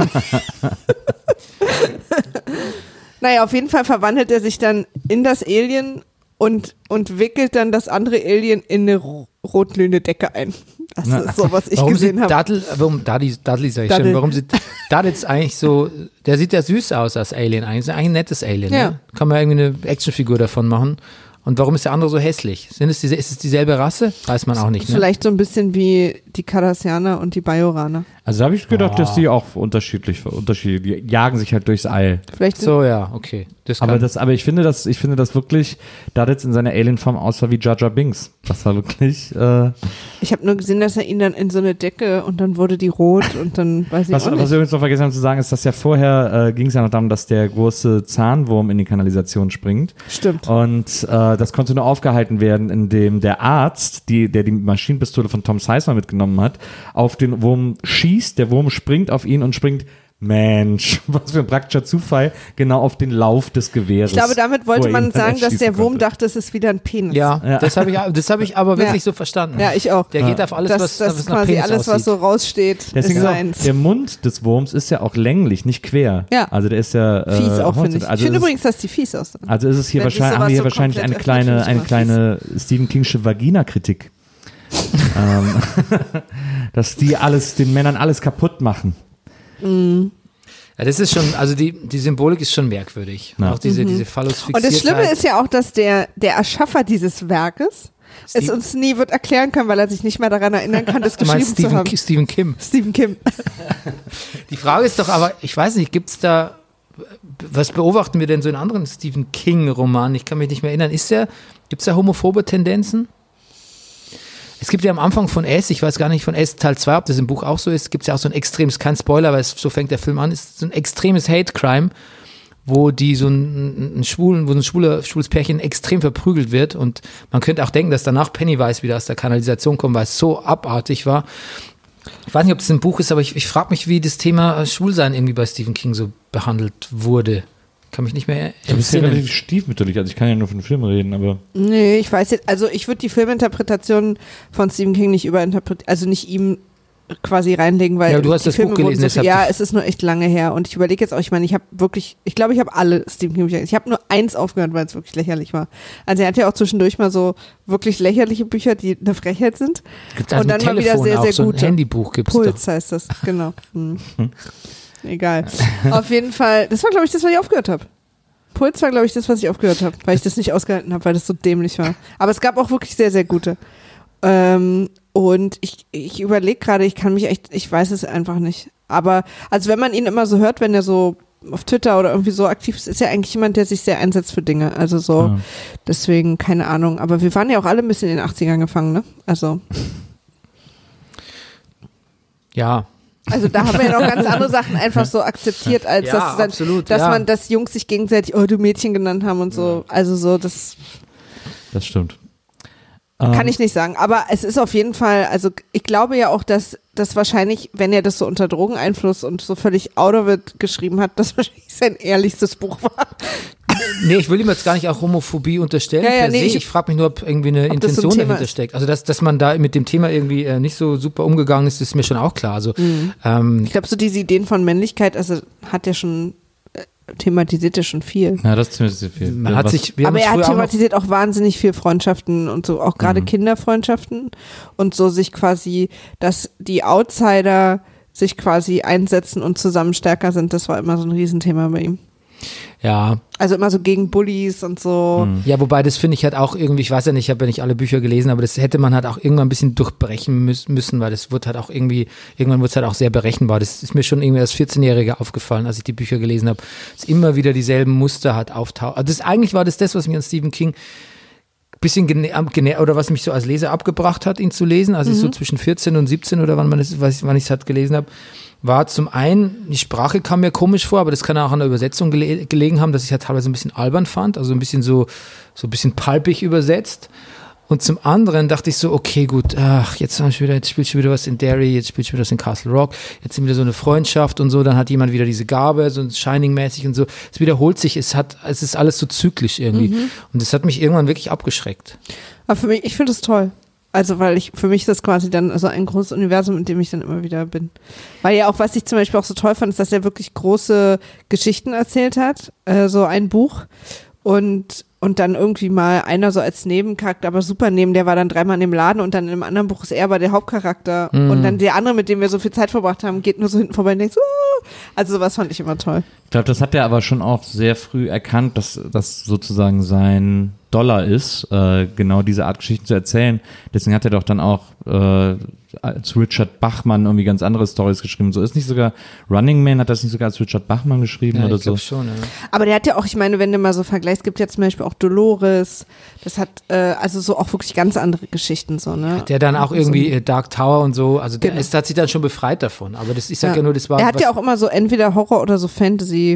Naja, auf jeden Fall verwandelt er sich dann in das Alien und, und wickelt dann das andere Alien in eine ro- rotglühende Decke ein. Das Na, ist so, was ich warum gesehen sieht habe. Daddel, warum Dudley, Dudley sag ich Duddle. schon, warum sieht Dudley jetzt eigentlich so, der sieht ja süß aus als Alien eigentlich, ist eigentlich ein nettes Alien, Ja. ne? Kann man irgendwie eine Actionfigur davon machen, Und warum ist der andere so hässlich? Sind es diese, ist es dieselbe Rasse? Weiß man auch nicht, ne? Vielleicht so ein bisschen wie die Cardassianer und die Bajoraner. Also da habe ich gedacht, Oh. dass die auch unterschiedlich, unterschiedlich, die jagen sich halt durchs All. Vielleicht So, ja, okay. Das kann, Aber das, aber ich finde das, ich finde das wirklich, da jetzt in seiner Alienform aussah wie Jar Jar Binks. Das war wirklich, äh, Ich habe nur gesehen, dass er ihn dann in so eine Decke und dann wurde die rot und dann weiß ich was, auch nicht. was wir übrigens noch vergessen haben zu sagen, ist, dass ja vorher äh, ging es ja noch darum, dass der große Zahnwurm in die Kanalisation springt. Stimmt. Und äh, das konnte nur aufgehalten werden, indem der Arzt, die, der die Maschinenpistole von Tom Sizemore mitgenommen hat, auf den Wurm schießt, der Wurm springt auf ihn und springt, Mensch, was für ein praktischer Zufall, genau auf den Lauf des Gewehres. Ich glaube, damit wo wollte er man ihn dann sagen, dass erschießen der Wurm konnte. dachte, es ist wieder ein Penis. ja, Ja. das habe ich, das hab ich aber wirklich Ja. so verstanden. Ja, ich auch. Der geht auf alles, dass, was, dass was nach quasi Penis alles, was aussieht. so raussteht, Deswegen ist ist auch, seins. der Mund des Wurms ist ja auch länglich, nicht quer. Ja. Also der ist ja äh, Fies auch, finde ich. Also ich finde ist, übrigens, dass die fies aussehen. also ist es hier Wenn sich wahrscheinlich, haben wir hier sowas so wahrscheinlich eine komplett kleine, öffnet, eine finde ich kleine Stephen Kingsche Vagina-Kritik. ähm, dass die alles, den Männern alles kaputt machen. Ja, das ist schon, also die, die Symbolik ist schon merkwürdig. Ja. Auch diese, diese Phallus-Fixiertheit. Und das Schlimme ist ja auch, dass der, der Erschaffer dieses Werkes es Steve- uns nie wird erklären können, weil er sich nicht mehr daran erinnern kann, das Du geschrieben meinst zu Stephen, haben. Ki- Stephen Kim. Stephen Kim. Die Frage ist doch aber, ich weiß nicht, gibt es da, was beobachten wir denn so in anderen Stephen King-Romanen? Ich kann mich nicht mehr erinnern. Ist der, gibt es da homophobe Tendenzen? Es gibt ja am Anfang von S, ich weiß gar nicht von S Teil zwei, ob das im Buch auch so ist, gibt es ja auch so ein extremes, kein Spoiler, weil es, so fängt der Film an, ist so ein extremes Hate-Crime, wo die so ein, ein schwulen, wo ein schwuler, schwules Pärchen extrem verprügelt wird und man könnte auch denken, dass danach Pennywise wieder aus der Kanalisation kommt, weil es so abartig war. Ich weiß nicht, ob es ein Buch ist, aber ich, ich frage mich, wie das Thema Schwulsein irgendwie bei Stephen King so behandelt wurde. Kann mich nicht mehr Das ist ja entsinnen. relativ stiefmütterlich, also ich kann ja nur von den Filmen reden, aber Nee, ich weiß jetzt, also ich würde die Filminterpretation von Stephen King nicht überinterpretieren, also nicht ihm quasi reinlegen, weil Ja, aber du hast die das Filme Buch gelesen, wurden so viel, deshalb- ja, es ist nur echt lange her und ich überlege jetzt auch, ich meine, ich habe wirklich, ich glaube, ich habe alle Stephen King Bücher, ich habe nur eins aufgehört, weil es wirklich lächerlich war. Also er hat ja auch zwischendurch mal so wirklich lächerliche Bücher, die eine Frechheit sind. Gibt's also und dann ein mal wieder Telefon sehr, auch, sehr so ein gute. Handybuch gibt es Puls heißt das, genau. Hm. Egal. Auf jeden Fall, das war, glaube ich, das, was ich aufgehört habe. Puls war, glaube ich, das, was ich aufgehört habe, weil ich das nicht ausgehalten habe, weil das so dämlich war. Aber es gab auch wirklich sehr, sehr gute. Ähm, und ich, ich überlege gerade, ich kann mich echt, ich weiß es einfach nicht. Aber, also wenn man ihn immer so hört, wenn er so auf Twitter oder irgendwie so aktiv ist, ist er eigentlich jemand, der sich sehr einsetzt für Dinge. Also so, ja. deswegen, keine Ahnung. Aber wir waren ja auch alle ein bisschen in den achtzigern gefangen, ne? Also, Ja. also da haben wir ja noch ganz andere Sachen einfach so akzeptiert, als Ja, dass, dann, absolut, dass ja. man, dass Jungs sich gegenseitig, oh, du Mädchen genannt haben und so. Also so, das das stimmt. kann Ähm, ich nicht sagen. Aber es ist auf jeden Fall, also ich glaube ja auch, dass das wahrscheinlich, wenn er das so unter Drogeneinfluss und so völlig out of it geschrieben hat, das wahrscheinlich sein ehrlichstes Buch war. Nee, ich will ihm jetzt gar nicht auch Homophobie unterstellen Ja, ja, per nee, se. ich- Ich, frage mich nur, ob irgendwie eine Ob das so ein Intention Thema dahinter ist. steckt. Also, dass, dass man da mit dem Thema irgendwie äh, nicht so super umgegangen ist, ist mir schon auch klar. Also, ähm, Ich glaube, so diese Ideen von Männlichkeit, also hat er schon, äh, thematisiert er schon viel. Ja, das ist ziemlich sehr viel. man Ja, hat was- sich, wir haben Aber uns er hat früher auch noch, thematisiert auch, wahnsinnig viel Freundschaften und so, auch gerade Kinderfreundschaften und so sich quasi, dass die Outsider sich quasi einsetzen und zusammen stärker sind, das war immer so ein Riesenthema bei ihm. ja, Also immer so gegen Bullies und so. ja, wobei das finde ich halt auch irgendwie, ich weiß ja nicht, ich habe ja nicht alle Bücher gelesen, aber das hätte man halt auch irgendwann ein bisschen durchbrechen müß, müssen, weil das wird halt auch irgendwie, irgendwann wird es halt auch sehr berechenbar. Das ist mir schon irgendwie als vierzehnjähriger aufgefallen, als ich die Bücher gelesen habe, dass immer wieder dieselben Muster halt auftauchen. Also das, eigentlich war das das, was mich an Stephen King ein bisschen gene, am- gene, oder was mich so als Leser abgebracht hat, ihn zu lesen, als ich so zwischen vierzehn und siebzehn oder wann man das, weiß ich, wann ich es halt gelesen habe, war zum einen, die Sprache kam mir komisch vor, aber das kann auch an der Übersetzung gele gelegen haben, dass ich halt teilweise ein bisschen albern fand, also ein bisschen so, so ein bisschen palpig übersetzt. Und zum anderen dachte ich so, okay, gut, ach, jetzt, haben wir wieder, jetzt spielt schon wieder was in Derry, jetzt spielt schon wieder was in Castle Rock, jetzt sind wieder so eine Freundschaft und so, dann hat jemand wieder diese Gabe, so Shining-mäßig und so. Es wiederholt sich, es hat, es ist alles so zyklisch irgendwie. Und das hat mich irgendwann wirklich abgeschreckt. Aber für mich, ich finde es toll. Also, weil ich, für mich ist das quasi dann so ein großes Universum, in dem ich dann immer wieder bin. Weil ja auch, was ich zum Beispiel auch so toll fand, ist, dass er wirklich große Geschichten erzählt hat, äh, so ein Buch. Und, und dann irgendwie mal einer so als Nebencharakter, aber super neben, der war dann dreimal in dem Laden und dann in einem anderen Buch ist er aber der Hauptcharakter. Mhm. Und dann der andere, mit dem wir so viel Zeit verbracht haben, geht nur so hinten vorbei und denkt so, oh. Also sowas fand ich immer toll. Ich glaube, das hat er aber schon auch sehr früh erkannt, dass das sozusagen sein Dollar ist, äh, genau diese Art Geschichten zu erzählen. Deswegen hat er doch dann auch äh, als Richard Bachmann irgendwie ganz andere Storys geschrieben. So ist nicht sogar Running Man, hat das nicht sogar als Richard Bachmann geschrieben Ja, oder ich glaube so? schon, ja. Aber der hat ja auch, ich meine, wenn du mal so vergleichst, gibt ja zum Beispiel auch Dolores, das hat äh, also so auch wirklich ganz andere Geschichten so, ne? Der dann auch irgendwie äh, Dark Tower und so, also der Genau. ist, hat sich dann schon befreit davon. Aber das, ich sag ja, Ja. nur, das war. Er hat was, ja auch immer so entweder Horror oder so Fantasy.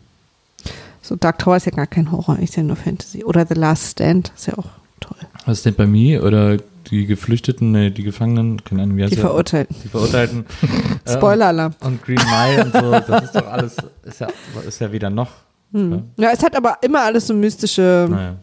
So Dark Tower ist ja gar kein Horror, ist ja nur Fantasy. Oder The Last Stand, ist ja auch toll. Was ist denn bei mir oder die Geflüchteten, nee, die Gefangenen, keine Ahnung, wie heißt Die der? Verurteilten. Die Verurteilten. Äh, Spoiler-Alarm. Und Green Mile und so, das ist doch alles, ist ja, ist ja wieder noch. Hm. Ja, es hat aber immer alles so mystische, Naja.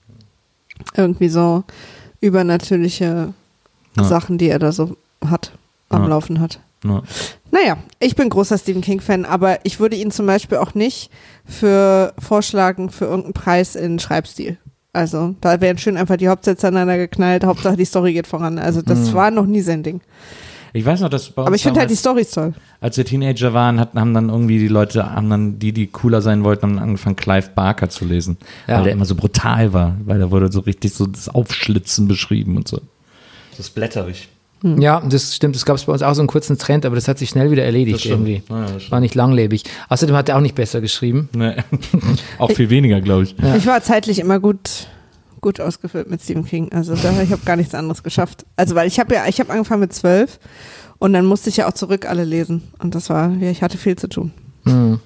irgendwie so übernatürliche Ja. Sachen, die er da so hat, am Ja. Laufen hat. Ja. Naja, ich bin großer Stephen King-Fan, aber ich würde ihn zum Beispiel auch nicht für vorschlagen für irgendeinen Preis in Schreibstil. Also da wären schön einfach die Hauptsätze aneinander geknallt, Hauptsache die Story geht voran. Also das Mhm. war noch nie sein Ding. Ich weiß noch, dass bei uns Aber ich finde halt die damals, Storys toll. als wir Teenager waren, hatten, haben dann irgendwie die Leute, haben dann die, die cooler sein wollten, haben angefangen, Clive Barker zu lesen. Ja. Weil der immer so brutal war, weil da wurde so richtig so das Aufschlitzen beschrieben und so. Das blätterig. Ja, das stimmt, das gab es bei uns auch so einen kurzen Trend, aber das hat sich schnell wieder erledigt irgendwie. Ja, das stimmt. War nicht langlebig. Außerdem hat er auch nicht besser geschrieben. Nee. Auch viel weniger, glaube ich. Ja. Ich war zeitlich immer gut, gut ausgefüllt mit Stephen King. Also da, ich habe gar nichts anderes geschafft. Also weil ich habe ja, ich habe angefangen mit zwölf und dann musste ich ja auch zurück alle lesen. Und das war, ja, ich hatte viel zu tun. Mhm.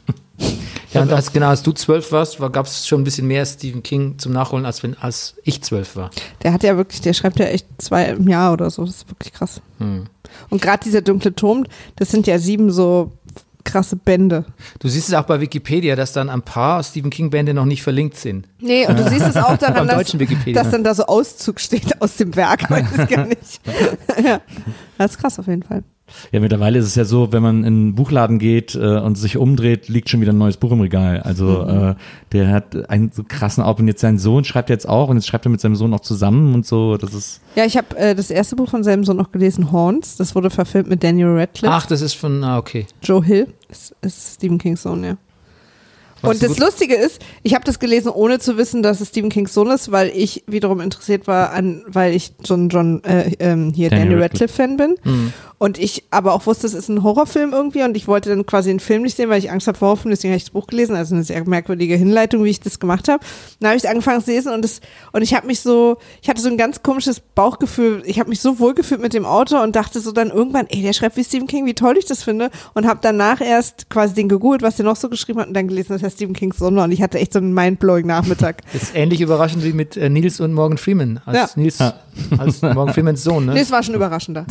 Ja, und als, genau, als du zwölf warst, gab es schon ein bisschen mehr Stephen King zum Nachholen, als wenn als ich zwölf war. Der hat ja wirklich, der schreibt ja echt zwei im Jahr oder so. Das ist wirklich krass. Hm. Und gerade dieser dunkle Turm, das sind ja sieben so krasse Bände. Du siehst es auch bei Wikipedia, dass dann ein paar Stephen King-Bände noch nicht verlinkt sind. Nee, und du siehst es auch daran, Beim dass, deutschen Wikipedia. dass dann da so Auszug steht aus dem Werk. Weiß ich gar nicht. Ja, das ist krass auf jeden Fall. Ja, mittlerweile ist es ja so, wenn man in einen Buchladen geht äh, und sich umdreht, liegt schon wieder ein neues Buch im Regal. Also mhm. äh, der hat einen so krassen Auf und jetzt sein Sohn schreibt jetzt auch und jetzt schreibt er mit seinem Sohn auch zusammen und so. Das ist Ja, ich habe äh, das erste Buch von seinem Sohn noch gelesen, Haunts. Das wurde verfilmt mit Daniel Radcliffe. Ach, das ist von, ah, okay. Joe Hill ist, ist Stephen Kings Sohn, ja. War's Und das gut? Lustige ist, ich habe das gelesen, ohne zu wissen, dass es Stephen Kings Sohn ist, weil ich wiederum interessiert war, an, weil ich John John äh, ähm, hier Daniel Daniel Radcliffe. Radcliffe Fan bin. Mhm. Und ich aber auch wusste, es ist ein Horrorfilm irgendwie und ich wollte dann quasi den Film nicht sehen, weil ich Angst habe vor Horrorfilmen, deswegen habe ich das Buch gelesen, also eine sehr merkwürdige Hinleitung, wie ich das gemacht habe. Dann habe ich es angefangen zu lesen und das, und ich habe mich so, ich hatte so ein ganz komisches Bauchgefühl, ich habe mich so wohl gefühlt mit dem Autor und dachte so dann irgendwann, ey, der schreibt wie Stephen King, wie toll ich das finde und habe danach erst quasi den gegoogelt, was der noch so geschrieben hat und dann gelesen, dass er Stephen Kings Sohn war und ich hatte echt so einen mindblowing Nachmittag. Das ist ähnlich überraschend wie mit äh, Nils und Morgan Freeman. Als Ja. Nils, als Morgan Freemans Sohn, ne? Nee, es war schon überraschender.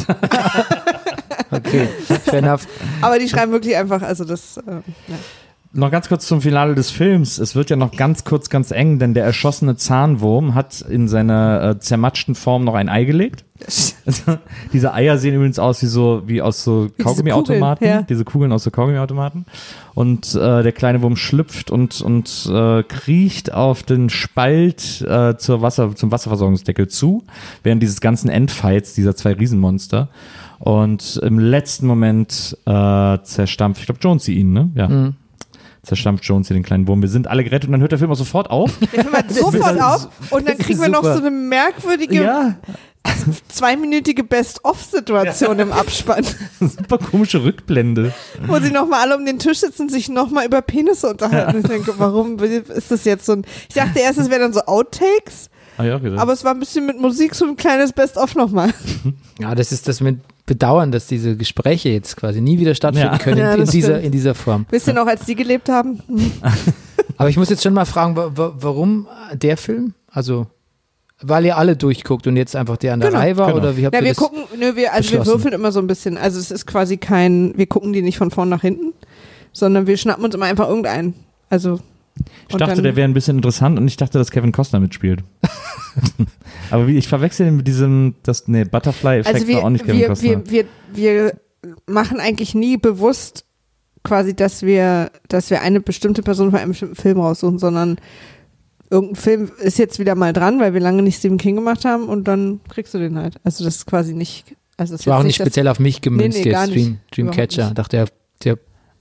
Okay, fair enough. Aber die schreiben wirklich einfach, also das, äh, ja. noch ganz kurz zum Finale des Films. Es wird ja noch ganz kurz ganz eng, denn der erschossene Zahnwurm hat in seiner äh, zermatschten Form noch ein Ei gelegt. Also, diese Eier sehen übrigens aus wie so wie aus so diese Kaugummiautomaten, Kugeln, ja. diese Kugeln aus so Kaugummiautomaten. Und äh, der kleine Wurm schlüpft und und äh, kriecht auf den Spalt äh, zur Wasser zum Wasserversorgungsdeckel zu, während dieses ganzen Endfights dieser zwei Riesenmonster. Und im letzten Moment äh, zerstampft, ich glaube Jonesy ihn, ne? Ja. Mhm. Zerstampft Jonesy den kleinen Wurm. Wir sind alle gerettet und dann hört der Film auch sofort auf. Der Film hört sofort auf und dann das kriegen ist wir noch super. so eine merkwürdige Ja, zweiminütige Best-of-Situation im Abspann, super komische Rückblende. wo sie nochmal alle um den Tisch sitzen und sich nochmal über Penisse unterhalten. Und ich denke, warum ist das jetzt so ein, ich dachte erst, es wären dann so Outtakes, Ah, ja, okay. aber es war ein bisschen mit Musik so ein kleines Best-of nochmal. Ja, das ist das mit Bedauern, dass diese Gespräche jetzt quasi nie wieder stattfinden Ja. können Ja, in, in, das dieser, stimmt. in dieser Form. Wisst ihr noch, als die gelebt haben? Aber ich muss jetzt schon mal fragen, wa wa warum der Film? Also, weil ihr alle durchguckt und jetzt einfach der an der Genau, Reihe war? genau. Oder wie habt Ja, ihr wir das? gucken, nö, wir, also wir beschlossen? würfeln immer so ein bisschen. Also es ist quasi kein, wir gucken die nicht von vorn nach hinten, sondern wir schnappen uns immer einfach irgendeinen. Also Ich dachte, der wäre ein bisschen interessant und ich dachte, dass Kevin Costner mitspielt. Aber wie, ich verwechsel ihn mit diesem, das, nee, Butterfly-Effekt also wir, war auch nicht Kevin wir, Costner. wir, wir, wir machen eigentlich nie bewusst quasi, dass wir, dass wir eine bestimmte Person von einem bestimmten Film raussuchen, sondern irgendein Film ist jetzt wieder mal dran, weil wir lange nicht Stephen King gemacht haben und dann kriegst du den halt. Also das ist quasi nicht, also Das war auch nicht das- speziell auf mich gemünzt Nee, nee, gar jetzt, nicht. Dream, Dreamcatcher. Überhaupt nicht. Dachte, der, der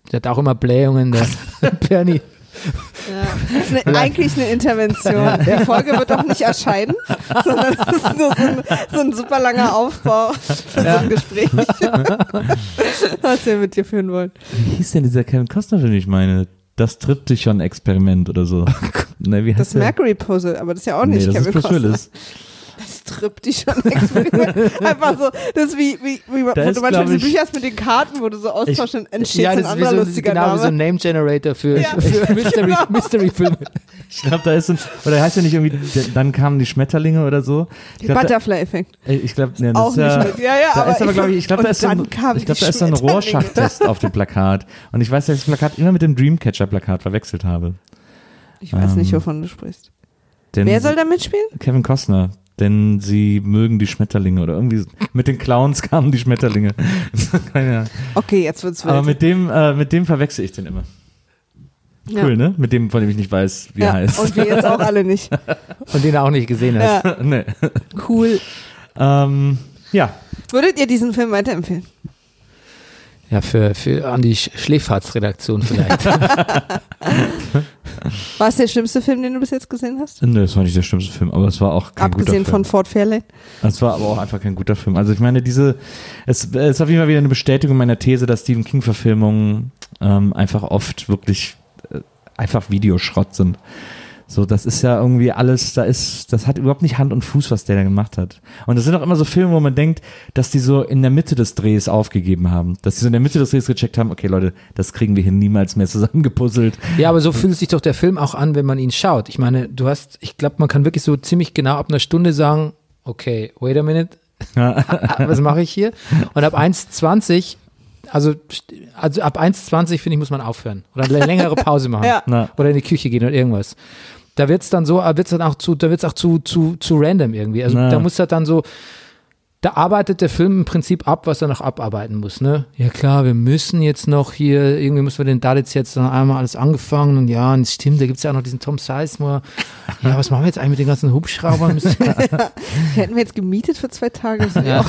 der hat auch immer Blähungen, der Bernie. Ja, das ist eine, eigentlich eine Intervention. Die Folge wird auch nicht erscheinen, sondern es ist nur so ein, so ein super langer Aufbau für ja. so ein Gespräch, was wir mit dir führen wollen. Wie hieß denn dieser Kevin Costner-Film, ich meine? Das Triptychon-Experiment oder so. Ne, wie heißt das Mercury-Puzzle, aber das ist ja auch nicht nee, das Kevin ist Bruce Willis. Das Triptychon-Experiment. Einfach so, das ist wie, wie, wie wo ist, du manchmal diese ich, Bücher hast mit den Karten, wo du so austauschst und entsteht ja, so ein anderer so, lustiger genau, Name. Genau, wie so ein Name-Generator für, ja. für Mystery, genau. Mystery-Filme. Ich glaube, da ist ein, oder heißt ja nicht irgendwie, dann kamen die Schmetterlinge oder so. Butterfly-Effekt. Ich glaube, nee, auch ist nicht ja, mit. Ja, ja, da aber ist aber, glaube ich, ich glaube, da ist so ein, ich glaube, da ist so ein Rorschach-Test auf dem Plakat. Und ich weiß, dass ich das Plakat immer mit dem Dreamcatcher-Plakat verwechselt habe. Ich weiß ähm, nicht, wovon du sprichst. Denn Wer soll da mitspielen? Kevin Costner. Denn sie mögen die Schmetterlinge oder irgendwie mit den Clowns kamen die Schmetterlinge. Keine Okay, jetzt wird's wild. Aber mit dem, äh, mit dem verwechsel ich den immer. Cool, ja. Ne? Mit dem, von dem ich nicht weiß, wie ja, er heißt. Und wir jetzt auch alle nicht. Und den er auch nicht gesehen hast. Ja. Nee. Cool. Ähm, ja. Würdet ihr diesen Film weiterempfehlen? Ja, für, für an die Schläferz-Redaktion vielleicht. War es der schlimmste Film, den du bis jetzt gesehen hast? Nö, es war nicht der schlimmste Film, aber es war auch kein guter Film. Abgesehen von Ford Fairlane? Es war aber auch einfach kein guter Film. Also ich meine, diese, es, es ist auf jeden Fall wieder eine Bestätigung meiner These, dass Stephen King-Verfilmungen ähm, einfach oft wirklich äh, einfach Videoschrott sind. So, das ist ja irgendwie alles, da ist, das hat überhaupt nicht Hand und Fuß, was der da gemacht hat. Und das sind auch immer so Filme, wo man denkt, dass die so in der Mitte des Drehs aufgegeben haben. Dass die so in der Mitte des Drehs gecheckt haben, okay Leute, das kriegen wir hier niemals mehr zusammengepuzzelt. Ja, aber so fühlt sich doch der Film auch an, wenn man ihn schaut. Ich meine, du hast, ich glaube, man kann wirklich so ziemlich genau ab einer Stunde sagen, okay, wait a minute, was mache ich hier? Und ab eins zwanzig Also, also ab eins zwanzig finde ich, muss man aufhören. Oder eine längere Pause machen. Ja. Oder in die Küche gehen oder irgendwas. Da wird es dann so, wird's dann auch zu, da wird es auch zu, zu, zu random irgendwie. Also Na. da muss er dann so, da arbeitet der Film im Prinzip ab, was er noch abarbeiten muss, ne? Ja klar, wir müssen jetzt noch hier, irgendwie müssen wir den Dalits jetzt noch einmal alles angefangen und ja, und stimmt, da gibt es ja auch noch diesen Tom Sizemore. Ja, was machen wir jetzt eigentlich mit den ganzen Hubschraubern? Ja, hätten wir jetzt gemietet für zwei Tage. Ja.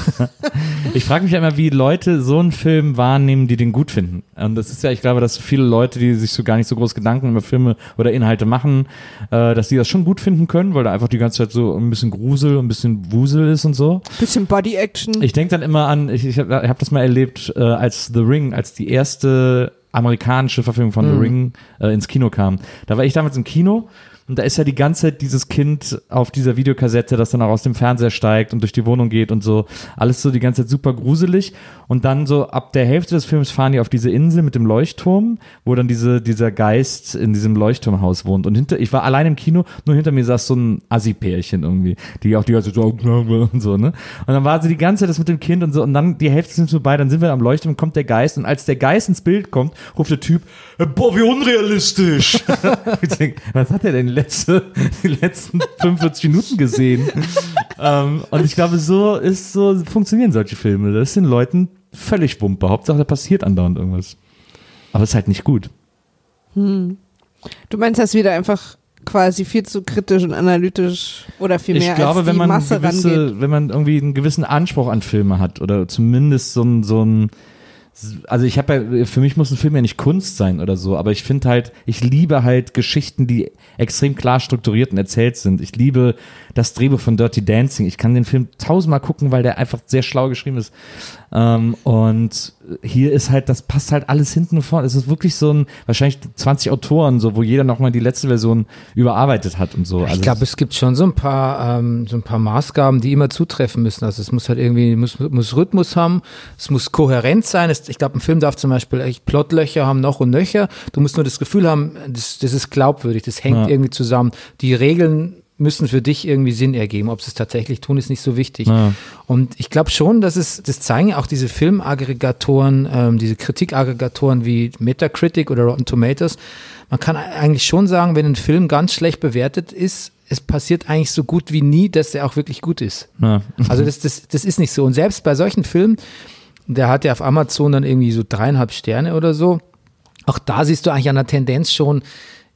Ich frage mich ja immer, wie Leute so einen Film wahrnehmen, die den gut finden. Und das ist ja, ich glaube, dass viele Leute, die sich so gar nicht so groß Gedanken über Filme oder Inhalte machen, äh, dass die das schon gut finden können, weil da einfach die ganze Zeit so ein bisschen Grusel, ein bisschen Wusel ist und so. Bisschen Body Action. Ich denke dann immer an, ich, ich habe hab das mal erlebt, äh, als The Ring, als die erste amerikanische Verfilmung von mhm. The Ring äh, ins Kino kam. Da war ich damals im Kino. Und da ist ja die ganze Zeit dieses Kind auf dieser Videokassette, das dann auch aus dem Fernseher steigt und durch die Wohnung geht und so. Alles so die ganze Zeit super gruselig. Und dann so ab der Hälfte des Films fahren die auf diese Insel mit dem Leuchtturm, wo dann diese, dieser Geist in diesem Leuchtturmhaus wohnt. Und hinter, ich war allein im Kino, nur hinter mir saß so ein Assi-Pärchen irgendwie, die auch die ganze Zeit so und so, ne? Und dann war sie die ganze Zeit das mit dem Kind und so. Und dann die Hälfte sind vorbei, dann sind wir am Leuchtturm, kommt der Geist. Und als der Geist ins Bild kommt, ruft der Typ, boah, wie unrealistisch. Ich denk, was hat er denn letzte, die letzten fünfundvierzig Minuten gesehen? ähm, und ich glaube, so ist, so funktionieren solche Filme. Das sind Leuten völlig Wumpe. Hauptsache, da passiert andauernd irgendwas. Aber es ist halt nicht gut. Hm. Du meinst, das wieder einfach quasi viel zu kritisch und analytisch oder viel mehr ich glaube, als die wenn man Masse gewisse, rangeht. wenn man irgendwie einen gewissen Anspruch an Filme hat oder zumindest so ein, so ein also ich habe ja, für mich muss ein Film ja nicht Kunst sein oder so, aber ich finde halt, ich liebe halt Geschichten, die extrem klar strukturiert und erzählt sind. Ich liebe das Drehbuch von Dirty Dancing. Ich kann den Film tausendmal gucken, weil der einfach sehr schlau geschrieben ist. Ähm, und hier ist halt, das passt halt alles hinten und vorne. Es ist wirklich so ein, wahrscheinlich zwanzig Autoren, so, wo jeder nochmal die letzte Version überarbeitet hat und so. Ich Also glaube, es gibt schon so ein paar, ähm, so ein paar Maßgaben, die immer zutreffen müssen. Also es muss halt irgendwie, muss, muss Rhythmus haben, es muss kohärent sein. Es, ich glaube, ein Film darf zum Beispiel echt Plotlöcher haben, noch und nöcher. Du musst nur das Gefühl haben, das, das ist glaubwürdig, das hängt Ja. irgendwie zusammen. Die Regeln müssen für dich irgendwie Sinn ergeben. Ob sie es tatsächlich tun, ist nicht so wichtig. Ja. Und ich glaube schon, dass es, das zeigen ja auch diese Filmaggregatoren, ähm, diese Kritikaggregatoren wie Metacritic oder Rotten Tomatoes. Man kann eigentlich schon sagen, wenn ein Film ganz schlecht bewertet ist, es passiert eigentlich so gut wie nie, dass der auch wirklich gut ist. Ja. Also das, das, das ist nicht so. Und selbst bei solchen Filmen, der hat ja auf Amazon dann irgendwie so dreieinhalb Sterne oder so, auch da siehst du eigentlich an der Tendenz schon,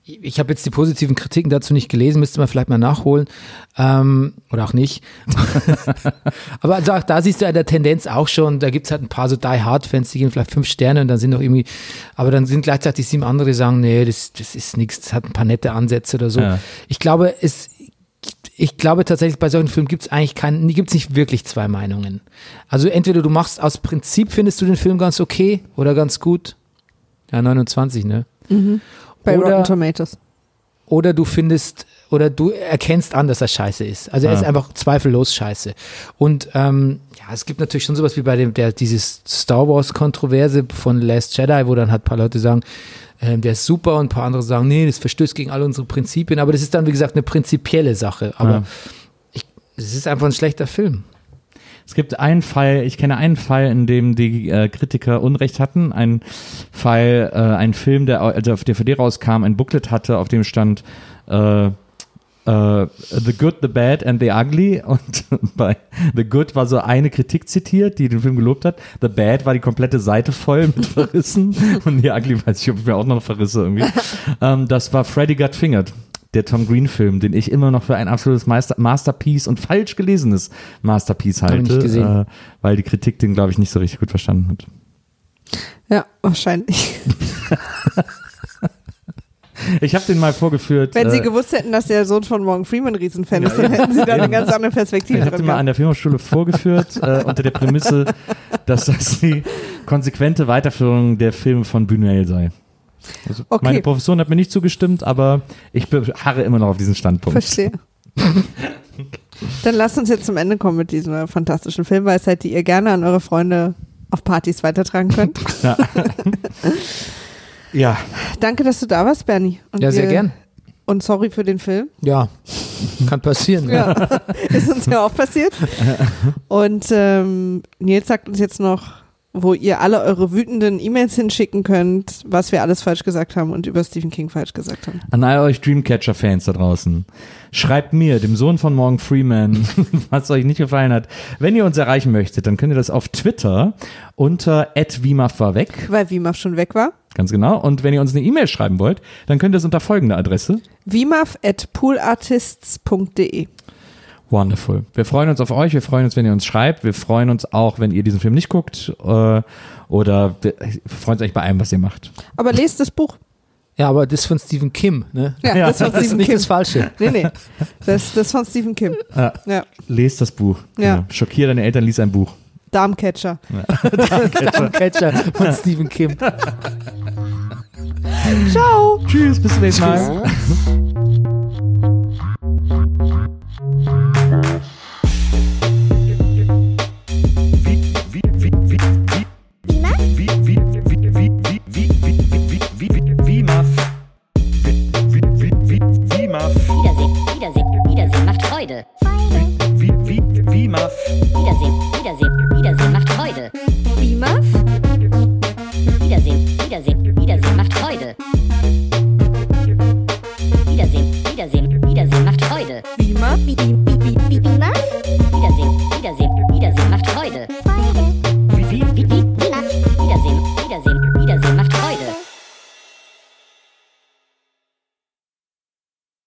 Ich habe jetzt die positiven Kritiken dazu nicht gelesen, müsste man vielleicht mal nachholen ähm, oder auch nicht. Aber also auch da siehst du ja der Tendenz auch schon, da gibt es halt ein paar so Die-Hard-Fans, die geben vielleicht fünf Sterne und dann sind noch irgendwie, aber dann sind gleichzeitig sieben andere, die sagen, nee, das, das ist nichts, das hat ein paar nette Ansätze oder so. Ja. Ich glaube, es Ich glaube tatsächlich, bei solchen Filmen gibt es eigentlich keinen, gibt es nicht wirklich zwei Meinungen. Also entweder du machst aus Prinzip, findest du den Film ganz okay oder ganz gut. Ja, neunundzwanzig, ne? Mhm. Bei oder, Rotten Tomatoes. Oder du findest, oder du erkennst an, dass er scheiße ist. Also er ja. ist einfach zweifellos scheiße. Und ähm, ja, es gibt natürlich schon sowas wie bei dem, der, dieses Star Wars-Kontroverse von Last Jedi, wo dann halt ein paar Leute sagen, ähm, der ist super und ein paar andere sagen, nee, das verstößt gegen alle unsere Prinzipien. Aber das ist dann, wie gesagt, eine prinzipielle Sache. Aber ja. ich, es ist einfach ein schlechter Film. Es gibt einen Fall, ich kenne einen Fall, in dem die äh, Kritiker Unrecht hatten. Ein Fall, äh, ein Film, der also auf D V D rauskam, ein Booklet hatte, auf dem stand äh, äh, The Good, The Bad and The Ugly. Und bei The Good war so eine Kritik zitiert, die den Film gelobt hat. The Bad war die komplette Seite voll mit Verrissen. Und The Ugly weiß ich, ob ich mir auch noch verrisse irgendwie. ähm, das war Freddy Got Fingered. Der Tom Green-Film, den ich immer noch für ein absolutes Master- Masterpiece und falsch gelesenes Masterpiece halte, nicht gesehen. Äh, weil die Kritik den, glaube ich, nicht so richtig gut verstanden hat. Ja, wahrscheinlich. Ich habe den mal vorgeführt. Wenn äh, Sie gewusst hätten, dass der Sohn von Morgan Freeman Riesenfan ist, dann hätten Sie da eine ganz andere Perspektive Ich habe drin den mal an gehabt. der Filmhochschule vorgeführt, äh, unter der Prämisse, dass das die konsequente Weiterführung der Filme von Buñuel sei. Also Okay. Meine Professorin hat mir nicht zugestimmt, aber ich beharre immer noch auf diesen Standpunkt. Verstehe. Dann lasst uns jetzt zum Ende kommen mit dieser fantastischen Filmweisheit, die ihr gerne an eure Freunde auf Partys weitertragen könnt. Ja. ja. Danke, dass du da warst, Bernie. Und Ja, sehr wir- gern. Und sorry für den Film. Ja, kann passieren. Ja, ist uns ja auch passiert. Und ähm, Nils sagt uns jetzt noch, wo ihr alle eure wütenden E-Mails hinschicken könnt, was wir alles falsch gesagt haben und über Stephen King falsch gesagt haben. An all euch Dreamcatcher-Fans da draußen. Schreibt mir, dem Sohn von Morgan Freeman, was euch nicht gefallen hat. Wenn ihr uns erreichen möchtet, dann könnt ihr das auf Twitter unter at wimaf war weg. Weil Wimaf schon weg war. Ganz genau. Und wenn ihr uns eine E-Mail schreiben wollt, dann könnt ihr es unter folgender Adresse. wimaf at poolartists punkt de. Wonderful. Wir freuen uns auf euch, wir freuen uns, wenn ihr uns schreibt, wir freuen uns auch, wenn ihr diesen Film nicht guckt äh, oder wir freuen uns eigentlich bei allem, was ihr macht. Aber lest das Buch. Ja, aber das von Stephen Kim, ne? Ja, Ja, das von Das ist Stephen nicht Kim. das Falsche. Nee, nee. Das, das von Stephen Kim. Ja. Ja. Lest das Buch. Ja. Genau. Schockier deine Eltern, lies ein Buch. Darmcatcher. Catcher von Stephen Kim. Ciao. Tschüss, bis zum nächsten Mal. Wiedersehen, Wiedersehen, Wiedersehen macht Freude. Wiedersehen, Wiedersehen, Wiedersehen macht Freude. Wimaf? Wiedersehen, Wiedersehen, Wiedersehen macht Freude.